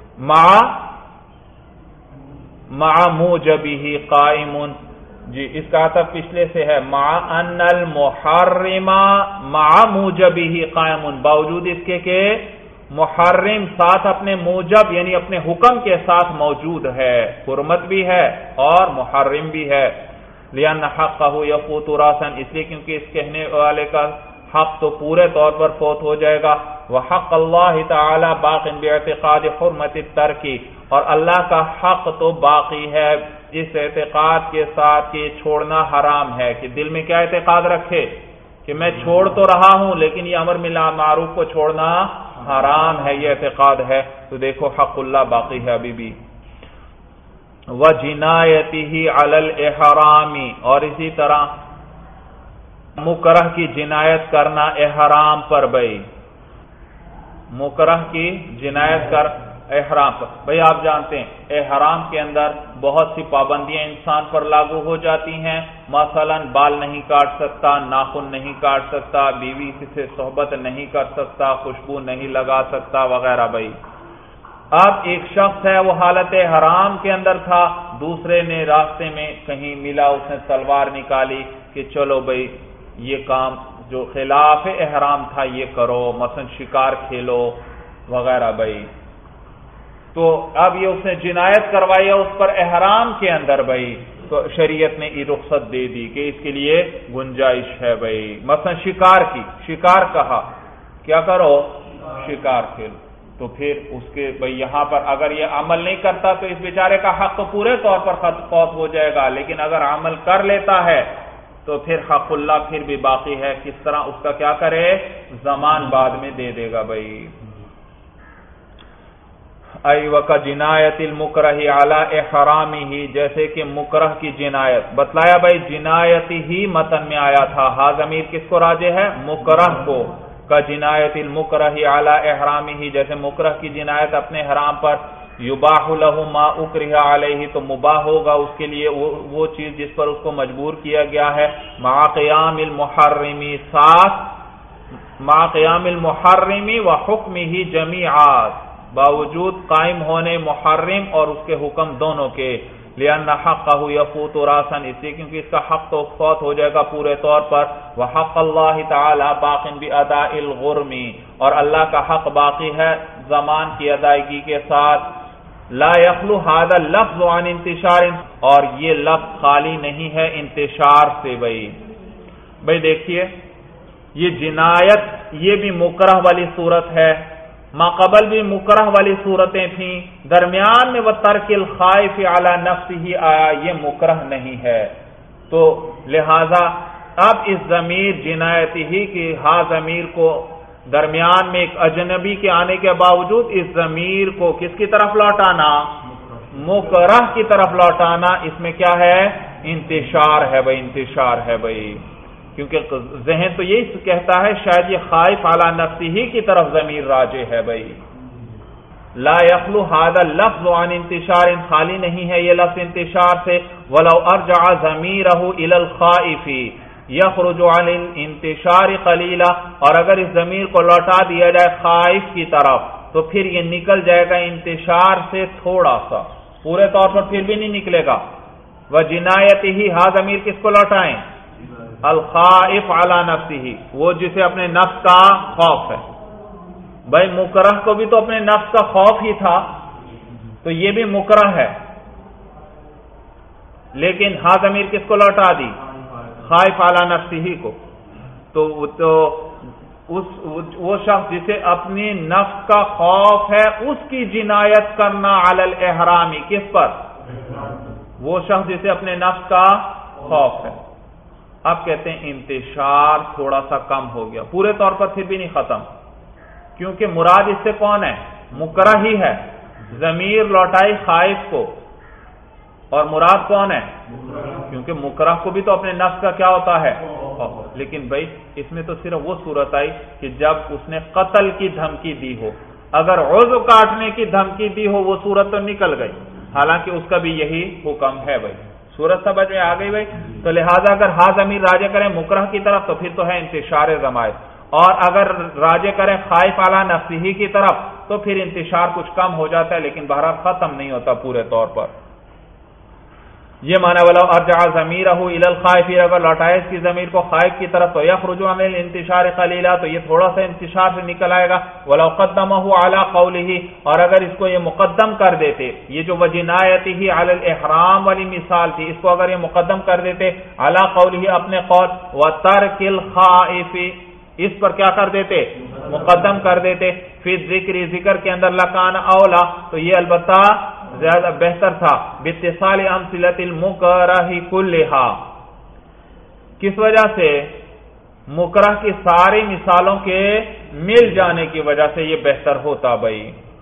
مع موجبہ قائم، جی اس کا عطف پچھلے سے ہے، مع ان المحرم مع موجبہ قائم، باوجود اس کے کہ محرم ساتھ اپنے موجب یعنی اپنے حکم کے ساتھ موجود ہے، حرمت بھی ہے اور محرم بھی ہے، لأن حقہ یفوت راسا، اس لیے کیونکہ اس کہنے والے کا حق تو پورے طور پر فوت ہو جائے گا، وحق اللہ تعالی باق باعتقاد حرمت الترک، اور اللہ کا حق تو باقی ہے اس اعتقاد کے ساتھ کہ چھوڑنا حرام ہے، کہ دل میں کیا اعتقاد رکھے کہ میں چھوڑ تو رہا ہوں لیکن یہ امر بالمعروف کو چھوڑنا حرام ہے، یہ اعتقاد ہے، تو دیکھو حق اللہ باقی ہے ابھی بھی۔ وَجِنَایَتِهِ عَلَى الْإِحْرَامِ، اور اسی طرح مکرہ کی جنایت کرنا احرام پر بھائی، مکرہ کی جنایت کر احرام پر بھائی، آپ جانتے ہیں احرام کے اندر بہت سی پابندیاں انسان پر لاگو ہو جاتی ہیں، مثلا بال نہیں کاٹ سکتا، ناخن نہیں کاٹ سکتا، بیوی سے صحبت نہیں کر سکتا، خوشبو نہیں لگا سکتا وغیرہ بھائی۔ اب ایک شخص ہے وہ حالت حرام کے اندر تھا، دوسرے نے راستے میں کہیں ملا، اس نے تلوار نکالی کہ چلو بھائی یہ کام جو خلاف احرام تھا یہ کرو، مثلا شکار کھیلو وغیرہ بھائی، تو اب یہ اس نے جنایت کروائی ہے اس پر احرام کے اندر بھائی، تو شریعت نے یہ رخصت دے دی کہ اس کے لیے گنجائش ہے بھائی، مثلا شکار کہا کیا کرو، شکار کھیلو، تو پھر اس کے بھائی یہاں پر اگر یہ عمل نہیں کرتا تو اس بیچارے کا حق تو پورے طور پر فوت ہو جائے گا، لیکن اگر عمل کر لیتا ہے تو پھر حق اللہ پھر بھی باقی ہے، کس طرح اس کا کیا کرے، زمان بعد میں دے دے گا بھائی۔ ایوکا جنایت المکرہ علی احرامہ، جیسے کہ مکرہ کی جنایت بتلایا بھائی، جنایت ہی متن میں آیا تھا، ہا ضمیر کس کو راجع ہے، مکرہ کو، کا جنایت المکرہ علی احرامہ، جیسے مکرہ کی جنایت اپنے حرام پر، یباح لہ ما اکرہ علیہ، تو مباح ہوگا اس کے لیے وہ چیز جس پر اس کو مجبور کیا گیا ہے، مع قیام المحرم، ساتھ مع قیام المحرم و حکمہ جمیعا، باوجود قائم ہونے محرم اور اس کے حکم دونوں کے، لأن حقہ یفوت راسا، اس لیے کیونکہ اس کا حق تو فوت ہو جائے گا پورے طور پر، وحق اللہ تعالی باق باداء الغرم، اور اللہ کا حق باقی ہے زمان کی ادائیگی کے ساتھ، لا یخلو هذا اللفظ عن انتشار، اور یہ لفظ خالی نہیں ہے انتشار سے بھائی دیکھیے یہ جنایت یہ بھی مکرہ والی صورت ہے، ماقبل بھی مکرہ والی صورتیں تھیں، درمیان میں وہ ترک الخائف علی نفسہ آیا، یہ مکرہ نہیں ہے، تو لہذا اب اس ضمیر جنایت ہی کی ہا ضمیر کو درمیان میں ایک اجنبی کے آنے کے باوجود اس ضمیر کو کس کی طرف لوٹانا، مکرہ کی طرف لوٹانا، اس میں کیا ہے، انتشار ہے بھائی، انتشار ہے بھائی، کیونکہ ذہن تو یہی کہتا ہے شاید یہ خائف علی نفسہ ہی کی طرف ضمیر راجع ہے بھائی، لا یخلو هذا اللفظ عن انتشار، خالی نہیں ہے یہ لفظ انتشار سے، ولو ارجع ضمیرہ الی الخائف یخرج عن الانتشار قلیلا، اور اگر اس ضمیر کو لوٹا دیا جائے خائف کی طرف تو پھر یہ نکل جائے گا انتشار سے تھوڑا سا، پورے طور پر پھر بھی نہیں نکلے گا۔ وجنایتہ، ہا ضمیر کس کو لوٹائیں، الخائف علی نفسہ، وہ جسے اپنے نفس کا خوف ہے بھائی، مکرہ کو بھی تو اپنے نفس کا خوف ہی تھا، تو یہ بھی مکرہ ہے، لیکن ہا ضمیر کس کو لوٹا دی، خائف علی نفسہ کو، تو وہ شخص جسے اپنی نفس کا خوف ہے اس کی جنایت کرنا علی الاحرام، کس پر، وہ شخص جسے اپنے نفس کا خوف ہے۔ اب کہتے ہیں انتشار تھوڑا سا کم ہو گیا، پورے طور پر پھر بھی نہیں ختم، کیونکہ مراد اس سے کون ہے، مکرہ ہی ہے، ضمیر لوٹائی خائف کو، اور مراد کون ہے، کیونکہ مکرہ کو بھی تو اپنے نفس کا کیا ہوتا ہے، لیکن بھائی اس میں تو صرف وہ صورت آئی کہ جب اس نے قتل کی دھمکی دی ہو، اگر عضو کاٹنے کی دھمکی دی ہو وہ صورت تو نکل گئی، حالانکہ اس کا بھی یہی حکم ہے بھائی، صورت سمجھ میں آ گئی بھائی؟ تو لہذا اگر ہا ضمیر راجع کریں مکرہ کی طرف تو پھر تو ہے انتشار ضمائر، اور اگر راجع کریں خائف علی نفسہ کی طرف تو پھر انتشار کچھ کم ہو جاتا ہے، لیکن بہرحال ختم نہیں ہوتا پورے طور پر۔ یہ معنی ولو ارجع ضمیرہ الی الخائف، اگر لوٹائے اس کی ضمیر کو خائف کی طرف تو یخرج عن الانتشار قلیلا، تو یہ تھوڑا سا انتشار سے نکل آئے گا۔ ولو قدمہ علی قولہ، اور اگر اس کو یہ مقدم کر دیتے، یہ جو وجنایتہ علی الاحرام والی مثال تھی، اس کو اگر یہ مقدم کر دیتے علی قولہ اپنے قول، وترک الخائف، اس پر کیا کر دیتے؟ مقدم کر دیتے، فی ذکر، ذکر کے اندر، لکان اولا، تو یہ البتہ زیادہ بہتر تھا، باتصال امثلۃ المکرہ کلھا، کس وجہ سے؟ مکرہ کی ساری مثالوں کے مل جانے کی وجہ سے یہ بہتر ہوتا بھائی۔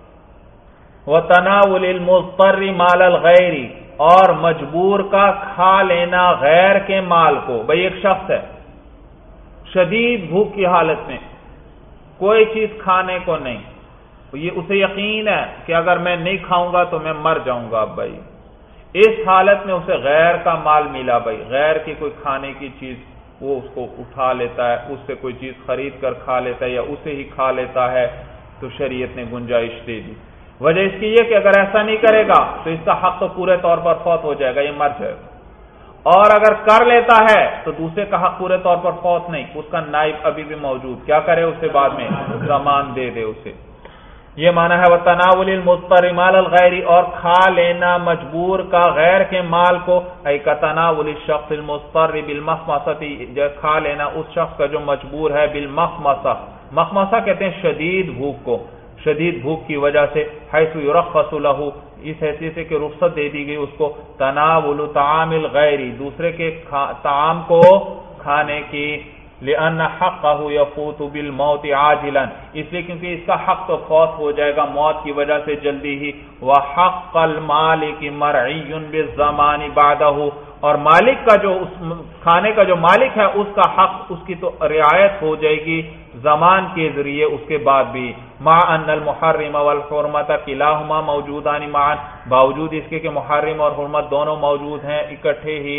وتناول المضطر مال الغیر، اور مجبور کا کھا لینا غیر کے مال کو۔ بھائی ایک شخص ہے شدید بھوک کی حالت میں، کوئی چیز کھانے کو نہیں، یہ اسے یقین ہے کہ اگر میں نہیں کھاؤں گا تو میں مر جاؤں گا بھائی، اس حالت میں اسے غیر کا مال ملا بھائی، غیر کی کوئی کھانے کی چیز وہ اس کو اٹھا لیتا ہے، اس سے کوئی چیز خرید کر کھا لیتا ہے یا اسے ہی کھا لیتا ہے، تو شریعت نے گنجائش دے دی۔ وجہ اس کی یہ کہ اگر ایسا نہیں کرے گا تو اس کا حق تو پورے طور پر فوت ہو جائے گا، یہ مر جائے گا، اور اگر کر لیتا ہے تو دوسرے کا حق پورے طور پر فوت نہیں، اس کا نائب ابھی بھی موجود، کیا کرے اسے بعد میں؟ ضمان دے دے اسے۔ یہ معنی ہے وتناول المضطر مال الغیر، اور کھا لینا مجبور کا غیر کے مال کو، ای کتناول الشخص المضطر بالمخمصۃ، جو کھا لینا اس شخص کا جو مجبور ہے بالمخمصہ، مخمصہ کہتے ہیں شدید بھوک کو، شدید بھوک کی وجہ سے، حیث یرخص له، اس حیثیت سے کہ رخصت دے دی گئی اس کو، تناول طعام الغیر، دوسرے کے طعام کو کھانے کی، لأن حقہ یفوت بالموت عاجلا، اس لیے کیونکہ اس کا حق تو فوت ہو جائے گا موت کی وجہ سے جلدی ہی، وحق المالک مرعی بالضمان بعدہ، اور مالک کا جو اس کھانے کا جو مالک ہے اس کا حق، اس کی تو رعایت ہو جائے گی زمان کے ذریعے اس کے بعد بھی، مع ان المحرم والحرمت کلاہما موجودان معا، باوجود اس کے کہ محرم اور حرمت دونوں موجود ہیں اکٹھے ہی،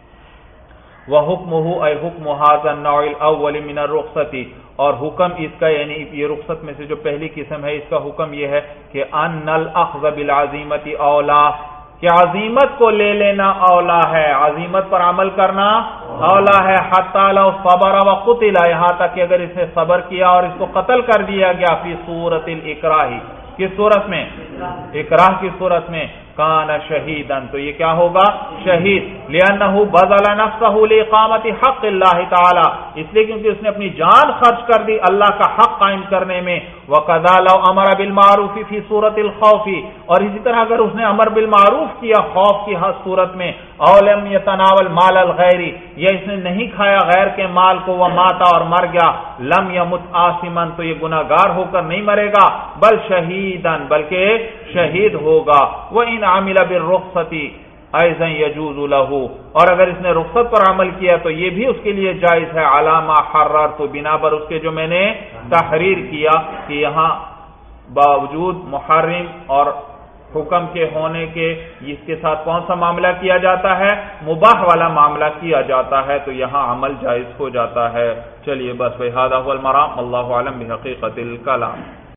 وحکمہ ای حکم ھذا النوع الاول من الرخصۃ، اور حکم اس کا یعنی یہ رخصت میں سے جو پہلی قسم ہے اس کا حکم یہ ہے کہ ان الاخذ بالعزیمۃ اولا، کہ عزیمت کو لے لینا اولا ہے، عزیمت پر عمل کرنا اولا ہے، حتی لو صبر وقتل، یہاں تک کہ اگر اس نے صبر کیا اور اس کو قتل کر دیا گیا، فی صورت الاکراہ، کس صورت میں؟ اکراہ کی صورت میں، کان شہیدن، تو یہ کیا ہوگا؟ شہید، لأنہ بذل نفسہ لإقامت حق اللہ تعالی، اس لیے کیونکہ اس نے اپنی جان خرچ کر دی اللہ کا حق قائم کرنے میں، وقضا لو امر بالمعروف فی صورت الخوف، اور اسی طرح اگر اس نے امر بالمعروف کیا خوف کی صورت میں، او لم یتناول مال الغیر، یا اس نے نہیں کھایا غیر کے مال کو، وماتا، اور مر گیا، لم یمت آثما، تو یہ گناہگار ہو کر نہیں مرے گا، بل شہیدن، بلکہ شہید ہوگا، وَإِنْ عَمِلَ بِالرُّخْصَةِ أَيْضًا يَجُوزُ لَهُ، اور اگر اس نے رخصت پر عمل کیا تو یہ بھی اس کے لیے جائز ہے، عَلَى مَا حَرَّرْتُ، بنا پر اس کے جو میں نے تحریر کیا، کہ یہاں باوجود محرم اور حکم کے ہونے کے اس کے ساتھ کون سا معاملہ کیا جاتا ہے؟ مباح والا معاملہ کیا جاتا ہے، تو یہاں عمل جائز ہو جاتا ہے۔ چلیے بس بھائی، ھذا ھو المرام، اللہ اعلم بحقیقت الکلام۔